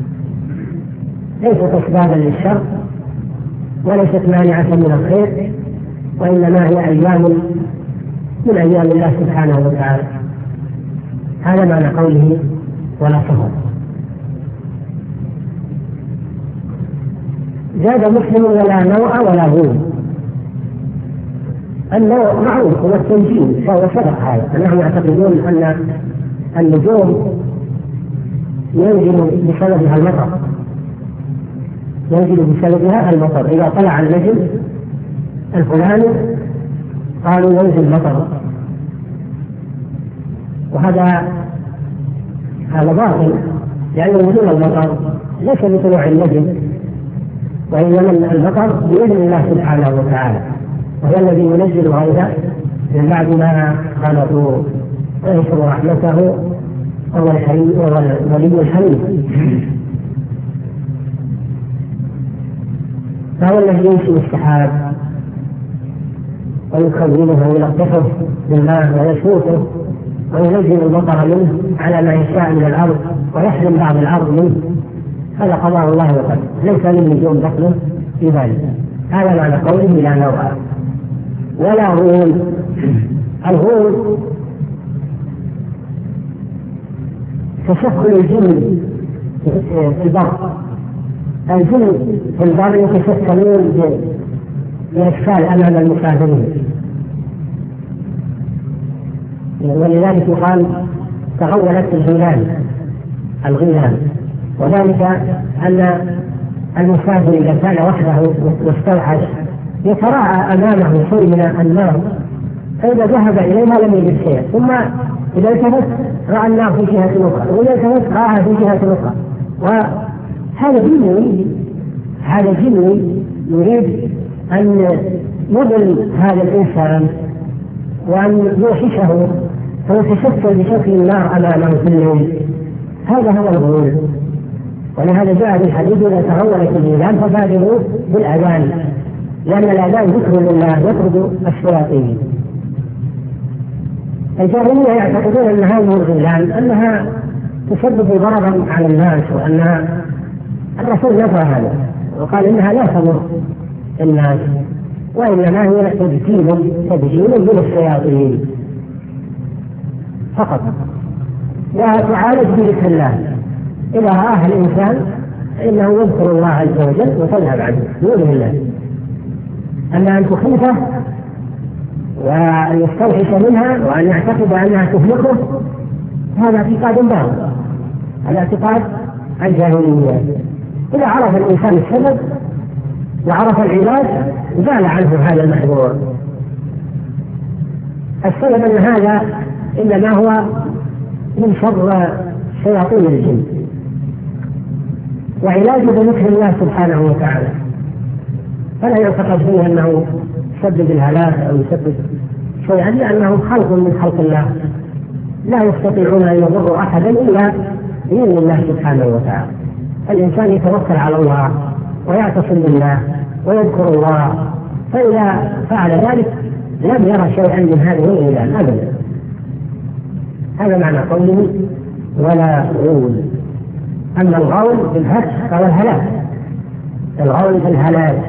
ليست أسبابا للشر وليست مانعة من الخير، وإنما هي أيام من أيام الله سبحانه وتعالى. هذا معنى قوله ولا سفر. زاد مسلم ولا نوء ولا غول. النوء معروف هو التنجيم، فهو سبق هذا، أنهم يعتقدون أن النجوم ينزل بسببها المطر، ينزل بسببها المطر. إذا طلع النجم الفلاني قالوا ينزل مطر، وهذا هذا باطل، لأن نزول المطر ليس بطلوع النجم، وإنما المطر بإذن الله سبحانه وتعالى، وهو الذي ينزل غيثا من بعد ما خلقوا وينشر رحمته، وهو الحليم وهو الولي الحليم. فهو الذي ينشئ السحاب ويكونه ويلطفه بالماء ويشوفه وينزل المطر منه على ما يشاء من الأرض، ويحرم بعض الأرض منه. هذا قضاء الله وقدره، ليس للنجوم دخل في ذلك. هذا معنى قوله لا نوء ولا غول. الغول تشكل الجن في البر. الجن في البر يتشكلون بأشكال أمام المسافرين، ولذلك يقال تغولت الغيلان الغيلان وذلك أن المسافر إذا كان وحده واستوحش يتراءى أمامه شيء من النار، فإذا ذهب إليها لم يجد شيئا، ثم إذا التفت رأى النار في جهة أخرى، وإذا التفت رآها في جهة أخرى. وهذا جنوي، هذا جنوي يريد أن يضل هذا الإنسان وأن يوحشه فيتشكل بشكل النار أمامه في الليل. هذا هو الغول. ولهذا جاء في الحديث إذا تغولت الغيلان فبادروا بالأذان، لأن الأذان ذكر لله يطرد الشياطين. الجاهلية يعتقدون أن هذه الغيلان أنها تسبب ضررا على الناس، وأنها الرسول نفى هذا وقال إنها لا تضر الناس، وإنما هي تبجيل تبجيل من الشياطين فقط، وتعالج بذكر الله. إذا رآها الإنسان فإنه يذكر الله عز وجل وتذهب عنه بإذن الله. أما أن تخيفه وأن يستوحش منها وأن يعتقد أنها تهلكه هذا اعتقاد باطل، هذا اعتقاد الجاهلية. إذا عرف الإنسان السبب وعرف العلاج زال عنه هذا المحظور. السبب أن هذا إنما هو من شر شياطين الجن، وعلاجه بذكر الله سبحانه وتعالى، فلا يعتقد فيه أنه يسبب الهلاك أو يسبب شيئا، لأنه خلق من خلق الله لا يستطيعون أن يضروا أحدا إلا بإذن الله سبحانه وتعالى. الإنسان يتوكل على الله ويعتصم بالله ويذكر الله، فإذا فعل ذلك لم يرى شيئا من هذه الإله أبدا. هذا معنى قوله ولا غول. أما الغول بالفتح فهو الهلاك، الغول بالهلاك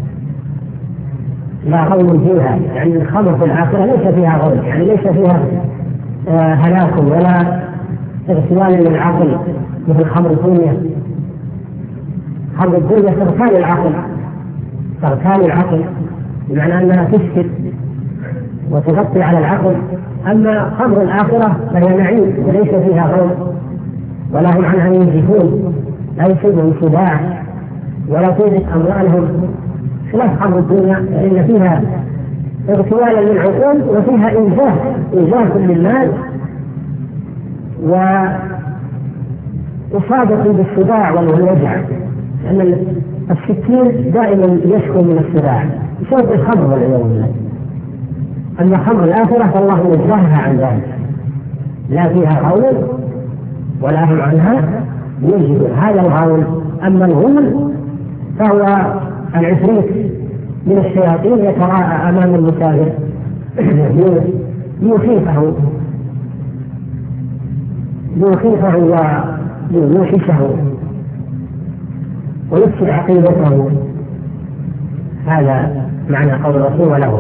لا غول فيها، يعني الخمر في الآخرة ليس فيها غول، يعني ليس فيها آه هلاك ولا اغتيال للعقل مثل خمر الدنيا. خمر الدنيا تغتال العقل، تغتال العقل بمعنى أنها تسكت وتغطي على العقل. أما خمر الآخرة فهي نعيم وليس فيها غول ولا هم عنها ينزفون، لا يصيبهم صداع ولا توجد أموالهم، خلاف خمر الدنيا فإن فيها اغتيالا للعقول وفيها إنزاف إنزاف للمال وإصابة بالصداع والوجع، لأن السكين دائما يشكو من الصداع بسبب الخمر والعياذ بالله. أما خمر الآخرة فالله نزهها عن ذلك، لا فيها غول ولا هم عنها ينزفون، هذا الغول. أما الغول فهو العفريت من الشياطين يتراءى أمام المسافر ليخيفه ليخيفه ويوحشه ويفسد عقيدته. هذا معنى قول الرسول وله.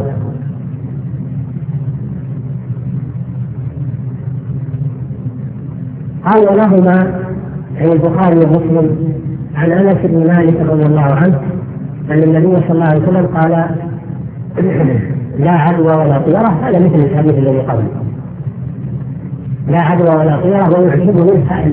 قال لهما عن البخاري ومسلم عن انس بن مالك رضي الله عنه ان النبي صلى الله عليه وسلم قال لا عدوى ولا طيره، هذا مثل الحديث الذي قبله، لا عدوى ولا طيره ويعجبه الفأل.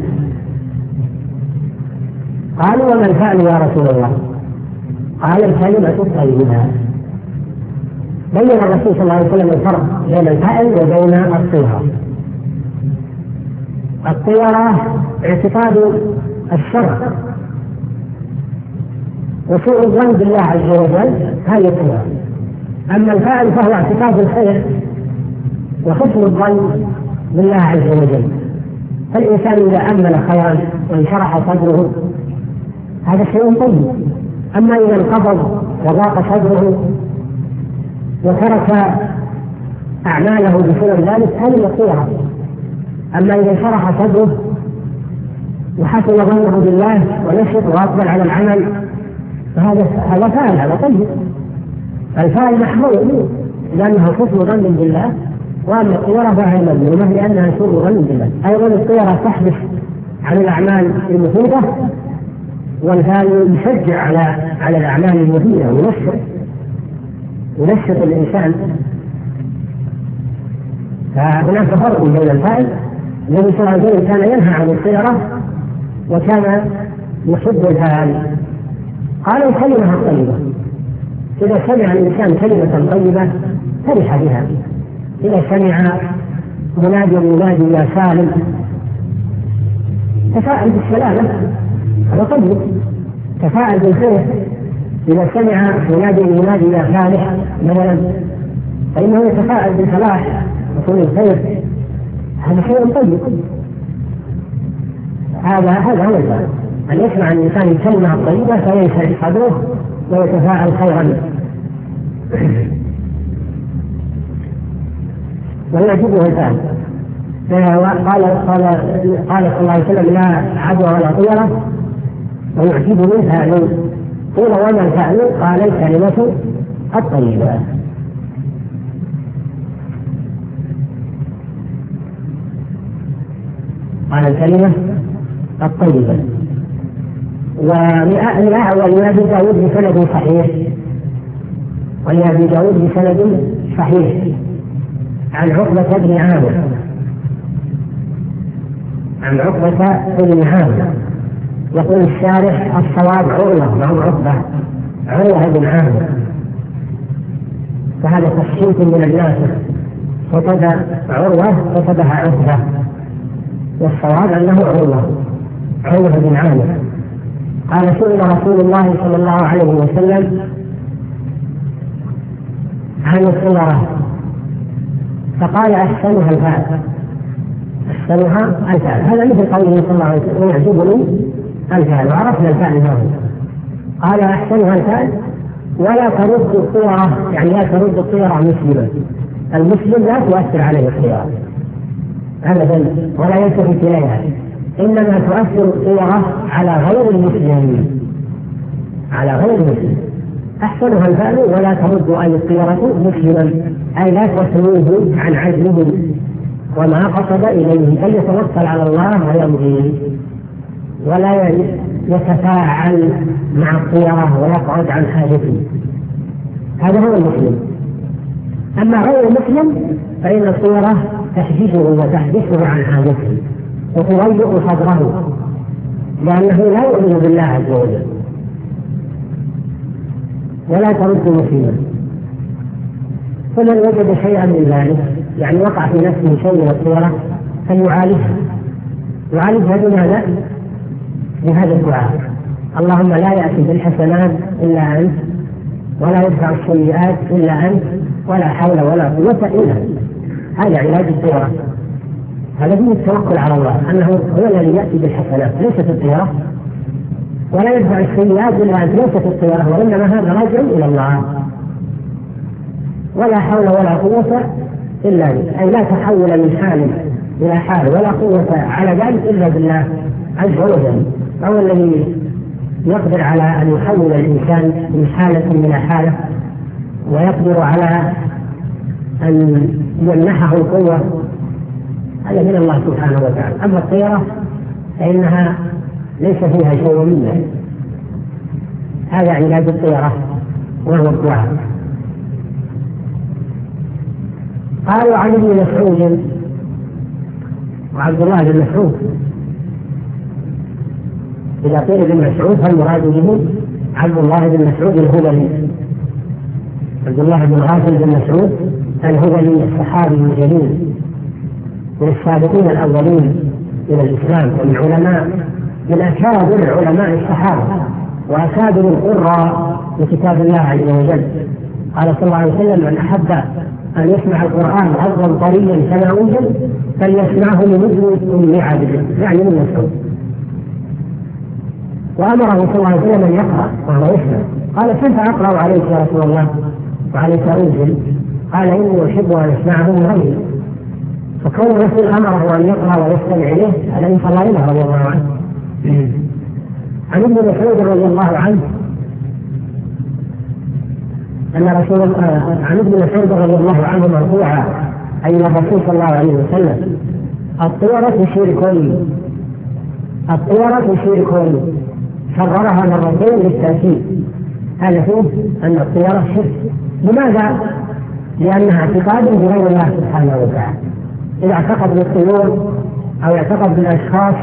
قالوا وما الفأل يا رسول الله؟ قال الكلمة الطيبة. بين الرسول صلى الله عليه وسلم الفرق بين الفأل وبين الطيرة. الطيرة اعتقاد الشر وسوء الظن بالله عز وجل، هذه الطيرة. أما الفأل فهو اعتقاد الخير وحسن الظن بالله عز وجل. فالإنسان إذا أمل خيرا وانشرح صدره هذا شيء طيب. أما إذا انقبض وضاق صدره وترك أعماله بسبب ذلك هذه الطيرة. أما إذا انشرح صدره وحسن ظنه بالله ونشط وأقبل على العمل فهذا هذا فعل، هذا طيب. الفعل محمود لأنه حسن ظن بالله، وأما الطيرة فهي مذمومة لأنها سوء ظن بالله. أيضا الطيرة تحدث عن الأعمال المفيدة، والفعل يشجع على على الأعمال المفيدة وينشط ينشط الإنسان. فهناك فرق بين الفعل. النبي صلى الله عليه وسلم كان ينهى عن الطيرة وكان يحب الفعل. قال الكلمة الطيبة، إذا سمع الإنسان كلمة طيبة فرح بها. إذا سمع منادي ينادي يا سالم تفاعل بالسلامة، هذا طيب، تفاعل بالخير. إذا سمع منادي ينادي يا فالح مثلا فإنه يتفاعل بالفلاح وكل الخير، هذا شيء طيب. هذا هذا هو الفعل، أن يسمع الإنسان الكلمة الطيبة فينشرح صدره ويتفاعل خيرا ويعجبه الفعل. قال قال قال صلى الله عليه وسلم لا عدوى ولا طيرة ويعجبه الفعل. قيل وما الفعل؟ قال الكلمة الطيبة. قال الكلمة الطيبة. ولأبي داود بسند صحيح ولأبي داود بسند صحيح عن عقبة بن عامر عن عقبة بن عامر يقول الشارح الصواب عروة وهو عقبة عروة بن عامر، فهذا تخشيت من الناس، كتب عروة كتبها عقبة، والصواب أنه عروة عروة بن عامر. قال سئل رسول الله صلى الله عليه وسلم عن الصورة فقال أحسنها الفعل أحسنها الفعل، هذا مثل قوله صلى الله عليه وسلم يعجبني الفعل، وعرفنا الفعل هذا. قال أحسنها الفعل ولا ترد الصورة، يعني لا ترد الصورة مسلما، المسلم لا تؤثر عليه الصورة أبدا ولا يلتفت إليها، إنما تؤثر الصورة على غير المسلم على غير المسلم. أحسنها الفعل ولا ترد أي الصورة مسلما، أي لا تسلوه عن عزمه وما قصد إليه، بل يتوكل على الله ويمضي ولا يتفاعل مع الصورة ويقعد عن حاجته، هذا هو المسلم. أما غير المسلم فإن الصورة تحجزه وتحبسه عن حاجته وتضيق صدره، لأنه لا يؤمن بالله عز وجل. ولا ترد مسلما، فمن وجد شيئا من ذلك، يعني وقع في نفسه شيء من الصورة، فليعالجها يعالجها بماذا؟ بهذا الدعاء: اللهم لا يأتي بالحسنات إلا أنت ولا يدفع السيئات إلا أنت ولا حول ولا قوة إلا أنت. هذا علاج الصورة، هذا فيه التوكل على الله أنه هو الذي يأتي بالحسنات ليست الطيرة، ولا يدفع السيئات إلا أنت ليست الطيرة، وإنما هذا راجع إلى الله. ولا حول ولا قوة إلا بالله، أي لا تحول من حال إلى حال ولا قوة على ذلك إلا بالله عز وجل، هو الذي يقدر على أن يحول الإنسان من حالة إلى حالة، ويقدر على أن يمنحه القوة، هذا من الله سبحانه وتعالى. أما الطيرة فإنها ليس فيها شيء منه، هذا علاج الطيرة وهو الدعاء. قالوا عن ابن مسعود وعبد الله بن مسعود، إذا قيل ابن مسعود فالمراد به عبد الله بن مسعود الهذلي، عبد الله بن غافل بن مسعود الهذلي الصحابي الجليل من السابقين الأولين إلى الإسلام، ومن علماء من أكابر علماء الصحابة وأكابر القراء لكتاب الله عز وجل. قال صلى الله عليه وسلم: من أحب أن يسمع القرآن غضا طريا كما أنزل فليسمعه من ابن أم عبد، يعني من مسعود. وأمره صلى الله عليه وسلم أن يقرأ وهو يسمع. قال: كيف أقرأ عليك يا رسول الله وعليك أنزل؟ قال: إني أحب أن أسمعه من غيري. فكون الرسول أمره أن يقرأ ويستمع إليه عليه فضائله رضي الله عنه. عن ابن مسعود رضي الله عنه أن رسول الله عن ابن مسعود رضي الله عنه مرفوعا أي الرسول صلى الله عليه وسلم: الطيرة شرك الطيرة شرك، كررها مرتين للتأكيد. هذا فيه أن الطيرة شرك. لماذا؟ لأنها اعتقاد بغير الله سبحانه وتعالى. إذا اعتقد بالطيور أو اعتقد بالأشخاص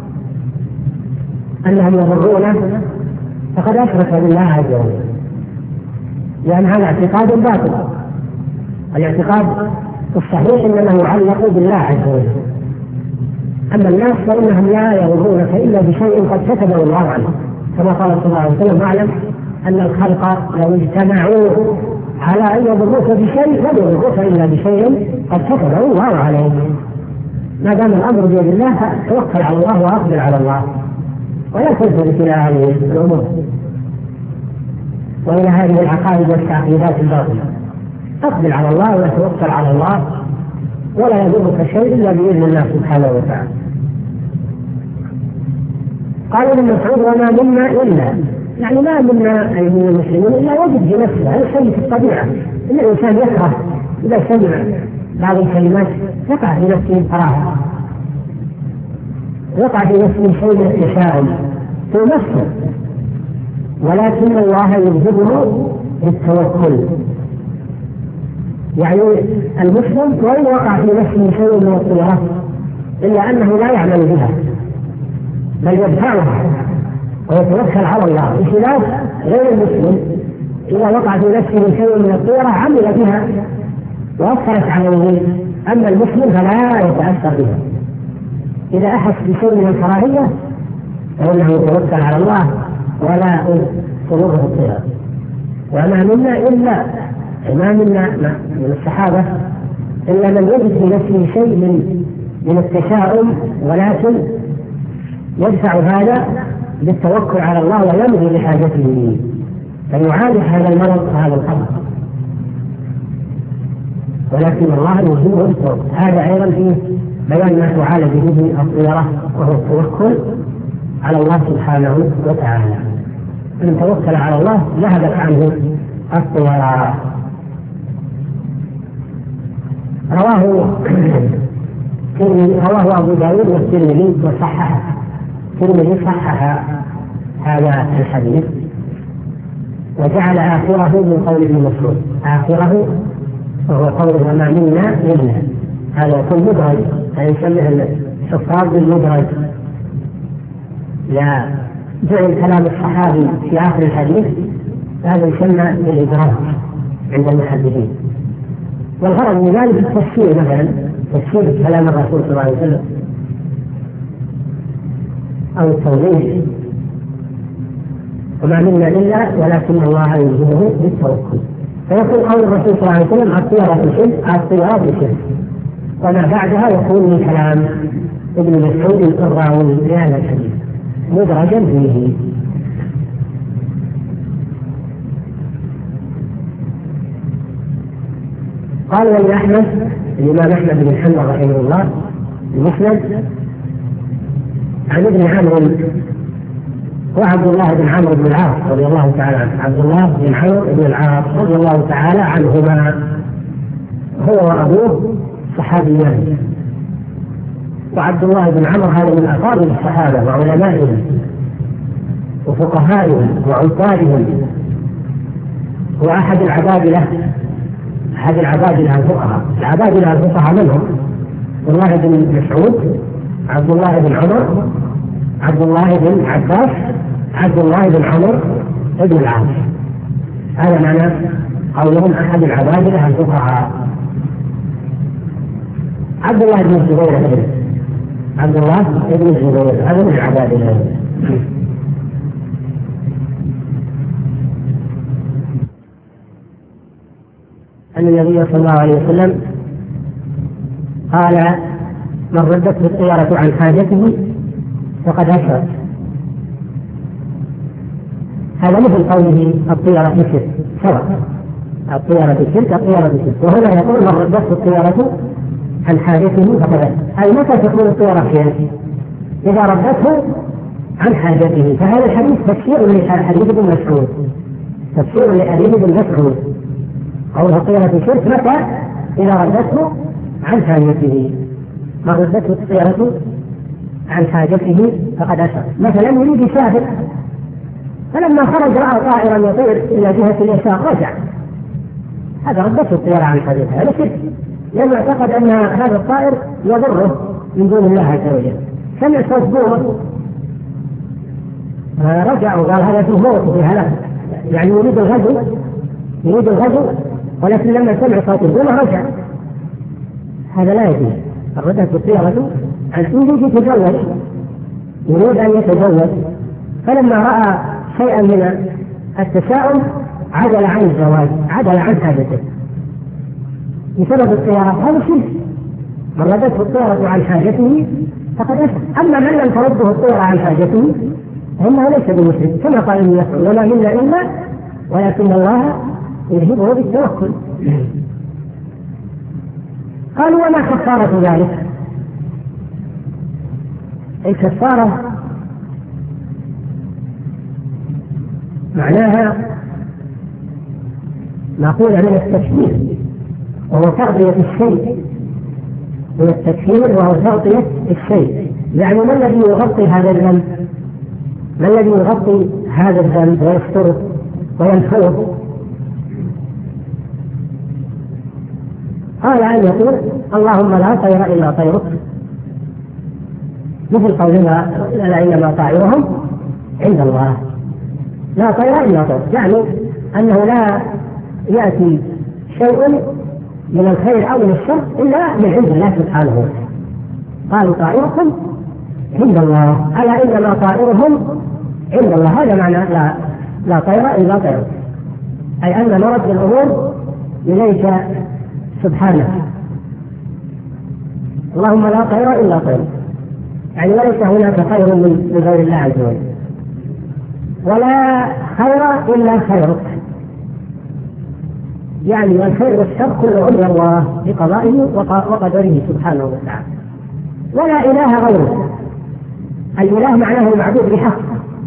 أنهم يضرونه فقد أشرك بالله عز وجل، لأن هذا اعتقاد باطل. الاعتقاد الصحيح إنما يعلق بالله عز وجل. أما الناس فإنهم لا يضرونك إلا بشيء قد كتبه الله عنه، كما قال صلى الله عليه وسلم: واعلم أن الخلق لو اجتمعوا على أن يضروك بشيء لم يضروك إلا بشيء قد كتبه الله عليه. ما دام الأمر بيد الله فتوكل على الله وأقبل على الله، ولا تلتفت إلى هذه الأمور وإلى هذه العقائد والتعقيدات الباطلة. أقبل على الله وتوكل على الله، ولا يضرك شيء إلا بإذن الله سبحانه وتعالى. قال ابن مسعود: وما منا إلا، يعني ما منا أي من المسلمين إلا وجد في نفسه، هذا شيء في الطبيعة، إن الإنسان يكره إذا سمع بعض الكلمات يقع في نفسه الكراهة، يقع في نفسه شيء من التشاؤم، في نفسه، ولكن الله يلزمه بالتوكل. يعني المسلم وإن وقع في نفسه شيء من الطيرة إلا أنه لا يعمل بها بل يدفعها ويتوكل على الله، بخلاف غير المسلم إذا وقع في نفسه شيء من الطيرة عمل بها وأثرت عليه. أما المسلم فلا يتأثر بها، إذا أحس بشيء من الكراهية فإنه يتوكل على الله ولا تضره الطيرة. وما منا إلا ما منا من الصحابة إلا من يجد في نفسه شيء من من التشاؤم، ولكن يدفع هذا بالتوكل على الله ويمضي لحاجته فيعالج هذا المرض وهذا الخطر، ولكن الله يلزمه بالتوكل. هذا أيضا فيه بيان ما تعالج به الطيرة، وهو التوكل على الله سبحانه وتعالى. من توكل على الله ذهبت عنه الطيرة. رواه رواه أبو داود والترمذي وصححه. الترمذي صحح هذا الحديث وجعل آخره من قول ابن مسعود، آخره وهو قوله وما منا إلا، هذا يكون مدرج، فيسميه الحفاظ بالمدرج. لا جعل كلام الصحابي في آخر الحديث، هذا يسمى بالإدراج عند المحدثين. والغرض من ذلك التفسير، مثلا تفسير كلام الرسول صلى الله عليه وسلم أو التوضيح. وما منا إلا ولكن الله يلزمه بالتوكل. فيكون قول الرسول صلى الله عليه وسلم الطيرة بالشرك، الطيرة بالشرك، وما بعدها يكون من كلام ابن مسعود الراوي لهذا الحديث مدرجا فيه. قال ولي أحمد الإمام أحمد بن حنبل رحمه الله المسند عن ابن عمرو وعبد الله بن عمرو بن العاص رضي الله تعالى عنه، عبد الله بن عمرو بن العاص رضي الله تعالى عنهما، هو وأبوه صحابيان. وعبد الله بن عمرو هذا من أفاضل الصحابة وعلمائهم وفقهائهم وعبادهم، هو أحد العبادلة أحد العبادلة الفقهاء. العبادلة الفقهاء منهم؟ عبد الله بن مسعود، عبد الله بن عمر، عبد الله بن عباس، عبد الله بن عمر بن العاص. هذا معنى قولهم أحد العبادلة الفقهاء. عبد الله بن الزبير، عبد الله بن الزبير هذا من العبادلة. أن النبي صلى الله عليه وسلم قال من ردته الطيرة عن حاجته فقد أشرك. هذا مثل قوله الطيرة بالشرك، سواء الطيرة بالشرك الطيرة بالشرك. وهنا يقول من ردته الطيرة عن حاجته فقد أشرك، أي متى تكون الطيرة شرك؟ إذا ردته عن حاجته. فهذا الحديث تفسير لحديث ابن مسعود، تفسير لحديث ابن مسعود قوله الطيرة بالشرك متى؟ إذا ردته عن حاجته. من ردته الطيرة عن حاجته فقد أشرك. مثلا يريد يسافر فلما خرج رأى طائرا يطير إلى جهة اليسار رجع، هذا ردته الطيرة عن حاجته، هذا شرك، لأنه اعتقد أن هذا الطائر يضره من دون الله عز وجل. سمع صوت بومة رجع وقال هذا فيه موت في هلاك، يعني يريد الغزو يريد الغزو ولكن لما سمع صوت البومة رجع، هذا لا يجوز. ردته الطيرة عن يريد يتزوج يريد أن يتزوج فلما رأى شيئا من التشاؤم عدل عن الزواج، عدل عن حاجته بسبب الطيرة، هذا شرك. من ردته الطيرة عن حاجته فقد أشرك. أما من لم ترده الطيرة عن حاجته فإنه ليس بمشرك، كما قال ابن مسعود وما منا إلا ولكن الله يذهبه بالتوكل. قالوا وما كفارة ذلك؟ الكفارة معناها معقولة من التكفير، وهو تغطية الشيء، من التكفير وهو تغطية الشيء. يعني ما الذي يغطي هذا الذنب؟ ما الذي يغطي هذا الذنب ويستره وينفره؟ قال أن يقول اللهم لا طير إلا طيرك، مثل قولنا لا إنما طائرهم عند الله، لا طير إلا طير، يعني أنه لا يأتي شيء من الخير أو من الشر إلا من عند الله سبحانه وتعالى. قالوا طائركم عند الله، ألا إنما طائرهم عند الله، هذا معنى لا, لا طير إلا طير، أي أن مرد الأمور إليك سبحانه. اللهم لا طير إلا طير، يعني ليس هناك خير من غير الله عز وجل، ولا خير إلا خيرك، يعني الخير والشر كله أمر الله بقضائه وقدره سبحانه وتعالى، ولا إله غيره. الإله معناه المعبود بحق،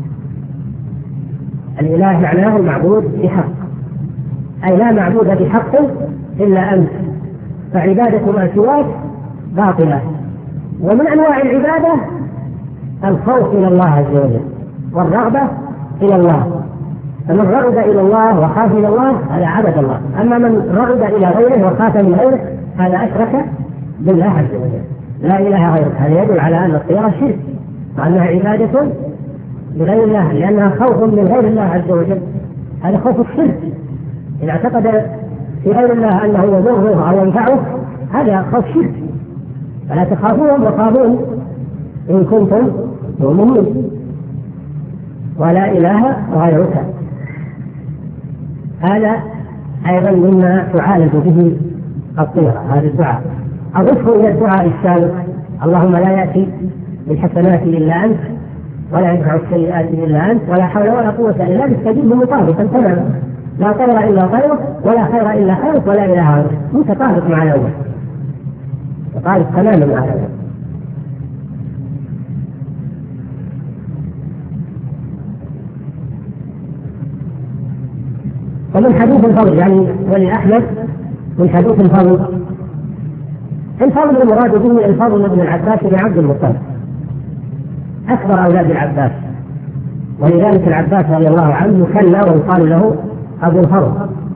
الإله معناه المعبود بحق، أي لا معبود بحق إلا أنت، فعبادة ما سواك باطلة. ومن أنواع العبادة الخوف إلى الله عز وجل والرغبة إلى الله، فمن رغب إلى الله وخاف إلى الله هذا عبد الله، أما من رغب إلى غيره وخاف من غيره هذا أشرك بالله عز وجل. لا إله غيرك، هذا يدل على أن الطيرة شرك وأنها عبادة لغير الله، لأنها خوف من غير الله عز وجل، هذا خوف الشرك. إذا اعتقد في غير الله أنه يضره أو ينفعه هذا خوف شرك، فلا تخافوهم وخافون إن كنتم مؤمنين. ولا إله غيرك، هذا أيضا مما تعالج به الطيرة، هذا الدعاء. أضفه إلى الدعاء السابق اللهم لا يأتي بالحسنات إلا أنت ولا يدفع السيئات إلا أنت ولا حول ولا قوة إلا بك، تجد مطابقا تماما، لا طير إلا طيرك ولا خير إلا خيرك ولا إله غيرك، متطابق مع الأول، متطابق تماما مع الأول. ومن حديث الفضل يعني ولأحمد من حديث الفضل، الفضل المراد به الفضل بن العباس بن عبد المطلب أكبر أولاد العباس، ولذلك العباس رضي الله عنه كلا ويقال له أبو الفضل،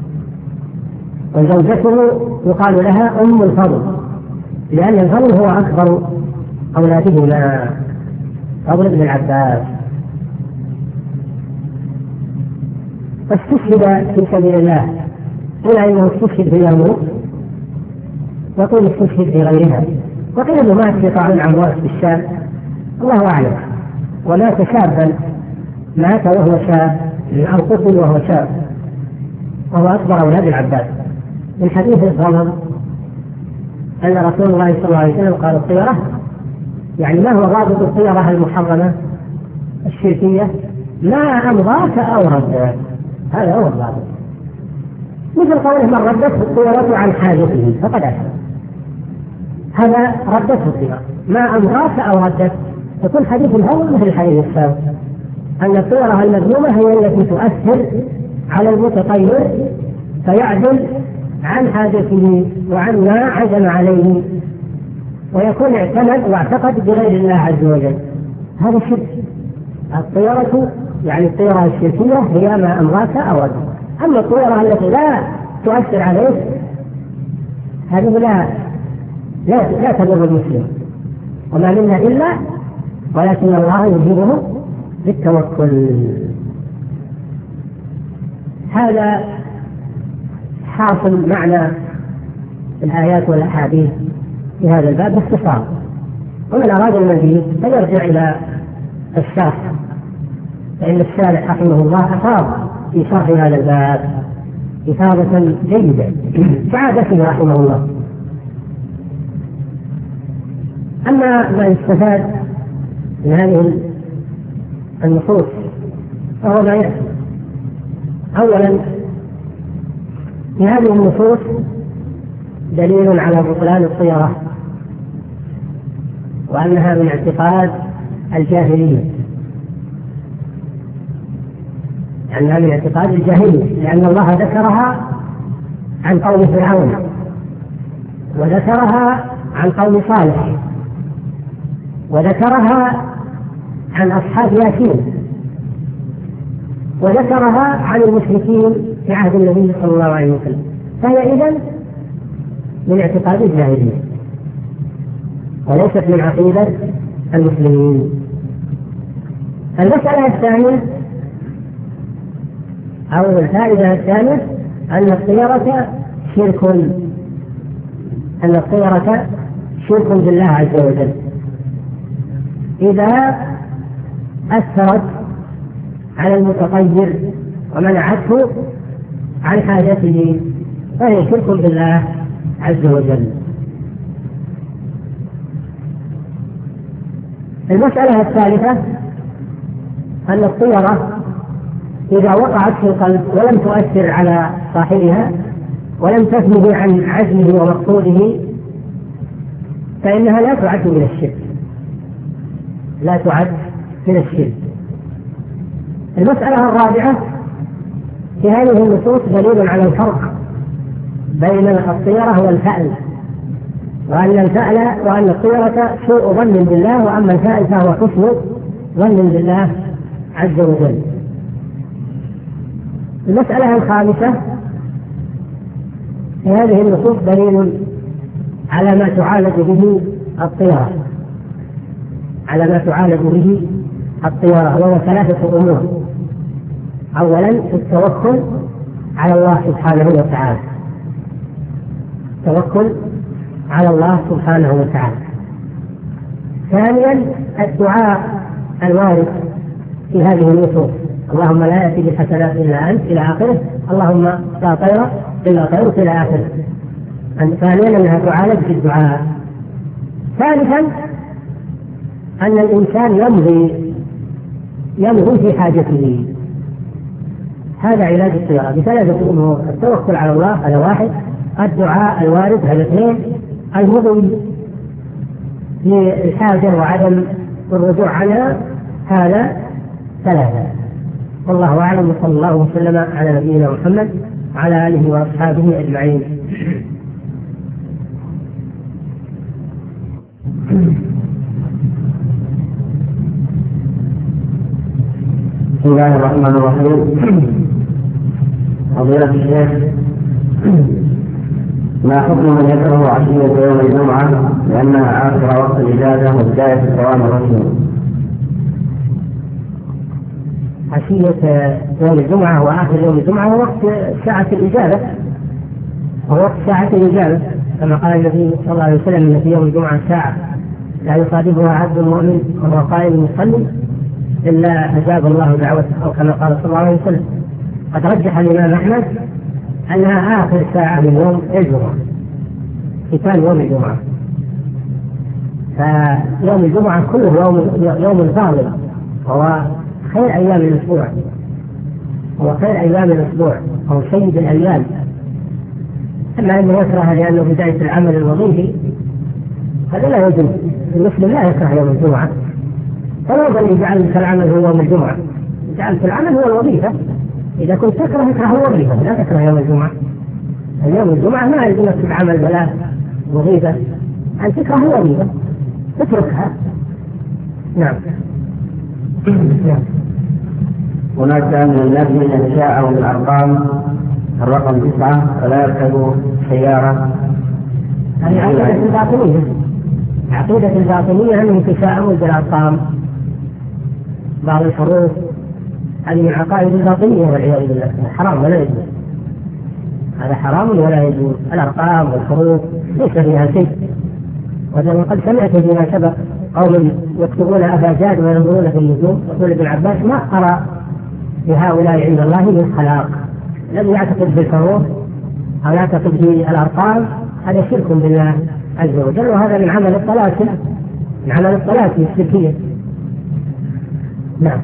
وزوجته يقال لها أم الفضل، لأن الفضل هو أكبر أولادهما فضل بن العباس. فاستشهد في سبيل الله، إلا أنه استشهد في اليرموك، وقيل استشهد في غيرها، وقيل أنه مات في طاعون عمواس في الشام، الله أعلم، ومات شابا، مات وهو شاب أو قتل وهو شاب، وهو أكبر أولاد العباس. من حديث الغمر أن رسول الله صلى الله عليه وسلم قال الطيرة، يعني ما هو ضابط الطيرة المحرمة الشركية؟ ما أمضاك أو ردك، هذا هو الضابط. مثل قوله من ردته الطيرة عن حاجته فقد أشرك، هذا ردته الطيرة، ما أمضاك أو ردك. يكون حديث الهوى مثل الحديث السابق، أن الطيرة المذمومة هي التي تؤثر على المتطير فيعدل عن حاجته وعن ما عزم عليه، ويكون اعتمد واعتقد بغير الله عز وجل، هذا الشرك. الطيرة يعني الطيرة الشركية هي ما أمضاك أو ردك. أما الطيرة التي لا تؤثر عليه هذه لا لا, لا تضر المسلم، وما منا إلا ولكن الله يجيبه بالتوكل. هذا حاصل معنى الآيات والأحاديث في هذا الباب باختصار، ومن أراد المزيد فيرجع إلى الشرح، فإن الشارح رحمه الله أفاض في شرح هذا الباب إفاضة جيدة كعادته رحمه الله. أما ما يستفاد من هذه النصوص فهو ما يأتي. أولا في هذه النصوص دليل على بطلان الطيرة، وأنها من اعتقاد الجاهلية، لأنها من اعتقاد الجاهلية، لأن الله ذكرها عن قوم فرعون وذكرها عن قوم صالح وذكرها عن أصحاب ياسين وذكرها عن المشركين في عهد النبي صلى الله عليه وسلم، فهي إذن من اعتقاد الجاهلية وليست من عقيدة المسلمين. المسألة الثانية أو الفائدة الثانية أن الطيرة شرك أن الطيرة شرك بالله عز وجل إذا أثرت على المتطير ومنعته عن حاجته، فهي شرك بالله عز وجل. المسألة الثالثة أن الطيرة إذا وقعت في القلب ولم تؤثر على صاحبها ولم تثنه عن عزمه ومقصوده فإنها لا تعد من الشرك، لا تعد من الشرك. المسألة الرابعة في هذه النصوص دليل على الفرق بين الطيرة والفأل، وأن الفأل وأن الطيرة سوء ظن بالله، وأما الفأل فهو حسن ظن بالله عز وجل. المسألة الخامسة في هذه النصوص دليل على ما تعالج به الطيرة على ما تعالج به الطيرة وهو ثلاثة أمور. أولا التوكل على الله سبحانه وتعالى، التوكل على الله سبحانه وتعالى. ثانيا الدعاء الوارد في هذه النصوص، اللهم لا يأتي بالحسنات إلا أنت إلى آخره، اللهم لا طير إلا طيرك إلى آخره. ثانيا أنها تعالج بالدعاء. ثالثا أن الإنسان يمضي يمضي في حاجته، هذا علاج الطيرة بثلاثة أمور: التوكل على الله هذا واحد، الدعاء الوارد هذا اثنين، المضي للحاجة وعدم الرجوع عنها هذا ثلاثة. والله أعلم، وصلى الله وسلم على نبينا محمد وعلى آله وأصحابه أجمعين. بسم الله الرحمن الرحيم. فضيلة الشيخ، ما حكم من يكره عشية يوم الجمعة لأنها آخر وقت الإجازة وبداية الدوام الرسمي؟ عشية يوم الجمعة وآخر يوم الجمعة هو وقت ساعة الإجابة، هو وقت ساعة الإجابة كما قال النبي صلى الله عليه وسلم إن في يوم الجمعة ساعة لا يصادفها عبد مؤمن وهو قائم يصلي إلا أجاب الله دعوته، أو كما قال صلى الله عليه وسلم. قد رجح الإمام أحمد أنها آخر ساعة من يوم الجمعة، ختام يوم الجمعة. فيوم الجمعة كله يوم يوم فاضل، هو خير أيام الأسبوع، هو خير أيام الأسبوع، هو سيد الأيام. أما أنه يكره لأنه بداية العمل الوظيفي هذا لا يجوز. المسلم لا يكره يوم الجمعة، فلا بد أن يجعل في العمل هو يوم الجمعة، يجعل في العمل هو الوظيفة. إذا كنت تكره اكره الوظيفة، لا تكره يوم الجمعة. اليوم الجمعة ما يلزمك في العمل ولا وظيفة، أن تكره الوظيفة تتركها. نعم. نعم. هناك من الناس من يتشاءم بالأرقام الرقم تسعة فلا يركب سيارة. هذه عقيدة الباطنية، عقيدة الباطنية أنهم يتشاءمون بالأرقام. بعض الحروف هذه من عقائد الباطنية والعياذ بالله، حرام ولا يجوز، هذا حرام ولا يجوز. الأرقام والحروف ليس فيها شيء. وقد سمعت فيما سبق قوم يكتبون أفاجات وينظرون في النجوم، يقول ابن عباس ما أرى لهؤلاء عند الله من خلاق. الذي يعتقد بالحروف أو يعتقد بالأرقام هذا شرك بالله عز وجل، وهذا من عمل الطلاسم، من عمل الطلاسم الشركية. نعم.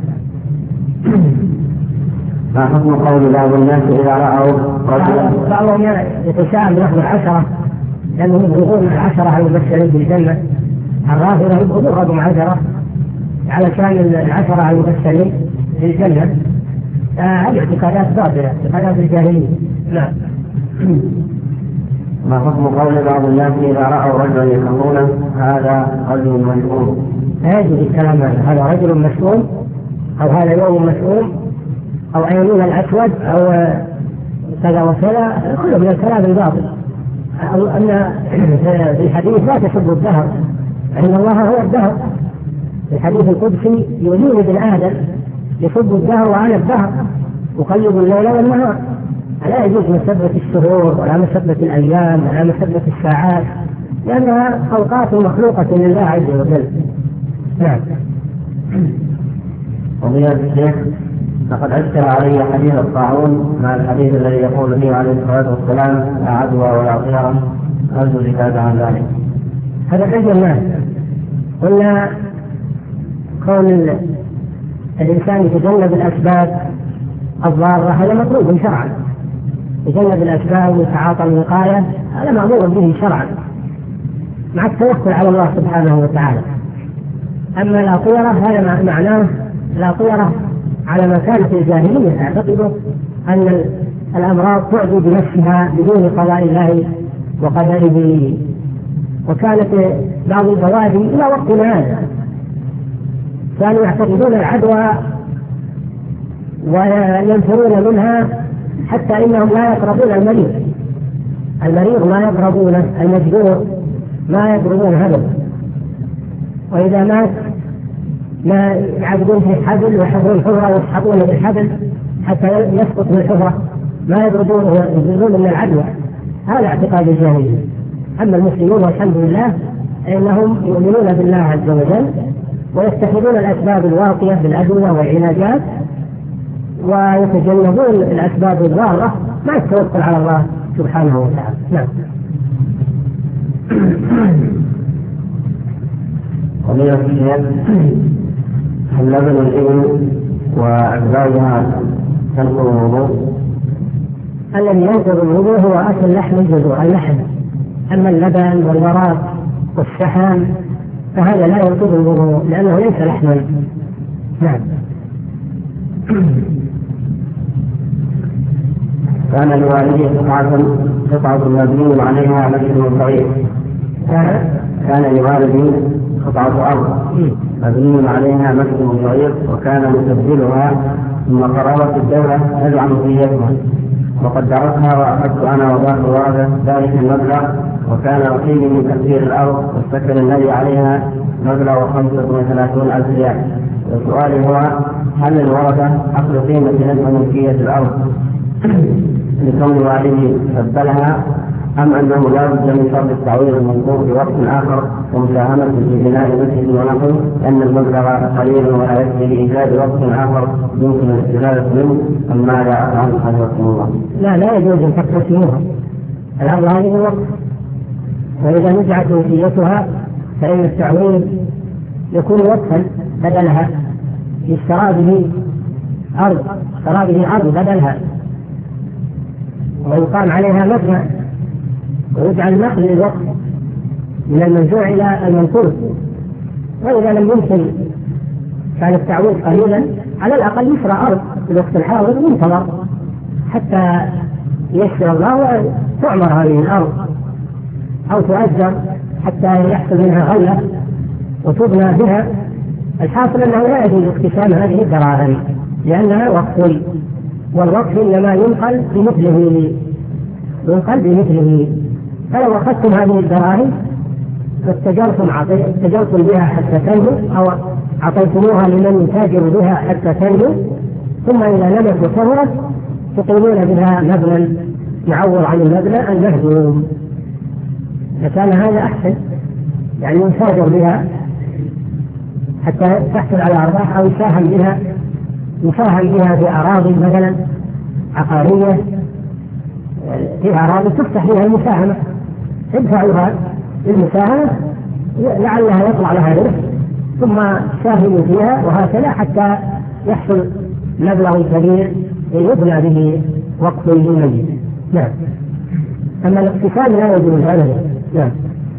ما حكم قول بعض الناس إذا رأوا رجلا؟ بعضهم يتشاءم بنحو العشرة لأنهم يبغضون العشرة المبشرين بالجنة. الرافضة يبغضون رقم عشرة علشان العشرة المبشرين بالجنة. هذه اعتقادات باطلة، اعتقادات الجاهلية. نعم. ما حكم قول بعض الناس إذا رأوا رجلا يقولون هذا رجل مشؤوم؟ لا يجوز الكلام هذا، هذا رجل مشؤوم أو هذا يوم مشؤوم، أو أيمين الأسود أو كذا وكذا، كله من الكلام الباطل. أن في الحديث لا تسبوا الدهر، فإن الله هو الدهر. في الحديث القدسي يؤذيني ابن آدم يسب الدهر وأنا الدهر أقلب الليل والنهار. لا يجوز مسبة الشهور ولا مسبة الأيام ولا مسبة الساعات، لأنها أوقات مخلوقة لله عز وجل. نعم. فضيلة الشيخ، لقد أشكل علي حديث الطاعون مع الحديث الذي يقول فيه عليه الصلاة والسلام لا عدوى ولا طيرة، أرجو زكاة عن ذلك. هذا حج الناس. قلنا كون الإنسان يتجنب الأسباب الضارة هذا مطلوب شرعا، يتجنب الأسباب ويتعاطى الوقاية هذا مأمور به شرعا مع التوكل على الله سبحانه وتعالى. أما لا طيرة هذا معناه لا طيرة على ما كان في الجاهلية، اعتقدوا أن الأمراض تعدي بنفسها بدون قضاء الله وقدره، وكانت بعض البوادي إلى وقتنا هذا كانوا يعتقدون العدوى وينفرون منها، حتى إنهم لا يقربون المريض المريض ما يقربونه، المجذور ما يقربون هذا، وإذا مات ما يعبدون في الحبل ويحفرون الحفرة ويسحبونه بالحبل حتى يسقط من الحفرة، ما يضربونه ويزيلون من العدوى. هذا اعتقاد الجاهلية. أما المسلمون والحمد لله إنهم يؤمنون بالله عز وجل ويتخذون الأسباب الواقية بالأدوية والعلاجات ويتجنبون الأسباب الضارة مع التوكل على الله سبحانه وتعالى. نعم. قضية الشيخ، هل لبن الإبل وأجزائها تنقض الوضوء؟ الذي ينقض الوضوء هو أكل لحم الجذور اللحم، أما اللبن والوراق والشحم فهذا لا ينقض الوضوء لأنه ليس لحما. نعم. كان لوالدي قطعة قطعة مبني عليها مسجد صغير. كان لوالدي قطعة أرض مبني عليها مسجد صغير، وكان مسجلها ثم قررت الدولة تزعم فيها، وقد درسها وأخذت أنا وباقي الورثة ذلك المبلغ، وكان نصيبي من تسجيل الأرض والسكن الذي عليها مبلغ خمسة وثلاثون ألف ريال. وسؤالي هو هل الورثة أخذ قيمة نجم ملكية الأرض لكون والدي سبلها، أم أنه لا بد من شرط التعويض المنظور في وقت آخر ومساهمة في بناء مسجد ونحو، لأن المبلغ قليل ولا يكفي لإيجاد وقت آخر يمكن الاستفادة منه، أم ماذا أفعل حفظكم الله؟ لا لا يجوز أن تقسموها، الأرض هذه الوقت، وإذا نزعت ملكيتها فإن التعويض يكون وقفا بدلها، يشترى به أرض اشترى به أرض بدلها ويقام عليها مبنى ويجعل نقل الوقت من المنزوع إلى المنقول. وإذا لم يمكن كان التعويض قليلا على الأقل يشرى أرض في الوقت الحاضر منتظر حتى ييسر الله وتعمر هذه الأرض أو تؤجر حتى يحصل منها غلة وتبنى بها. الحاصل أنه لا يجوز اقتسام هذه الدراهم لأنها وقف، والوقف إنما ينقل بمثله ينقل بمثله فلو أخذتم هذه الدراهم فاستجرتم استجرتم بها حتى تنمو أو أعطيتموها لمن يتاجر بها حتى تنمو، ثم إذا نمت وكبرت تقيمون بها مبنى يعوض عن المبنى المهدوم، فكان هذا أحسن، يعني يتاجر بها حتى تحصل على أرباح أو يساهم بها يساهم بها في أراضي مثلا عقارية، في أراضي تفتح فيها المساهمة ادفعوها للمساهمة لعلها يطلع لها ربح ثم ساهموا فيها، وهكذا حتى يحصل مبلغ كبير يبنى به وقف للميت. نعم. أما الاقتسام لا يجوز أبدا. نعم.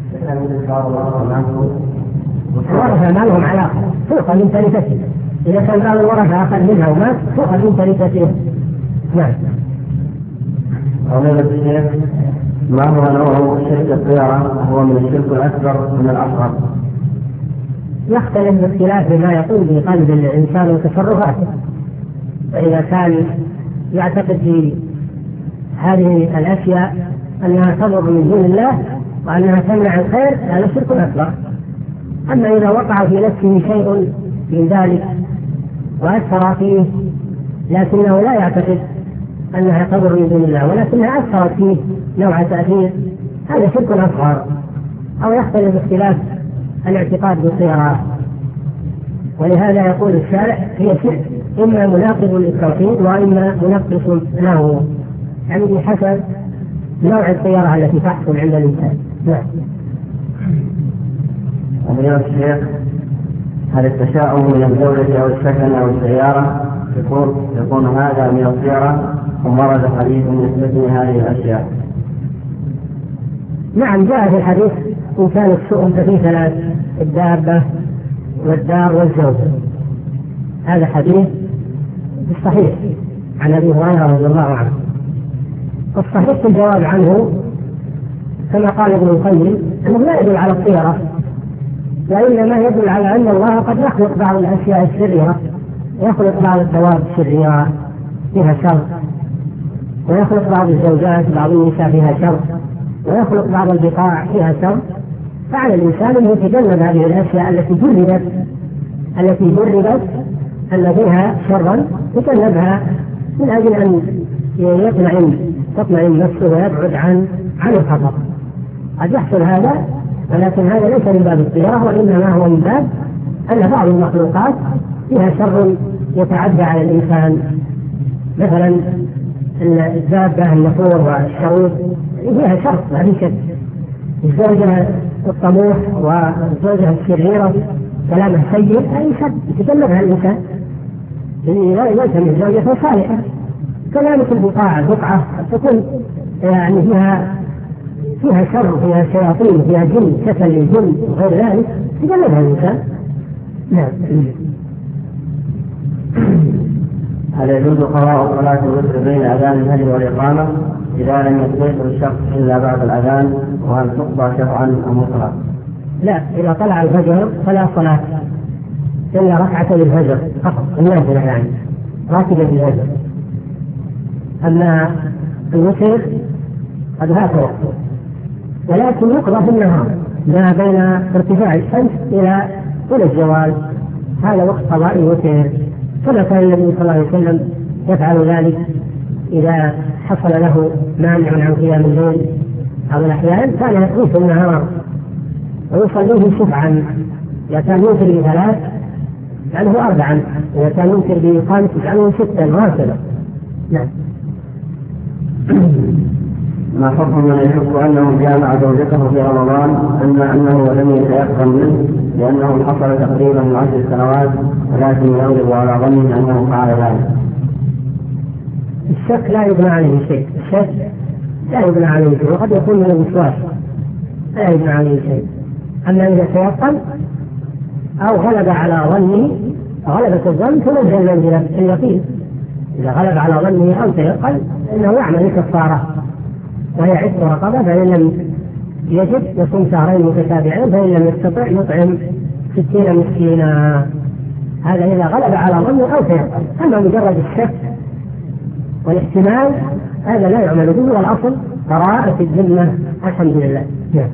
الورثة ما لهم علاقة، تؤخذ من تركته، إذا كان بعض الورثة أخذ منها ومات تؤخذ من تركته. نعم. فضيلة الشيخ، ما هو نوع شرك الطيرة؟ هو من الشرك الأكبر من الأصغر؟ يختلف باختلاف ما يقول في قلب الإنسان وتصرفاته، فإذا كان يعتقد في هذه الأشياء أنها تضر من دون الله وأنها تمنع الخير هذا شرك أكبر. أما إذا وقع في نفسه شيء من ذلك وأثر فيه لكنه لا يعتقد أنها تضر من دون الله ولكنها أثرت فيه نوع تأثير هذا شرك أصغر، أو يختلف اختلاف الاعتقاد بالصيغة. ولهذا يقول الشارع هي شرك إما مناقض للتوحيد وإما منقص له، يعني بحسب نوع الطيرة التي تحصل عند الإنسان. نعم. أيها الشيخ، هل التشاؤم من الزوجة أو السكن أو السيارة يكون يكون هذا من الطيرة ثم ورد حديث بالنسبة لهذه الأشياء؟ نعم، جاء في الحديث إن كان الشؤم ففي ثلاث: الدابة والدار والزوجة. هذا حديث الصحيح عن أبي هريرة رضي الله عنه. والصحيح في الجواب عنه كما قال ابن القيم أنه لا يدل على الطيرة، وإنما يدل على أن الله قد يخلق بعض الأشياء الشريرة، يخلق بعض الدواب الشريرة فيها شر، ويخلق بعض الزوجات بعض النساء فيها شر، ويخلق بعض البقاع فيها شر. فعلى الإنسان أن يتجنب هذه الأشياء التي جربت التي جربت أن فيها شرا، يتجنبها من أجل أن يطمئن تطمئن نفسه ويبعد عن عن الخطر. قد يحصل هذا، ولكن هذا ليس من باب الطيرة، وإنما هو من باب أن بعض المخلوقات فيها شر يتعدى على الإنسان. مثلا الدابة النفور والشعوب فيها شر ما في شك. الزوجة الطموح والزوجة الشريرة كلامه سيء أي شر يتجنبها الإنسان، ليس من زوجة صالحة. كذلك البقاع البقعة تكون يعني فيها فيها شر، فيها شياطين، فيها جن، كسل الجن وغير ذلك، تجنبها الإنسان. نعم. هل يجوز قضاء صلاة الوتر بين أذان الفجر والإقامة إذا لم يستيقظ الشخص إلا بعد الأذان؟ وهل تقضى شفعا أم وترا؟ لا، إذا طلع الفجر فلا صلاة إلا ركعة للفجر فقط، النافلة يعني راتبة الفجر. أما الوتر قد هكذا، ولكن يقضى في النهار ما بين ارتفاع الشمس إلى إلى الزوال، هذا وقت قضاء الوتر، كما كان النبي صلى الله عليه وسلم يفعل ذلك إذا حصل له مانع عن قيام الليل أو الأحيان كان يقضي في النهار ويصليه شفعا. إذا كان يوتر بثلاث يجعله أربعا، إذا كان يوتر بخمس يجعله ستا وهكذا. نعم. ما حكم من يحب أنه جامع زوجته في رمضان أما أنه لم يتيقن منه لأنه حصل تقريبا من عشر سنوات، ولكن يغلب على ظنه أنه فعل ذلك؟ الشك لا يبنى عليه شيء، الشك لا يبنى عليه شيء، وقد يكون من الوسواس لا يبنى عليه شيء. أما إذا تيقن أو غلب على ظنه، غلبة الظن تنزل منزلة اليقين. إذا غلب على ظنه أو تيقن إنه يعمل كفارة وهي عتق رقبة، فإن لم يجد يصوم شهرين متتابعين، فإن لم يستطع يطعم ستين مسكينا. هذا إذا غلب على ظنه أو تيقن. أما مجرد الشك والاحتمال هذا لا يعمل به، والأصل براءة الذمة. الحمد لله.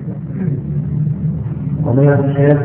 وضيعة الشيخ،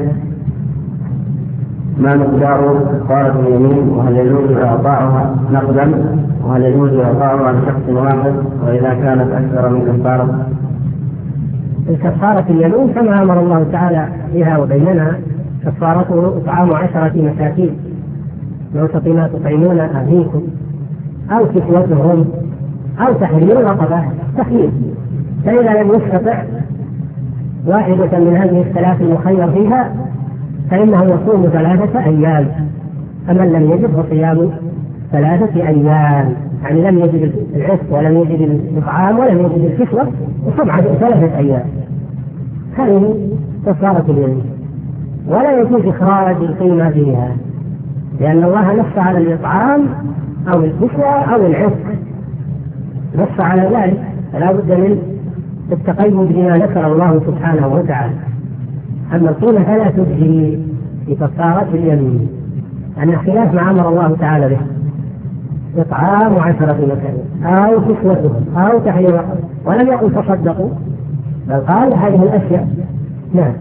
ما مقدار كفارة اليمين؟ وهل يجوز إعطاؤها نقدا؟ وهل يجوز إعطاؤها لشخص واحد؟ وإذا كانت أكثر من كفارة؟ الكفارة اليمين كما أمر الله تعالى بها وبيننا، كفارته إطعام عشرة مساكين من أوسط ما تطعمون أهليكم أو كسوتهم أو تحرير رقبة. تحرير، فإذا لم يستطع واحدة من هذه الثلاث المخير فيها فإنه يصوم ثلاثة أيام، فمن لم يجد فصيام ثلاثة أيام، يعني لم يجد العتق ولم يجد الإطعام ولم يجد الكسوة يصوم ثلاثة أيام. هذه كفارة اليمين. ولا يجوز إخراج القيمة فيها، لأن الله نص على الإطعام أو الكسوة أو العتق، نص على ذلك، فلا بد من التقيد بما ذكر الله سبحانه وتعالى. أما القيمة فلا تجزي في كفارة اليمين، أن خلاف ما أمر الله تعالى به. إطعام عشرة مساكين أو كسوتهم أو تحرير رقبة، ولم يقل تصدقوا بل قال هذه الأشياء. نعم.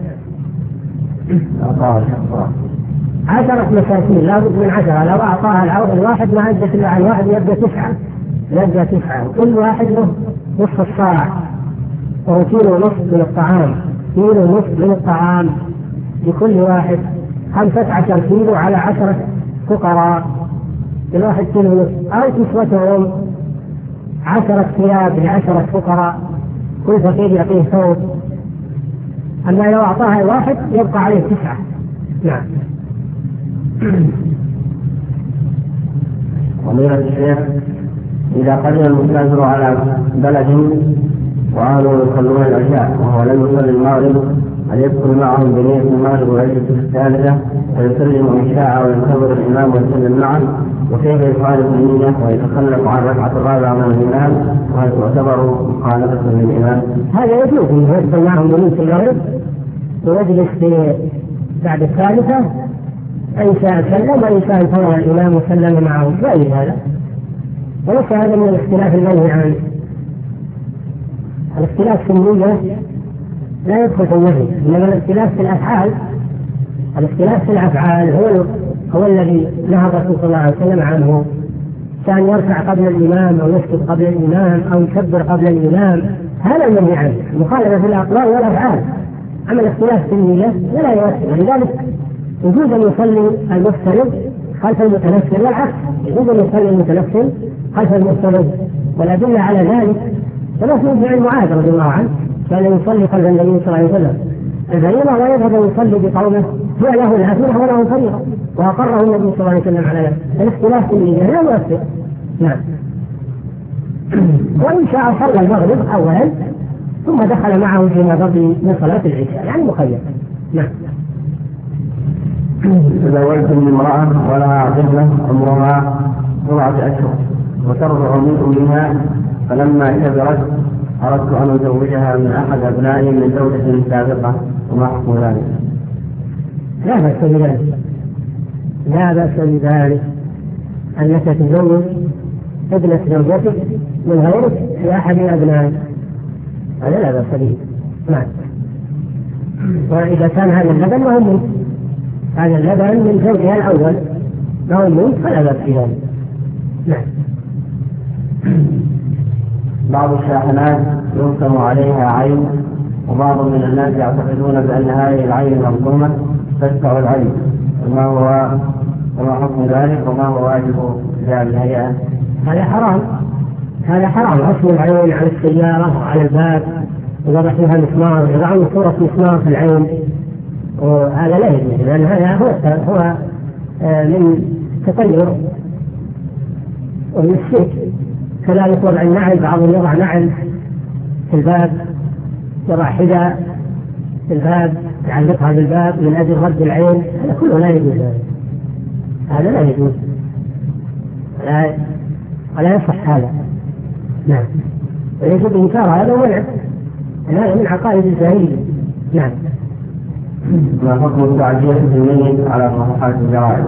عشرة مساكين لا بد من عشرة، لو أعطاها الواحد ما أدت إلا عن واحد يبدأ تسعة، يبدأ تسعة، كل واحد له نصف الصاع وهو كيلو ونصف من الطعام، كيلو ونصف من الطعام لكل واحد، خمسة عشر كيلو على عشرة فقراء، كل واحد كيلو ونصف، أو كسوتهم عشرة ثياب لعشرة فقراء، كل فقير يعطيه ثوب. أما لو أعطاها الواحد يبقى عليه تسعة. نعم. فضيلة الشيخ، إذا قدم المسافر على بلد وأهله يصلون العشاء وهو لم يصلي المغرب، هل يدخل معهم بنية المغرب ويجلس في الثالثة ويسلم إن شاء وينتظر الإمام ويسلم معه؟ وكيف يخالف النية ويتخلف عن الركعة الرابعة من الإمام وهل تعتبر مخالفة للإمام؟ هذا يجوز أن يدخل معهم بنية المغرب ويجلس بعد الثالثة، أن شاء سلم وإن شاء انتظر الإمام وسلم معه، جائز هذا، وليس هذا من الاختلاف المنهي عنه. الاختلاف في النية لا يدخل في النهي، إنما الاختلاف في الأفعال، الاختلاف في الأفعال هو هو الذي نهى الرسول صلى الله عليه وسلم عنه، كان يركع قبل الإمام أو يسجد قبل الإمام أو يكبر قبل الإمام، هذا المنهي عنه، مخالفة في الأقوال والأفعال. أما الاختلاف في النية ولا يؤثر، ولذلك يجوز أن يصلي المفترض خلف المتنفل والعكس، يجوز أن يصلي المتنفل خلف المفترض، والأدلة على ذلك ثلاث فعل معاذ رضي الله عنه، كان يصلي خلف النبي صلى الله عليه وسلم الفريضة ويذهب يصلي بقومه فعله النافلة وله الفريضة، وأقره النبي صلى الله عليه وسلم على ذلك. الاختلاف في النية لا يؤثر. نعم. وإن شاء صلى المغرب أولا ثم دخل معه فيما بقي من صلاة العشاء، يعني مخير. نعم. تزوجت من امرأة ولها طفلة عمرها بضعة أشهر وترضع من أمها، فلما كبرت أردت أن أزوجها من أحد أبنائي من زوجة سابقة، وما حكم ذلك؟ لا بأس بذلك، لا بأس بذلك أنك تزوج ابنة زوجتك من غيرك لأحد أبنائك، هذا لا بأس به. نعم. وإذا كان هذا اللبن وهو منك، هذا اللبن من زوجها الأول وهو منك فلا بأس بذلك. نعم. بعض الشاحنات يرسم عليها عين، وبعض من الناس يعتقدون بأن هذه العين مظلومة تدفع العين، وما هو وما حكم ذلك وما هو واجب جعل الهيئة؟ هذا حرام، هذا حرام. رسم العين على السيارة وعلى الباب ووضع فيها مسمار، يضعون صورة مسمار في العين، وهذا لا يجوز، لأن هذا هو هو من تطير ومن الشرك. كذلك وضع النعل، بعضهم يضع نعل في الباب، يضع حذاء في الباب يعلقها بالباب من أجل رد العين، هذا كله لا يجوز، هذا لا يجوز ولا, ولا يصح هذا. نعم. ويجب إنكار هذا ومنع، هذا من عقائد الجاهلية. نعم. ما حكم تعزية الميت على صفحات الجرائد؟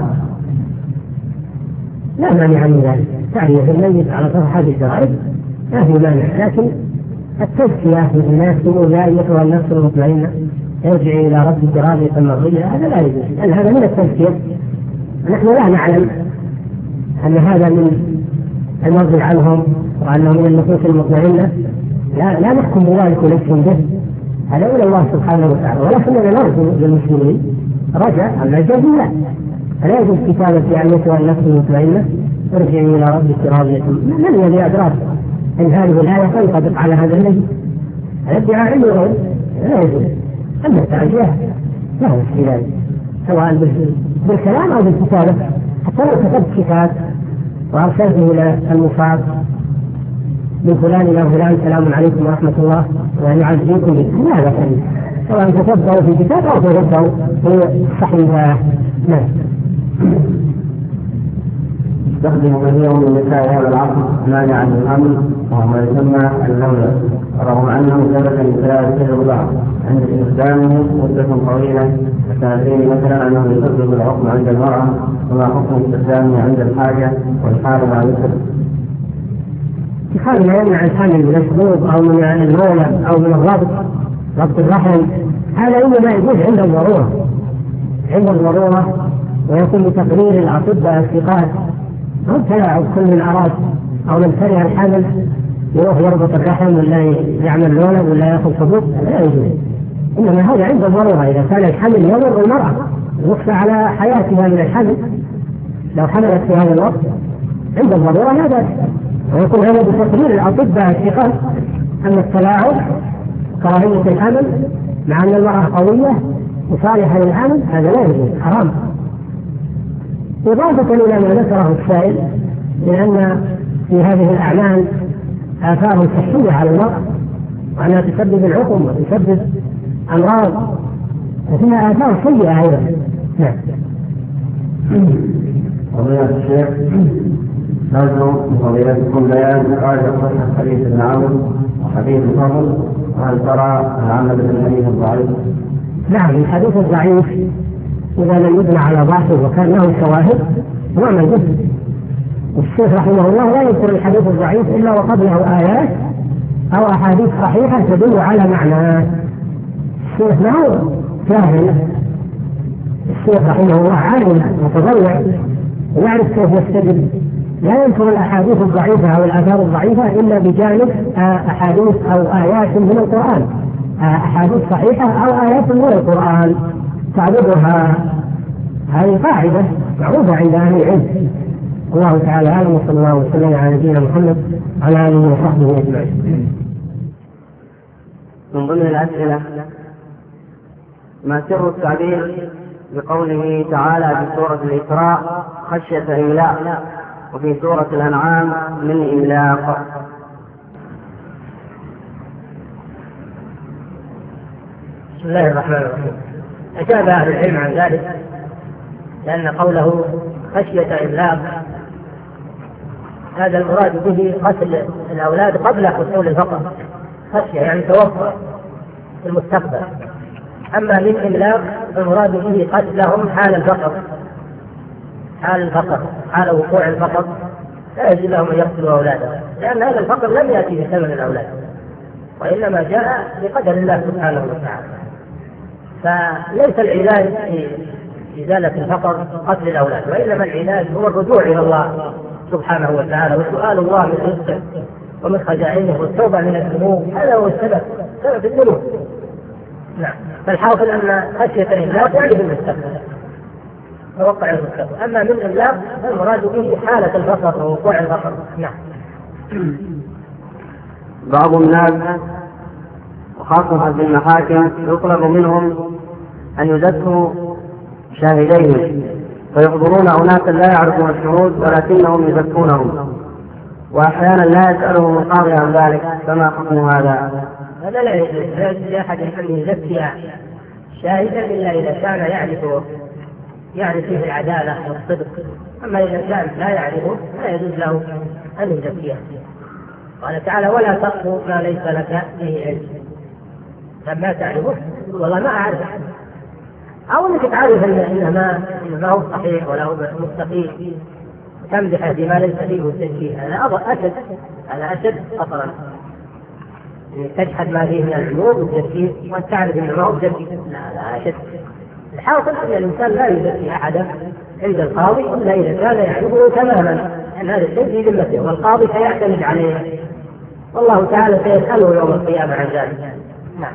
لا مانع من ذلك، تعزية الميت على صفحات الجرائد ما في مانع، لكن التزكية من الناس لا يتوى النفس المطمئنة يرجع إلى رب راضية مرضية، هذا لا يجوز، لأن هذا من التزكية. نحن لا نعلم أن هذا من المرضي عنهم وأنه من النفوس المطمئنة، لا لا نحكم بذلك ونحكم به، هذا إلى الله سبحانه وتعالى، ولكننا نرجو للمسلمين رجاء، أما الجزم لا، فلا يجوز كتابة أن يتوى النفس المطمئنة ارجع إلى ربك راضية. من الذي أدراك أن هذه الآية تنطبق على هذا النبي؟ الادعاء علم الغيب لا يجوز. أما التعزية لا يجوز في ذلك، سواء بالكلام أو بالكتابة. حتى لو كتبت كتاب وأرسلته إلى المصاب من فلان إلى فلان سلام عليكم ورحمة الله وأن يعزيكم به، لا بأس به، سواء كتبته في كتاب أو كتبته في صحيفة. نعم. يستخدم كثير من نساء هذا العصر مانعا للحمل وهو ما يسمى اللولب، رغم انه ثبت لثلاث الرضاع عند استخدامه مدة طويلة كسنتين مثلا انه يسبب العقم عند المرأة، وما حكم استخدامه عند الحاجة والحال مع مثل. هذا ما يمنع الحمل من الحبوب او من المولد او من الربط ربط الرحم، هذا انما يجوز عند الضروره عند الضروره ويكون بتقرير الاطباء الثقات، او تلاعب كل من اراد او من كره الحمل يروح يربط الرحم ولا يعمل لولب ولا ياخذ حبوب، لا يجوز. انما هذا عند الضروره، اذا كان الحمل يضر المراه يخشى على حياتها من الحمل لو حملت في هذا الوقت عند الضروره لا باس، ويكون هذا بتقرير الاطباء الثقات ان التلاعب كراهيه الحمل مع ان المراه قويه وصالحه للحمل هذا لا يجوز، حرام. إضافة إلى ما ذكره السائل لأن في هذه الأعمال آثار صحية على المرأة وأنها تسبب العقم وتسبب أمراض وفيها آثار سيئة أيضا. نعم. فضيلة الشيخ، نرجو من فضيلتكم بيان قاعدة صحة حديث ابن عمرو وحديث الفضل، وهل ترى العمل بالحديث الضعيف؟ نعم، الحديث الضعيف إذا لم يبنى على ضعفه وكان له شواهد نعمل به. والشيخ رحمه الله لا يذكر الحديث الضعيف إلا وقبله آيات أو أحاديث صحيحة تدل على معناه. الشيخ ما هو جاهل، الشيخ رحمه الله عالم متضوع ويعرف كيف يستدل، لا يذكر الأحاديث الضعيفة أو الآثار الضعيفة إلا بجانب أحاديث أو آيات من القرآن، أحاديث صحيحة أو آيات من القرآن تعرضها. هذه قاعدة معروفة عند أهل العلم. الله تعالى أعلم، وصلى الله وسلم على نبينا محمد وعلى آله وصحبه أجمعين. من ضمن الأسئلة ما سر التعبير بقوله تعالى في سورة الإسراء خشية إملاق، وفي سورة الأنعام من إملاق؟ بسم الله الرحمن الرحيم. أجاب أهل العلم عن ذلك لأن قوله خشية إملاق هذا المراد به قتل الأولاد قبل حصول الفقر، خشية يعني توفر في المستقبل. أما من إملاق المراد به قتلهم حال الفقر، حال الفقر حال وقوع الفقر لا يجوز لهم أن يقتلوا أولادهم، لأن هذا الفقر لم يأتي بثمن الأولاد وإنما جاء بقدر الله سبحانه وتعالى. فليس العلاج في إزالة الفقر قتل الأولاد، وإنما العلاج هو الرجوع إلى الله سبحانه وتعالى وسؤال الله من رزقه ومن خزائنه والتوبة من الذنوب، هذا هو السبب، سبب الذنوب. نعم. فالحاصل أن خشية الإملاق يعني بالمستقبل، توقع المستقبل. أما من الإملاق فالمراد به حالة الفقر ووقوع الفقر. نعم. بعض الناس وخاصة في المحاكم يطلب منهم أن يزكوا شاهدين، فيحضرون أناسا لا يعرفون الشهود ولكنهم يزكونهم، وأحيانا لا يسألهم القاضي عن ذلك، فما حكم هذا؟ هذا لا يجوز لأحد أن يزكي شاهدا إلا إذا كان يعرفه يعرف فيه العدالة والصدق. أما إذا كان لا يعرفه لا يجوز له أن يزكيه. قال تعالى ولا تقف ما ليس لك به علم، لما تعرفه والله ما أعرف، أو أنك تعرف إنه ما إنه هو صحيح ولا هو مستقيم تمدح بما ليس فيه التزكية، هذا أشد هذا أشد خطرا. تجحد ما فيه من العيوب والتزكية وأن تعرف إنه ما هو تزكية، لا أشد. الحاصل أن الإنسان لا يزكي أحدا عند القاضي إلا إذا كان يعرفه تماما أن هذا الشيء في ذمته، والقاضي سيعتمد عليه والله تعالى سيسأله يوم القيامة عن ذلك. نعم.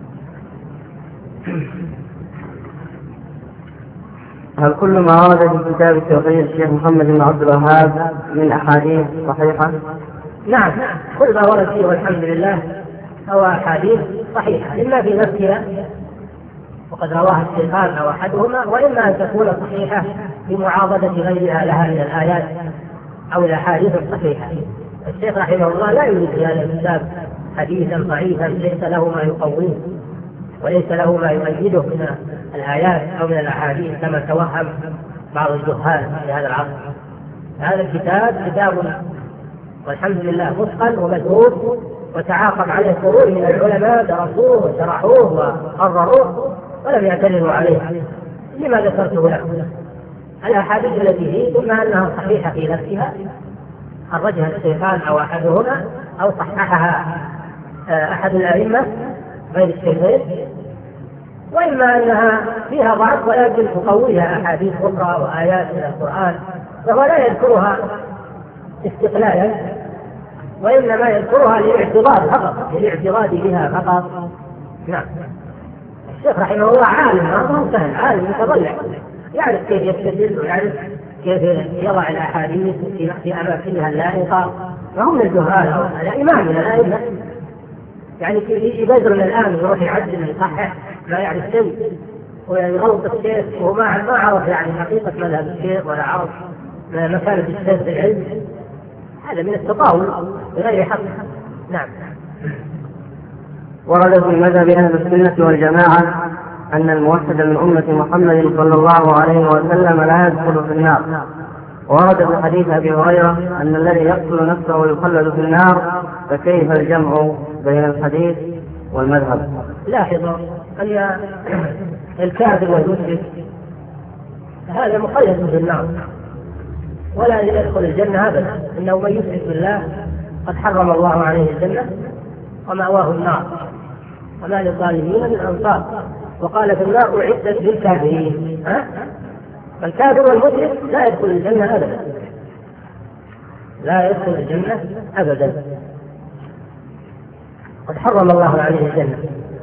هل كل ما ورد في كتاب التوحيد الشيخ محمد بن عبد الوهاب من أحاديث صحيحة؟ نعم، كل ما ورد فيه والحمد لله هو أحاديث صحيحة، إما في نفسها وقد رواها الشيخان أو أحدهما، وإما أن تكون صحيحة بمعاضدة غيرها لها من الآيات أو الأحاديث الصحيحة. الشيخ رحمه الله لا يوجد في هذا الكتاب حديثا ضعيفا ليس له ما يقويه وليس له ما يؤيده من الآيات أو من الأحاديث كما توهم بعض الجهال في هذا العصر. هذا الكتاب كتاب والحمد لله متقن ومدروس وتعاقب عليه قرون من العلماء درسوه وشرحوه وقرروه ولم يعترضوا عليه. لما ذكرته لكم الأحاديث التي فيه إما أنها صحيحة في نفسها خرجها الشيخان أو أحدهما أو صححها أحد الأئمة غير الشيخين، وإما أنها فيها ضعف ولكن تقويها أحاديث أخرى وآيات من القرآن، فهو لا يذكرها استقلالا وإنما يذكرها للاعتراض فقط، للاعتراض بها فقط. نعم. الشيخ رحمه الله عالم، ما هو سهل، عالم متضلع، يعرف كيف يستدل ويعرف كيف يضع الأحاديث في أماكنها اللائقة، فهم الجهال أو الإمام من الأئمة، يعني يبادرنا الآن يروح يعدل ويصحح لا يعرف شيء ويغلط الشيخ وهو ما ما عرف يعني حقيقة مذهب الشيخ ولا عرف مكانة الشيخ في العلم. هذا من التطاول بغير حق. نعم. ورد في مذهب أهل السنة والجماعة أن الموحد من أمة محمد صلى الله عليه وسلم لا يدخل في النار. ورد في حديث أبي هريرة أن الذي يقتل نفسه ويخلد في النار، فكيف الجمع بين الحديث والمذهب؟ لاحظوا أن الكافر والمشرك هذا مخلد في النار ولا يدخل الجنة أبدا، إنه من يشرك بالله قد حرم الله عليه الجنة ومأواه النار وما للظالمين من أنصار، وقال في النار أعدت للكافرين. ها؟ فالكافر والمشرك لا يدخل الجنة أبدا، لا يدخل الجنة أبدا، قد حرم الله عليه الجنة.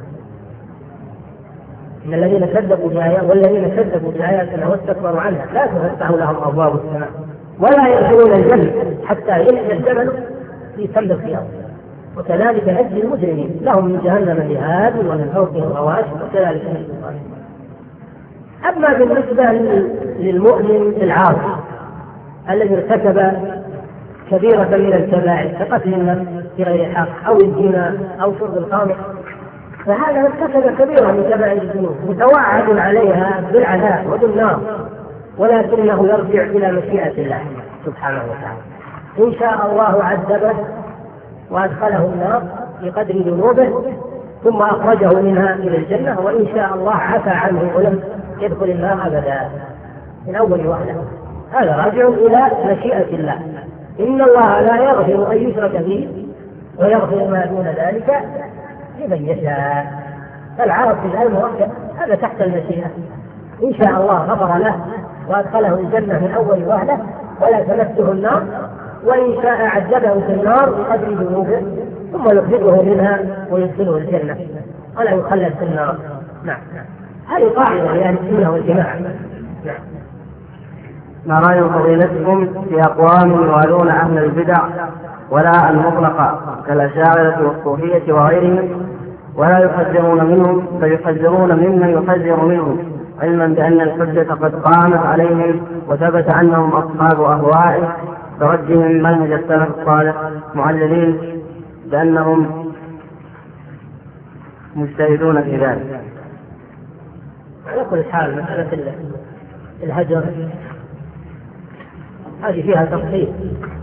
إن الذين كذبوا بآياتنا والذين كذبوا بآياتنا واستكبروا عنها لا تفتح لهم أبواب السماء ولا يدخلون الجنة حتى يلج الجبل في سم الخياط، وكذلك نجزي المجرمين، لهم من جهنم مهاد ومن فوقهم غواش وكذلك نجزي الظالمين. أما بالنسبة للمؤمن العاصي الذي ارتكب كبيرة من الكبائر كقتل النفس بغير الحق أو الزنا أو شرب الخمر، فهذا ارتكب كبيرة من كبائر الذنوب متوعد عليها بالعذاب وبالنار، ولكنه يرجع إلى مشيئة الله سبحانه وتعالى. إن شاء الله عذبه وأدخله النار بقدر ذنوبه ثم أخرجه منها إلى الجنة، وإن شاء الله عفى عنه ولم يدخل النار أبدا من أول وهلة. هذا راجع إلى مشيئة الله. إن الله لا يغفر أن يشرك به ويغفر ما دون ذلك لمن يشاء. فالعاصي الموحد هذا تحت المشيئة، إن شاء الله غفر له وأدخله الجنة من أول وهلة ولا تمسه النار، وإن شاء عذبه في النار بقدر ذنوبه ثم يخرجه منها ويدخله الجنة ولا يخلد في النار. نعم. هذه قاعدة لأهل السنة والجماعة. نعم. ما رأي فضيلتكم في أقوام يوالون أهل البدع ولا المطلقة كالأشاعرة والصوفية وغيرهم ولا يحذرون منهم فيحذرون ممن يحذر منهم، علما بأن الحجة قد قامت عليهم وثبت أنهم أصحاب أهواء، ترجهم منهج السلف الصالح معللين بأنهم مجتهدون في ذلك. على كل حال مسألة الهجر هذه فيها تفصيل.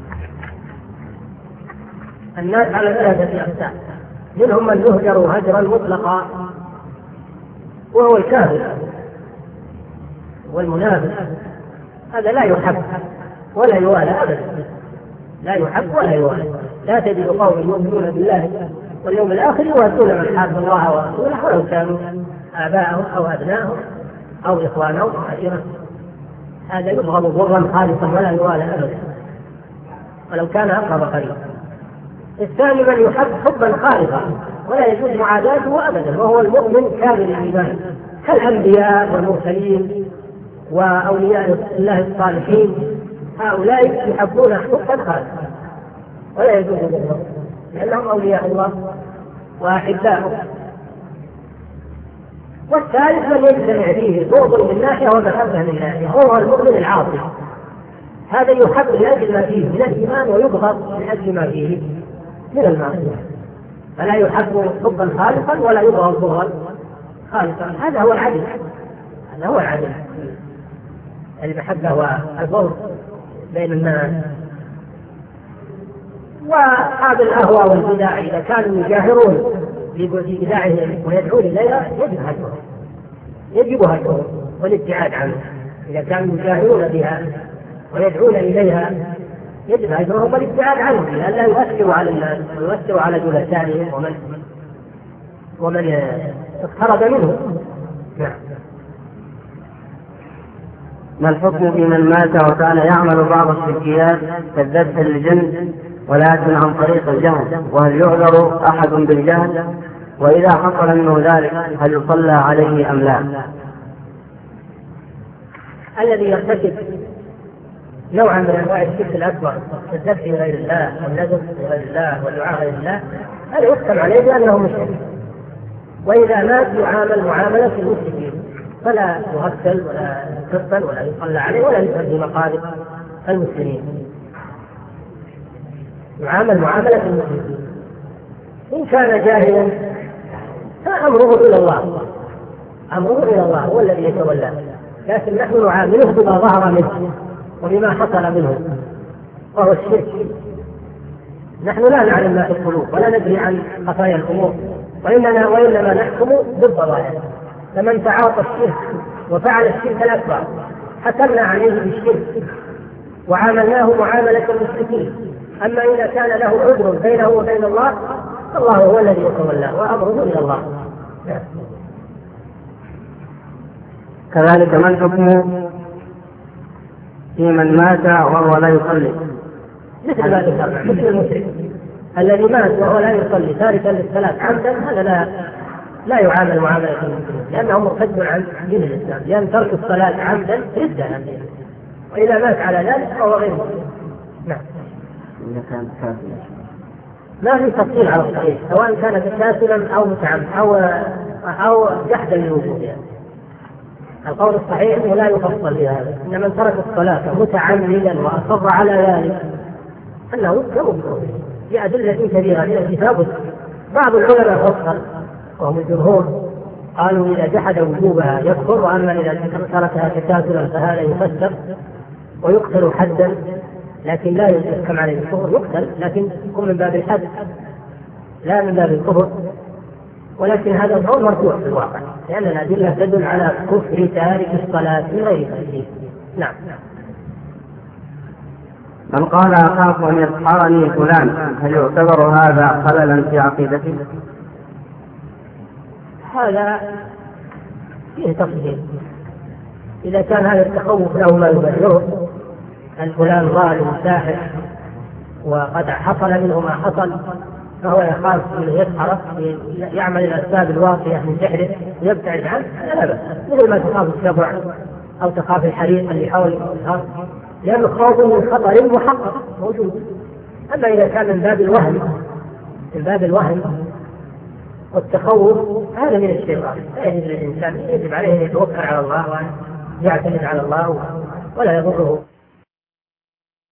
الناس على ثلاثة أقسام، منهم من يهجر هجرا مطلقا وهو الكافر والمنافق، هذا لا يحب ولا يوالى أبدا، لا يحب ولا يوالى. لا تجد قوم يؤمنون بالله واليوم الآخر يوالون من حارب الله ورسوله ولو كانوا آباءهم أو أبناءهم أو إخوانهم أو عشيرتهم، هذا يبغض ضرا خالصا ولا يوالى أبدا ولو كان أقرب قريبا. الثاني من يحب حبا خالصا ولا يجوز معاداته أبدا، وهو المؤمن كامل الإيمان كالأنبياء والمرسلين وأولياء الله الصالحين، هؤلاء يحبون حبا خالصا ولا يجوز ضرا لأنهم أولياء الله وأحباؤه. والثالث من يجتمع فيه بغض من ناحية ومحبة من ناحية، هو المؤمن العاصي، هذا يحب لأجل ما فيه من الإيمان ويبغض لأجل ما فيه من المعصية، فلا يحب حبا خالصا ولا يبغض بغضا خالصا. هذا هو العدل، هذا هو العدل، المحبة والبغض بين الناس. وأصحاب الأهواء والبدع إذا كانوا يجاهرون ببدعهم ويدعون إليها يجب هجرهم يجب هجرهم والابتعاد عنها. إذا كانوا يجاهرون بها ويدعون إليها يجب هجرهم والابتعاد عنهم لئلا يؤثروا على الناس ويؤثروا على جلسائهم ومن ومن اقترب منهم. نعم. ما الحكم في من مات وكان يعمل بعض الشركيات كالذبح للجن ولكن عن طريق الجهل، وهل يعذر أحد بالجهل؟ وإذا حصل منه ذلك هل يصلى عليه أم لا؟ الذي يرتكب نوعا من أنواع الشرك الأكبر كالذبح لغير الله والنذر لغير الله والدعاء غير الله هذا يحكم عليه بأنه مشرك، وإذا مات يعامل معاملة المشركين فلا يغسل ولا يكفن ولا يصلى عليه ولا يدخل في مقابر المسلمين، يعامل معاملة المسلمين. إن كان جاهلا فأمره إلى الله أمره إلى الله هو الذي يتولى، لكن نحن نعامله بما ظهر منه وبما حصل منه وهو الشرك. نحن لا نعلم ما في القلوب ولا ندري عن خفايا الأمور، وإننا وإنما نحكم بالظواهر. فمن تعاطى الشرك وفعل الشرك الأكبر حكمنا عليه بالشرك وعاملناه معاملة المشركين. أما إذا كان له عذر بينه وبين الله فالله هو الذي يتولى وأمره إلى الله. كذلك ما الحكم في من مات وهو لا يصلي؟ مثل ما ذكرنا مثل المشرك الذي مات وهو لا يصلي تاركا للصلاة عمدا هذا لا لا يعامل معاملة المسلمين لأنه مرتد عن دين الإسلام، لأن ترك الصلاة عمدا ردة عن دين، وإذا مات على ذلك فهو غير مسلم. نعم. ما في تفصيل على الصحيح سواء كان كاسلا أو متعمد أو أو جحدا لوجودها. القول الصحيح أنه لا يفصل في هذا، إن من ترك الصلاة متعمدا وأصر على ذلك أنه يكفر بأدلة كبيرة من الكتاب. بعض العلماء فصل وهم الجمهور قالوا إذا جحد وجوبها يكفر، وأما إذا تركها تكاسلا فهذا يفسر ويقتل حدا، لكن لا يحكم عليه الكفر، يقتل لكن يكون من باب الحد لا من باب الكفر. ولكن هذا القول مرفوع في الواقع لأن الأدلة تدل على كفر تارك الصلاة من غير تأثير. نعم. من قال أخاف أن يسحرني فلان هل يعتبر هذا خللا في عقيدته؟ هذا فيه تفصيل. إذا كان هذا التخوف له ما يبرره أن فلان ظالم ساحر وقد حصل منه ما حصل فهو يخاف أن يسحره يعمل الأسباب الواقية من سحره ويبتعد عنه لا بأس، مثل ما تخاف السبع أو تخاف الحريق اللي حول الأرض، لأن الخوف من خطر محقق موجود. أما إذا كان من باب الوهم من باب الوهم والتخوف هذا من الشيطان، فيجب الإنسان يجب عليه أن يتوكل على الله وأن يعتمد على الله ولا يضره